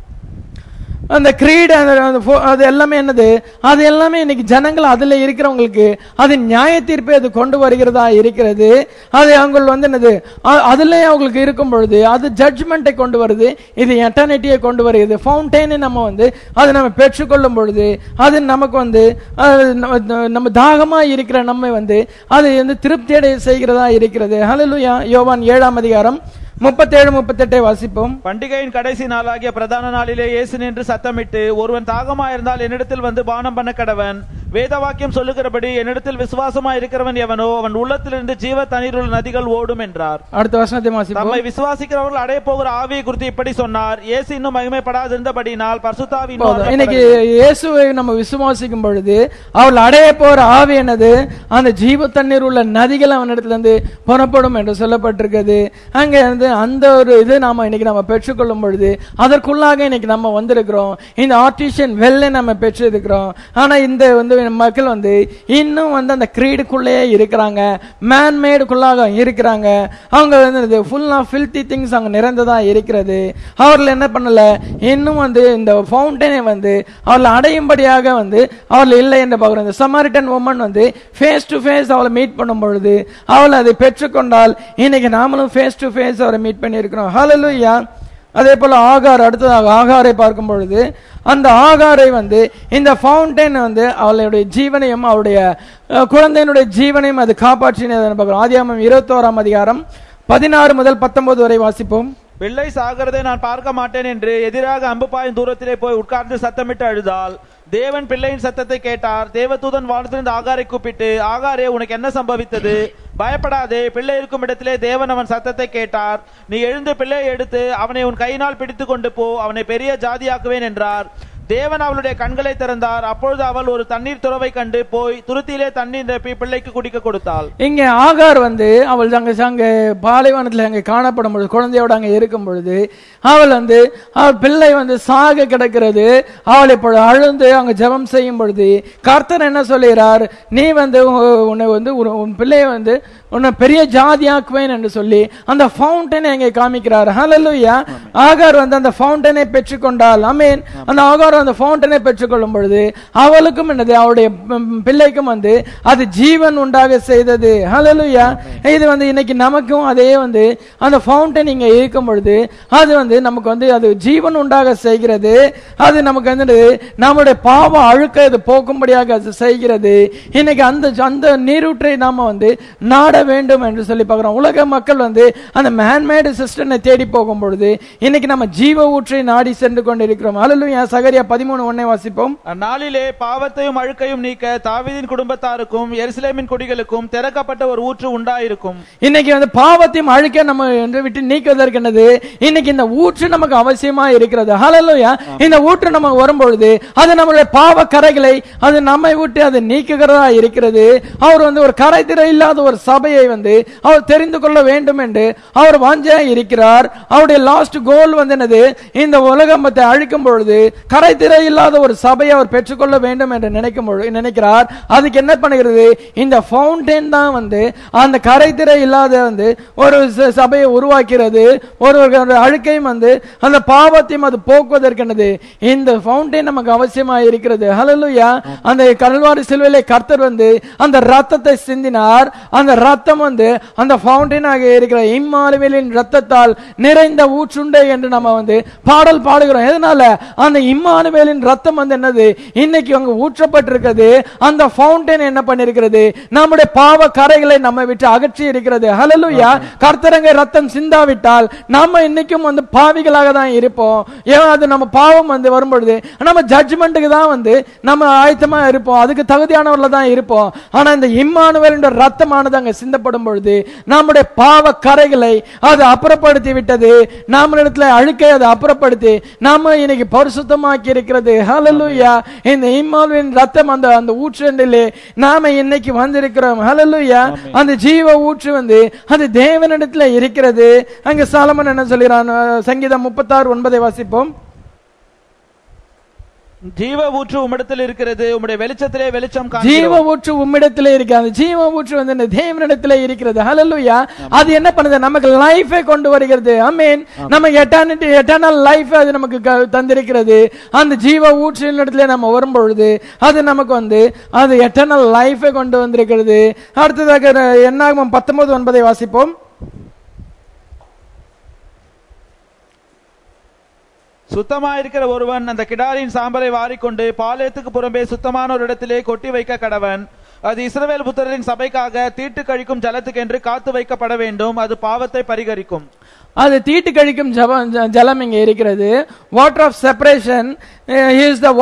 அந்த கிரீட் அது எல்லாமே என்னது, அது எல்லாமே இன்னைக்கு ஜனங்கள் அதுல இருக்கிறவங்களுக்கு அது நியாய தீர்ப்பை அது கொண்டு வருகிறதா இருக்கிறது. அது அவங்க என்னது அதுல அவங்களுக்கு இருக்கும் பொழுது அது ஜட்ஜ்மெண்டை கொண்டு வருது, இது எட்டர்னிட்டியை கொண்டு வருகிறது. ஃபவுண்டேனை நம்ம அதை நம்ம பெற்றுக்கொள்ளும் பொழுது அது நமக்கு நம்ம தாகமா இருக்கிற நம்ம அது திருப்தி அடைய செய்கிறதா இருக்கிறது. ஹல்லேலூயா. யோவான் 7ஆம் அதிகாரம் 37-38 வாசிப்போம். பண்டிகையின் கடைசி நாளாகிய பிரதான நாளிலே இயேசு நின்று சத்தமிட்டு, ஒருவன் தாகமாயிருந்தால் என்னிடத்தில் பானம் பண்ண கடவன். வேத வாக்கியம் சொல்லுகிறபடி என்னிடத்தில் விசுவாசமா இருக்கிறவன் எவனோ அவன் உள்ளத்திலிருந்து ஜீவ தண்ணீருள்ள நதிகள் ஓடும் என்றார். அடுத்த வசனத்தை வாசிப்போம். தம்மை விசுவாசிக்கிறவர்கள் அடைய போகிற ஆவியை குறித்து இப்படி சொன்னார். இயேசு இன்னும் மகிமைப்படாதிருந்தபடியினால் பரிசுத்த ஆவி இன்னைக்கு இயேசுவை நம்ம விசுவாசிக்கும் பொழுது அவள் அடைய போகிற ஆவி என்னது, அந்த ஜீவ தண்ணீர் உள்ள நதிகள் அவனிடத்திலிருந்து புறப்படும் என்று சொல்லப்பட்டிருக்கிறது. அங்க அந்த ஒரு இது நாம இன்னைக்கு நம்ம பெற்றுக்கொள்ளும் பொழுது அதற்குள்ளாக இன்னைக்கு நம்ம வந்திருக்கிறோம். இந்த ஆர்டிஷியன் வெல்ல நம்ம பெற்றிருக்கிறோம். ஆனா இந்த மக்கள் இன்னும் அந்த கிரீடுக்குள்ளேயே இருக்கிறாங்க, மேன்மேடுக்குள்ளாக இருக்கிறாங்க. அவங்க ஃபுல் ஆஃப் ஃபில்தி திங்ஸ் அங்க நிறைந்ததா இருக்கிறது. அவர்கள் என்ன பண்ணல, இன்னும் இந்த ஃபவுண்டனை அவர்கள் அடையும்படியாக அவர்கள் இல்லை என்று பார்க்கிறோம். இந்த Samaritan woman face to face அவளை மீட் பண்ணும் பொழுது அவள் அதை பெற்றுக்கொண்டால் இன்னைக்கு நாமளும் ஃபேஸ் டு ஃபேஸ் அவரை மீட் பண்ணி இருக்கிறோம். ஹல்லேலூயா. அதே போல ஆகார், அடுத்ததாக ஆகாரை பார்க்கும் பொழுது அந்த ஆகாரை இந்த ஃபவுண்டைன் அவளுடைய ஜீவனையும் அவருடைய குழந்தையினுடைய ஜீவனையும் அது காப்பாற்றினது பார்க்கிறோம். ஆதியாகமம் 21ஆம் அதிகாரம் 16 முதல் 19 வரை வாசிப்போம். பிள்ளை சாகிறதை நான் பார்க்க மாட்டேன் என்று எதிராக அம்புபாயின் தூரத்திலே போய் உட்கார்ந்து சத்தமிட்டு அழுதாள். தேவன் பிள்ளையின் சத்தத்தை கேட்டார். தேவதூதன் வானத்திலிருந்து ஆகாரை கூப்பிட்டு, ஆகாரே உனக்கு என்ன சம்பவித்தது? பயப்படாதே, பிள்ளை இருக்கும் இடத்திலே தேவன் அவன் சத்தத்தை கேட்டார். நீ எழுந்து பிள்ளையை எடுத்து அவனை உன் கையினால் பிடித்து கொண்டு போ, அவனை பெரிய ஜாதியாக்குவேன் என்றார். தேவன் அவளுடைய கண்களை திறந்தார். அப்பொழுது அவள் ஒரு தண்ணீர் துறவை கண்டு போய் துருத்தியிலே தண்ணீர் நிரப்பி பிள்ளைக்கு குடிக்க கொடுத்தாள். இங்க ஆகார் அவள் அங்க பாலைவனத்துல அங்க காணப்படும் பொழுது குழந்தையோட அங்க இருக்கும் பொழுது அவள் அவள் பிள்ளை சாக கிடக்கிறது. அவள் இப்பொழுது அழுந்து அங்க ஜெபம் செய்யும் பொழுது கர்த்தர் என்ன சொல்லுகிறார், நீ உன்னை உன் பிள்ளையை உன்னை பெரிய ஜாதியாக்குவேன் என்று சொல்லி அந்த ஃபவுண்டனை அங்கே காமிக்கிறார். ஹல்லேலூயா. ஆகார் அந்த ஃபவுண்டனை பெற்றுக்கொண்டாள். ஆமென். அந்த ஆகார் அந்த ஃபவுண்டனை பெற்றுக்கொள்ளும் பொழுது அவளுக்கும் என்னது, அவருடைய பிள்ளைக்கும் அது ஜீவன் உண்டாக செய்தது. ஹல்லேலூயா. இது இன்னைக்கு நமக்கும் அதே அந்த ஃபவுண்டன் இங்க இருக்கும் பொழுது அது நமக்கு அது ஜீவன் உண்டாக செய்கிறது. அது நமக்கு நம்முடைய பாவ அழுக்க அது போக்கும்படியாக அது செய்கிறது. இன்னைக்கு அந்த நீரூற்றை நாம நாட வேண்டும் என்று சொல்லி பார்க்கிறோம். உலக மக்கள் அந்த மேன்மேடு சிஸ்டனை தேடி போகும் பொழுது இன்னைக்கு நம்ம ஜீவ ஊற்றை நாடி சென்று கொண்டிருக்கிறோம். ஹல்லேலூயா. சகரியா 13:1 வாசிப்போம். அந்நாளிலே பாவத்தையும் அழுக்கையும் நீக்க தாவீதின் குடும்பத்தாருக்கும் எருசலேமின் குடிகளுக்கும் திறக்கப்பட்ட ஒரு ஊற்று உண்டாயிருக்கும். இன்னைக்கு பாவத்தையும் அழுக்க நம்ம விட்டு நீக்குவதற்கு என்னது, இன்னைக்கு இந்த ஊற்று நமக்கு அவசியமா இருக்கிறது. ஹல்லேலூயா. இந்த ஊற்று நமக்கு வரும்பொழுது அது நம்மளுடைய பாவ கரைகளை அது நம்மை விட்டு அது நீக்குகிறதா இருக்கிறது. அவர் ஒரு கரை திரை இல்லாத ஒரு சபையை அவர் தெரிந்து கொள்ள வேண்டும் என்று அவர் வாஞ்சையா இருக்கிறார். அவருடைய லாஸ்ட் கோல் என்னது, இந்த உலகத்தை அழிக்கும் பொழுது கரை திரை இல்லாத ஒரு சபையை அவர் பெற்றுக்கொள்ள வேண்டும் என்று நினைக்கிறார். அதுக்கு என்ன பண்ணுகிறது, இந்த ஃபவுண்டன் தான் அந்த கரை திரை இல்லாத ஒரு சபையை உருவாக்கிறது. ஒரு அழுக்கையும் அந்த பாவத்தையும் அது போக்குவதற்கு இந்த ஃபவுண்டன் நமக்கு அவசியமா இருக்கிறது. ஹல்லேலூயா. அந்த கல்வாரி சிலுவையிலே கர்த்தர் அந்த ரத்தத்தை சிந்தினார். அந்த ரத்தம் வந்து அந்த ஃபவுண்டனாக இருக்கிற இம்மானுவேலின் ரத்தத்தால் நிறைந்த ஊற்றுண்டை என்று நம்ம வந்து பாடல் பாடுகிறோம். எதனால? அந்த இம்மானுவேலின் ரத்தம் வந்து என்னது, இன்னைக்கு அங்க ஊற்றப்பட்டிருக்கிறது. அந்த ஃபவுண்டன் என்ன பண்ணிருக்கிறது, நம்முடைய பாவ கரைகளை நம்ம விட்டு அகற்றி இருக்கிறது. ஹல்லேலூயா. கர்த்தரங்க ரத்தம் சிந்தாவிட்டால் நம்ம இன்னைக்கும் வந்து பாவிகளாக தான் இருப்போம். ஏன்? அது நம்ம பாவம் வந்து வரும்பொழுது நம்ம ஜட்ஜ்மெண்ட்டுக்கு தான் வந்து நம்ம ஆயத்தமா இருப்போம், அதுக்கு தகுதியானவர்கள தான் இருப்போம். ஆனா இந்த இம்மானுவேலின் ரத்தமானது அங்க சிந்தப்படும் பொழுது நம்முடைய பாவ கரைகளை அது அப்புறப்படுத்தி விட்டது. நம்மளிடத்துல அழுக்கை அது அப்புறப்படுத்தி நாம இன்னைக்கு பரிசுத்தமாக்கி இருக்கிறது. ஹல்லேலூயா. இந்த இம்மானுவேலின் ரத்தம் அந்த அந்த ஊற்றிலே நாம இன்னைக்கு வந்திருக்கிறோம். ஹல்லேலூயா. அந்த ஜீவ ஊற்று வந்து அது தேவனிடத்துல இருக்கிறது. அங்க சாலமன் என்ன சொல்கிறான்? சங்கீதம் 36:9 வாசிப்போம். ஜீவ ஊற்று உம்மிடத்தில் இருக்கிறது, உம்முடைய வெளிச்சத்திலே வெளிச்சம் காண்கிறோம். ஜீவ ஊற்று உம்மிடத்திலே இருக்கு. அந்த ஜீவ ஊற்று வந்து தேவனிடத்திலே இருக்கிறது. ஹல்லேலூயா. அது என்ன பண்ணுது? நமக்கு லைஃபை கொண்டு வருகிறது. ஆமென். நம்ம எட்டர்னல் லைஃப் அது நமக்கு தந்திருக்கிறது. அந்த ஜீவ ஊற்றின் இடத்துல நம்ம வரும்பொழுது அது நமக்கு வந்து அது எட்டர்னல் லைஃபை கொண்டு வந்திருக்கிறது. அடுத்ததாக என்னாகும் 19:9 வாசிப்போம். சுத்தமாயிருக்கிற ஒருவன் அந்த கிடாரின் சாம்பலை வாரிக்கொண்டு பாளையத்துக்கு புறம்பே சுத்தமான ஒரு இடத்திலே கொட்டி வைக்க கடவன். அது இஸ்ரவேல் புத்திரரின் சபைக்காக தீட்டு கழிக்கும் ஜலத்துக்கு என்று காத்து வைக்கப்பட வேண்டும். அது பாவத்தை பரிகரிக்கும். அது தீட்டு கழிக்கும் ஜலம் இங்க இருக்கிறது. Water of separation. he is the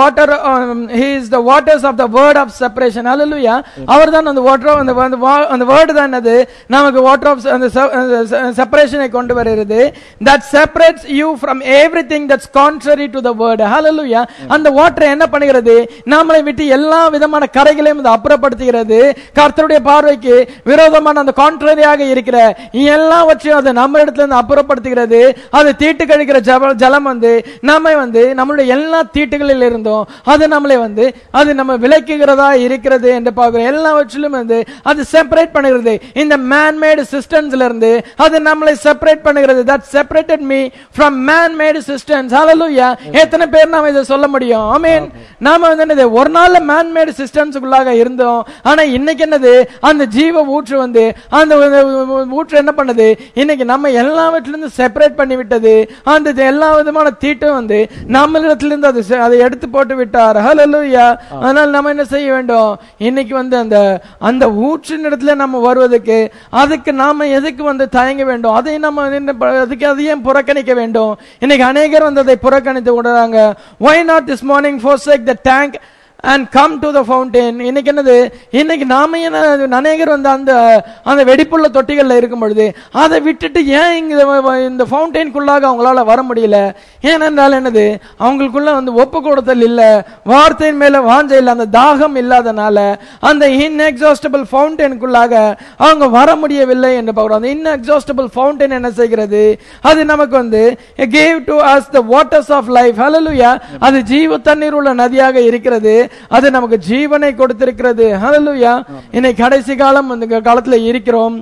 waters of the word of separation. hallelujah. அவர்தான் அந்த வாட்டர் அந்த வேர்ட் தான் அது நமக்கு வாட்டர் ஆஃப் அந்த செப்பரேஷனை கொண்டு வருகிறது. that separates you from everything that's contrary to the word. hallelujah. அந்த வாட்டர் என்ன பண்ணுகிறது? நம்மளை விட்டு எல்லா விதமான கரைகளையும் அது அப்புறப்படுத்துகிறது. கர்த்தருடைய பார்வைக்கு விரோதமான அந்த கான்ட்ரரியாக இருக்கிற எல்லாவற்றையும் அது நம்ம இடத்துல இருந்து அப்புறப்படுத்துகிறது. அது தீட்டு கழிக்கிற ஜலம் வந்து நம்மை வந்து நம்மளுடைய எல்லா தீட்டுகளில் இருந்தோம் அது நம்மளை வந்து அது நம்ம விலக்குகிறதா இருக்கிறது என்று பார்க்கிறோம். எல்லாவற்றிலும் வந்து அது செப்பரேட் பண்ணுகிறது. இந்த மேன் மேடு சிஸ்டம்ஸ்ல இருந்து அது நம்மளை செப்பரேட் பண்ணுகிறது. that separated me from man made systems. hallelujah. எத்தனை பேர் நாம இதை சொல்ல முடியும்? ஆமென். நாம வந்து என்னது, ஒரு நாள்ல மேன் மேடு சிஸ்டம்ஸ்க்குள்ளாக இருந்தோம். ஆனா இன்னைக்கு என்னது, அந்த ஜீவ ஊற்று வந்து அந்த ஊற்று என்ன பண்ணுது, இன்னைக்கு நம்ம எல்லாவற்றிலிருந்து செப்பரேட் பண்ணி விட்டது. அந்த எல்லா விதமான தீட்டும் வந்து நம்மளிடத்திலிருந்து அதை எடுத்து போட்டு விட்டார். ஹல்லேலூயா. அதனால நம்ம என்ன செய்ய வேண்டும்? இன்னைக்கு வந்து அந்த அந்த ஊற்றின் இடத்துல நம்ம வருவதற்கு அதுக்கு நாம எதுக்கு வந்து தயங்க வேண்டும்? அதை நம்ம அதுக்கு அதையும் புறக்கணிக்க வேண்டும். இன்னைக்கு அநேகர் வந்து அதை புறக்கணித்து விடுறாங்க. why not this morning forsake the tank and come to the fountain? இன்னைக்கு என்னது, இன்னைக்கு நாம அநேகர் வந்து அந்த அந்த வெடிப்புள்ள தொட்டிகள்ல இருக்கும் பொழுது அதை விட்டுட்டு ஏன் இந்த ஃபவுண்டெயின்குள்ளாக அவங்களால வர முடியல? ஏனென்றால் என்னது, அவங்களுக்குள்ள வந்து ஒப்பு கொடுத்தல் இல்ல, வார்த்தையின் மேல வாஞ்சை இல்ல, அந்த தாகம் இல்லாதனால அந்த இன்எக்ஸாஸ்டபிள் ஃபவுண்டெயின்குள்ளாக அவங்க வர முடியவில்லை என்று பார்க்கிறோம். அந்த இன்எக்ஸாஸ்டபிள் ஃபவுண்டெயின் என்ன செய்கிறது? அது நமக்கு வந்து gave to us the waters of life. hallelujah. அது ஜீவ தண்ணீர் உள்ள நதியாக இருக்கிறது. அது நமக்கு ஜீவனை கொடுத்திருக்கிறது. ஹல்லேலூயா. இன்னைக்கு கடைசி காலத்துல இருக்கிறோம்.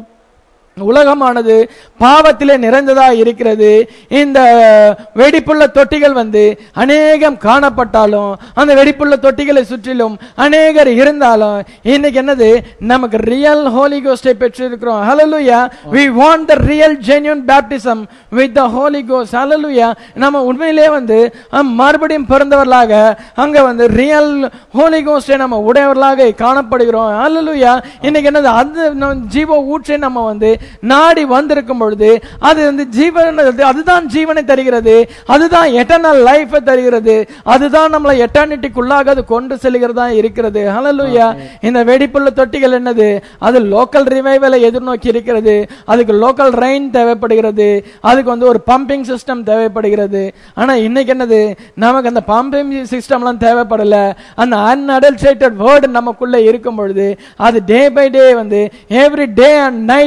உலகமானது பாவத்திலே நிறைந்ததா இருக்கிறது. இந்த வெடிப்புள்ள தொட்டிகள் வந்து அநேகம் காணப்பட்டாலும் அந்த வெடிப்புள்ள தொட்டிகளை சுற்றிலும் அநேகர் இருந்தாலும் இன்னைக்கு என்னது, நமக்கு ரியல் ஹோலி கோஸ்டை பெற்றிருக்கிறோம். ஹல்லேலூயா. we want the real genuine baptism with the holy ghost. ஹல்லேலூயா. நம்ம உண்மையிலே வந்து மறுபடியும் பிறந்தவர்களாக அங்க வந்து ரியல் ஹோலி கோஸ்டை நம்ம உடையவர்களாக காணப்படுகிறோம். ஹல்லேலூயா. இன்னைக்கு என்னது, அந்த ஜீவ ஊற்றை நம்ம வந்து நாடி வந்திருக்கும் பொழுது அது வந்து ஜீவன், அதுதான் ஜீவனை தருகிறது, அதுதான் எட்டர்னல் லைஃபை தருகிறது, அதுதான் நம்மளை எட்டர்னிட்டிக்குள்ளாக அது கொண்டு செல்கிறதா இருக்கிறது. ஹல்லேலூயா. இந்த வெடிப்புள்ள தொட்டிகள் என்னது, அது லோக்கல் ரிவைவலை எதிர்நோக்கி இருக்கிறது. அதுக்கு லோக்கல் ரெயின் தேவைப்படுகிறது, அதுக்கு வந்து ஒரு பம்பிங் சிஸ்டம் தேவைப்படுகிறது. ஆனா இன்னைக்கு என்னது, நமக்கு அந்த பம்பிங் சிஸ்டம்லாம் தேவைப்படல. அந்த அன்அடல்டரேட்டட் வேர்ட் நமக்குள்ள இருக்கும் பொழுது அது டே பை டே வந்து எவ்ரி டே அண்ட் நைட் வந்து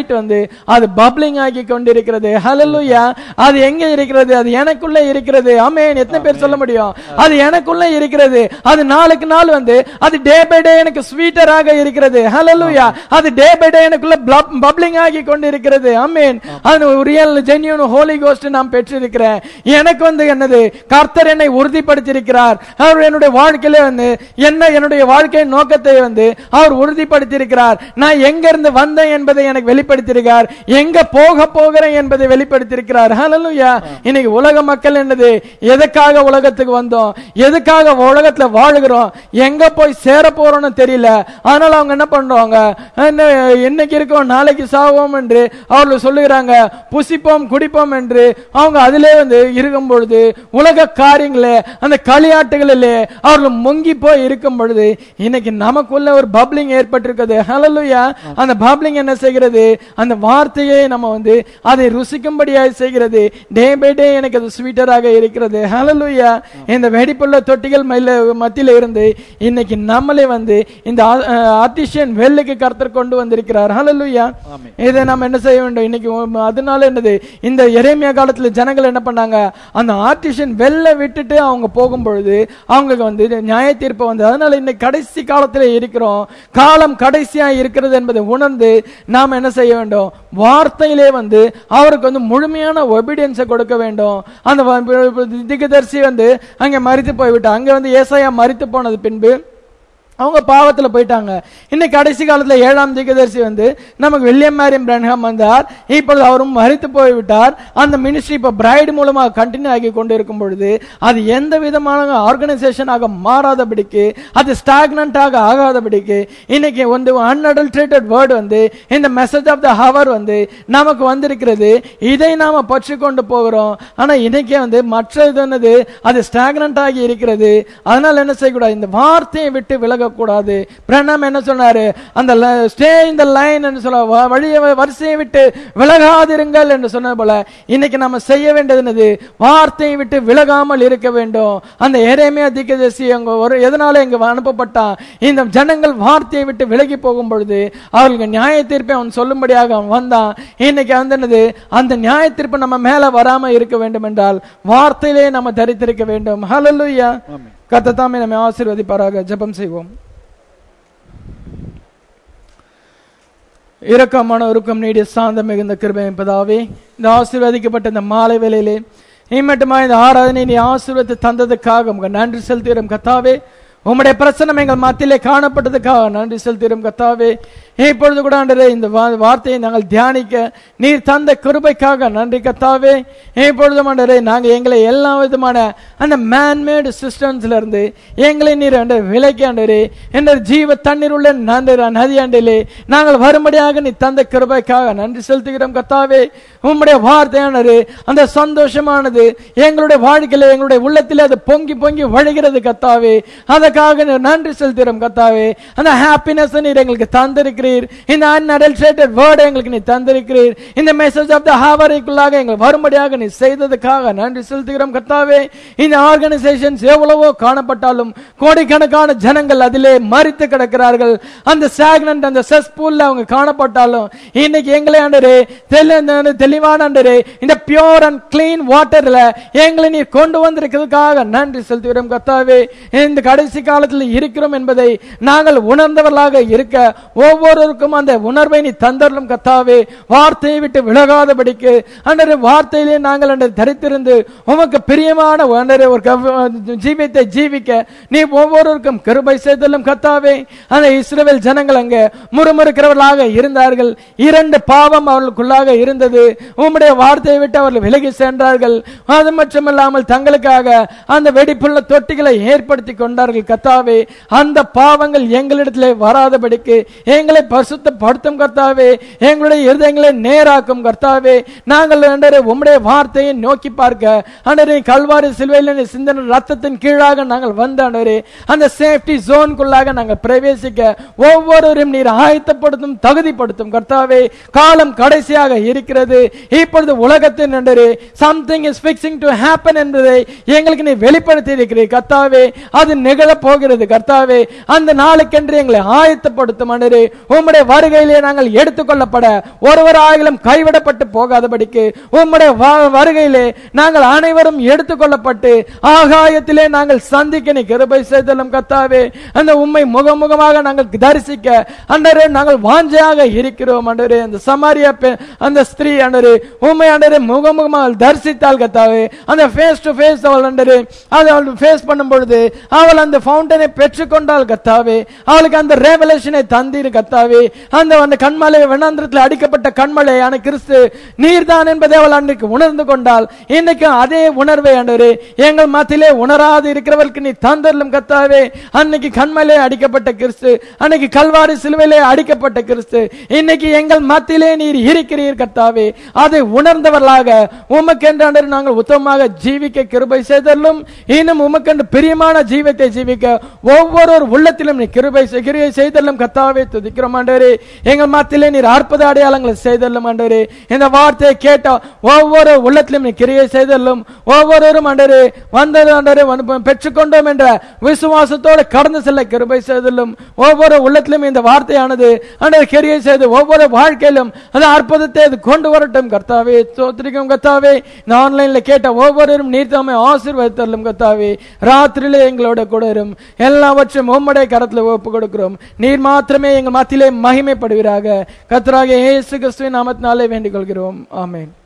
அது பப்ளிங் ஆகி கொண்டிருக்கிறது. ஹல்லேலூயா. அது எங்க இருக்கிறது? அது எனக்குள்ள இருக்கிறது. ஆமென். எத்தனை பேர் சொல்ல முடியும்? அது எனக்குள்ள இருக்கிறது. அது நாளுக்கு நாள் அது டே பை டே எனக்கு ஸ்வீட்டராக இருக்கிறது. ஹல்லேலூயா. அது டே பை டே எனக்குள்ள பப்ளிங் ஆகி கொண்டிருக்கிறது. ஆமென். அது ரியல் ஜென்யூன் ஹோலி கோஸ்ட் நான் பெற்றிருக்கிறேன். எனக்கு என்னது? கர்த்தர் என்னை உறுதிப்படுத்தி இருக்கிறார். அவர் என்னுடைய வாழ்க்கையில என்னுடைய வாழ்க்கை நோக்கத்தை அவர் உறுதிப்படுத்தி இருக்கிறார். நான் எங்க இருந்து வந்தேன் என்பதை எனக்கு வெளிப்படுத்தியிருக்கிறார். எங்க போகிறேன் என்பதை வெளிப்படுத்தியிருக்கிறார். ஹல்லேலூயா. இன்னைக்கு உலக மக்கள் என்னது? எதுக்காக உலகத்துக்கு வந்தோம்? எதுக்காக உலகத்துல வாழுகிறோம்? எங்க போய் சேர போறோம்னு தெரியல. அதனால அவங்க என்ன பண்றாங்க? இன்னைக்கு இருக்கோம் நாளைக்கு சாவோம் என்று அவர்கள் சொல்லுகிறாங்க. புசிப்போம் குடிப்போம் என்று அவங்க அதிலே இருக்கும் பொழுது உலக காரியங்களே அந்த களியாட்டுகளிலே அவர்கள் முங்கி போய் இருக்கும் பொழுது இன்னைக்கு நமக்குள்ள ஒரு பப்ளிங் ஏற்பட்டிருக்கிறது. ஹல்லேலூயா. அந்த பப்ளிங் என்ன செய்கிறது? அந்த வார்த்தையை நம்ம அதை ருசிக்கும்படியாக செய்கிறது. டே பை டே எனக்கு அது ஸ்வீட்டராக இருக்கிறது. ஹல்லேலூயா. இந்த வெடிப்புள்ள தொட்டிகள் மத்தியில இருந்து இன்னைக்கு நம்மளே இந்த ஆர்டிஷியன் வெல்லுக்கு கர்த்தர் கொண்டு வந்திருக்கிறார். ஹல்லேலூயா. இதை நம்ம என்ன செய்ய வேண்டும் இன்னைக்கு? அதனால என்னது? இந்த எரேமியா காலத்துல ஜனங்கள் என்ன பண்ணாங்க? அந்த ஆர்டிஷியன் வெல்ல விட்டுட்டு அவங்க போகும் பொழுது அவங்களுக்கு நியாய தீர்ப்பு அதனால இன்னைக்கு கடைசி காலத்துல இருக்கிறோம். காலம் கடைசியா இருக்கிறது என்பதை உணர்ந்து நாம் என்ன செய்ய வேண்டும்? வார்த்தையிலே அவருக்கு முழுமையான ஒபீடியன்ஸை கொடுக்க வேண்டும். அந்த திகதர்சி அங்க மரித்து போய்விட்டார். அங்க ஏசாயா மரித்து போனது பின்பு அவங்க பாவத்துல போயிட்டாங்க. இன்னைக்கு கடைசி காலத்துல 7ஆம் தீர்க்கதரிசி நமக்கு வில்லியம் மேரியம் பிரன்ஹாம் வந்தார். இப்பொழுது அவரும் மரித்து போய்விட்டார். அந்த மினிஸ்ட்ரி இப்ப பிரைட் மூலமாக கண்டினியூ ஆகி கொண்டு இருக்கும் பொழுது அது எந்த விதமான ஆர்கனைசேஷனாக மாறாதபடிக்கு, அது ஸ்டாக்னன்ட் ஆகாதபடிக்கு இன்னைக்கு அன்அடல்ட்ரேட்டட் வேர்ட் இந்த மெசேஜ் ஆஃப் த ஹவர் நமக்கு வந்திருக்கிறது. இதை நாம பற்றி கொண்டு போகிறோம். ஆனா இன்னைக்கு மற்ற இது அது ஸ்டாக்னன்ட் ஆகி இருக்கிறது. அதனால என்ன செய்யக்கூடாது? இந்த வார்த்தையை விட்டு விலக கூடாது. பிரண்ணாம் என்ன சொன்னாரு? அந்த ஸ்டே இன் தி லைன் என்று சொல்ல வழியை வரிசையை விட்டு விலகாதிருங்கள் என்று சொன்னது போல இன்னைக்கு நம்ம செய்ய வேண்டியது என்னது? வார்த்தையை விட்டு விலகாமல் இருக்க வேண்டும். அந்த எரேமியா தீர்க்கதரிசி எதனால இங்க அனுப்பப்பட்டான்? இந்த ஜனங்கள் வார்த்தையை விட்டு விலகி போகும் பொழுது அவர்களுக்கு நியாய தீர்ப்பை அவன் சொல்லும்படியாக அவன் வந்தான். இன்னைக்கு என்னது? அந்த நியாய தீர்ப்பு நம்ம மேல வராம இருக்க வேண்டும் என்றால் வார்த்தையிலே நம்ம தரித்திருக்க வேண்டும். ஹல்லேலூயா. கர்த்தர் தாமே நம்மை ஆசீர்வதிப்பாராக. ஜெபம் செய்வோம். இரக்கமான உருக்கம் நீடிய சாந்தம் மிகுந்த கிருபை பிதாவே, இந்த ஆசீர்வதிக்கப்பட்ட இந்த மாலை வேளையிலே இம்மட்டுமா இந்த ஆராதனை நீ ஆசீர்வதித்து தந்ததுக்காக உங்க நன்றி செலுத்துகிறோம் கர்த்தாவே. உம்முடைய பிரசன்னம் எங்கள் மத்தியிலே காணப்பட்டதுக்காக நன்றி செலுத்துகிறோம் கர்த்தாவே. இப்பொழுது கூட ஆண்டவரே இந்த வார்த்தையை நாங்கள் தியானிக்க நீர் தந்த கிருபைக்காக நன்றி கர்த்தாவே. இப்பொழுது ஆண்டவரே நாங்கள் எங்களை எல்லா விதமான அந்த மேன்மேடு சிஸ்டம்ஸ்ல இருந்து எங்களை நீர் விலைக்கு ஆண்டவரே என்ற ஜீவ தண்ணீர் உள்ள நதி ஆண்டிலே நாங்கள் வரும்படியாக நீ தந்த கிருபைக்காக நன்றி செலுத்துகிறோம் கர்த்தாவே. உம்முடைய வார்த்தையானது அந்த சந்தோஷமானது எங்களுடைய வாழ்க்கையில எங்களுடைய உள்ளத்திலே அது பொங்கி பொங்கி வழிகிறது கர்த்தாவே. அதற்காக நன்றி செலுத்துகிறோம் கர்த்தாவே. அந்த ஹாப்பினஸ் நீர் எங்களுக்கு தந்திருக்கிறீர். இந்த அன்அடல்ட்ரேட்டட் வேர்ட் எங்களுக்கு நீ தந்திருக்கிறீர். இந்த மெசேஜ் ஆஃப் த ஹவருக்குள்ளாக எங்கள் வரும்படியாக நீ செய்ததுக்காக நன்றி செலுத்துகிறோம் கர்த்தாவே. இந்த ஆர்கனைசேஷன்ஸ் எவ்வளவோ காணப்பட்டாலும் கோடிக்கணக்கான ஜனங்கள் அதிலே மரித்து கிடக்கிறார்கள். அந்த ஸ்டாக்னன்ட் அந்த செஸ்பூல்ல அவங்க காணப்பட்டாலும் இன்னைக்கு எங்களை ஆண்டரே தெளிவான ஆண்டரே இந்த பியூர் அண்ட் கிளீன் வாட்டர்ல எங்களை நீ கொண்டு வந்திருக்கிறதுக்காக நன்றி செலுத்துகிறோம் கர்த்தாவே. இந்த கடைசி காலத்தில் இருக்கிறோம் என்பதை நாங்கள் உணர்ந்தவர்களாக இருக்க ஒவ்வொருவருக்கும் அந்த உணர்வை நீ தந்தரலும் கர்த்தாவே. வார்த்தையை விட்டு விலகாதபடிக்கு அன்றே வார்த்தையிலே நாங்கள் தரித்திருந்து உமக்கு பிரியமான ஒரு ஜீவித்தை ஜீவிக்க நீ ஒவ்வொருவருக்கும் கிருபை செய்தலும் கர்த்தாவே. அந்த இஸ்ரவேல் ஜனங்கள் அங்கே முறுமுறுக்கிறவர்களாக இருந்தார்கள். 2 பாவம் அவர்களுக்குள்ளாக இருந்தது. உம்முடைய வார்த்தையை விட்டு அவர்கள் விலகி சென்றார்கள். அது மட்டுமல்லாமல் தங்களுக்காக அந்த வெடிப்புள்ள தொட்டிகளை ஏற்படுத்தி கொண்டார்கள் கர்த்தாவே. அந்த பாவங்கள் எங்களிடத்திலே வராதபடிக்கு எங்களை பரிசுத்தப்படுத்தும் கர்த்தாவே. எங்களுடைய இருதயங்களை நேராக்கும் கர்த்தாவே. நாங்கள் உம்முடைய வார்த்தையை நோக்கி பார்க்க ஆண்டவரே கல்வாரி சிலுவையில் சிந்தின ரத்தத்தின் கீழாக நாங்கள் வந்த ஆண்டவரே அந்த சேஃப்டி ஜோனுக்குள்ளாக நாங்கள் பிரவேசிக்க ஒவ்வொருவரையும் நீர் ஆயத்தப்படுத்தும் தகுதிப்படுத்தும் கர்த்தாவே. காலம் கடைசியாக இருக்கிறது. இப்பொழுது உலகத்தின் ஆண்டவரே something is fixing to happen என்பதை எங்களுக்கு நீ வெளிப்படுத்தி இருக்கிறீர் கர்த்தாவே. அது நிகழ போகிறது கர்த்தாவே. அந்த நாளுக்கென்று எங்களை ஆயத்தப்படுத்தும் ஆண்டவரே. உம்முடைய வருகையிலே நாங்கள் எடுத்துக்கொள்ளப்பட ஒருவராயிலும் கைவிடப்பட்டு போகாதபடிக்கு உம்முடைய வருகையிலே நாங்கள் அனைவரும் எடுத்துக்கொள்ளப்பட்டு ஆகாயத்திலே நாங்கள் சந்திக்க நீ கிருபை செய்தலும் கர்த்தாவே. அந்த உம்மை முகமுகமாக நாங்கள் தரிசிக்க ஆண்டவரே நாங்கள் வாஞ்சையாக இருக்கிறோம் ஆண்டவரே. அந்த சமாரியா அந்த ஸ்திரீ ஆண்டவரே உம்மை ஆண்டவரே முகமுகமாக தரிசித்தாள் கர்த்தாவே. அந்த ஃபேஸ் டு ஃபேஸ் அவள் ஆண்டவரே அதை அவள் ஃபேஸ் பண்ணும் பொழுது அவள் அந்த ஃபவுண்டனை பெற்றுக்கொண்டாள் கர்த்தாவே. அவளுக்கு அந்த ரெவலேஷனை தந்தீர் கர்த்தாவே. அந்த கண்மலை வனாந்திரத்தில் அடிக்கப்பட்ட கண்மலையான கிறிஸ்து நீர்தான் என்பதை அவள் அன்றைக்கு உணர்ந்து கொண்டாள். இன்னைக்கு அதே உணர்வை ஆண்டவரே எங்கள் மத்தியிலே உணராது இருக்கிறவர்களுக்கு நீ தந்தரலும் கர்த்தாவே. அன்னைக்கு கண்மலை அடிக்கப்பட்ட கிறிஸ்து, அன்னைக்கு கல்வாரி சிலுவையிலே அடிக்கப்பட்ட கிறிஸ்து, இன்னைக்கு எங்கள் மத்தியிலே நீர் இருக்கிறீர் கர்த்தாவே. அதை உணர்ந்தவர்களாக உமக்கென்று ஆண்டவரே நாங்கள் உத்தமமாக ஜீவிக்க கிருபை செய்தலும், இன்னும் உமக்கென்று பிரியமான ஜீவத்தை ஜீவிக்க ஒவ்வொரு உள்ளத்திலும் நீ கிருபை செய்தலும் கர்த்தாவே. துதிக்கிறோம் ஆண்டவரே. எங்கள் மத்தியிலே நீர் அற்புத அடையாளங்களை செய்தலும் ஆண்டவரே. இந்த வார்த்தையை கேட்ட ஒவ்வொரு உள்ளத்திலும் நீ கிரியை செய்தலும், ஒவ்வொருவரும் ஆண்டவரே வந்தது ஆண்டவரே பெற்றுக்கொண்டோம் என்ற விசுவாசத்தோடு கடந்து செல்ல கிருபை செய்தலும், ஒவ்வொரு உள்ளத்திலும் இந்த வார்த்தையானது ஆண்டவரே கிரியை செய்து ஒவ்வொரு வாழ்க்கையிலும் அந்த அற்புதத்தை அது கொண்டு வரட்டும் கர்த்தாவே. ஸ்தோத்திரிக்கும் கர்த்தாவே. இந்த ஆன்லைன்ல கேட்ட ஒவ்வொருவரும் நீர் தாமே ஆசீர்வதித்தரலும் கர்த்தாவே. ராத்திரியிலே எங்களோட கூட இரும், எல்லாவற்றையும் உம்முடைய கரத்தில் ஒப்பு கொடுக்கிறோம். நீர் மாத்திரமே எங்கள் மத்தியிலே மகிமைப்படுவீராக. கர்த்தராகிய இயேசு கிறிஸ்துவின் நாமத்தினாலே வேண்டிக் கொள்கிறோம். ஆமென்.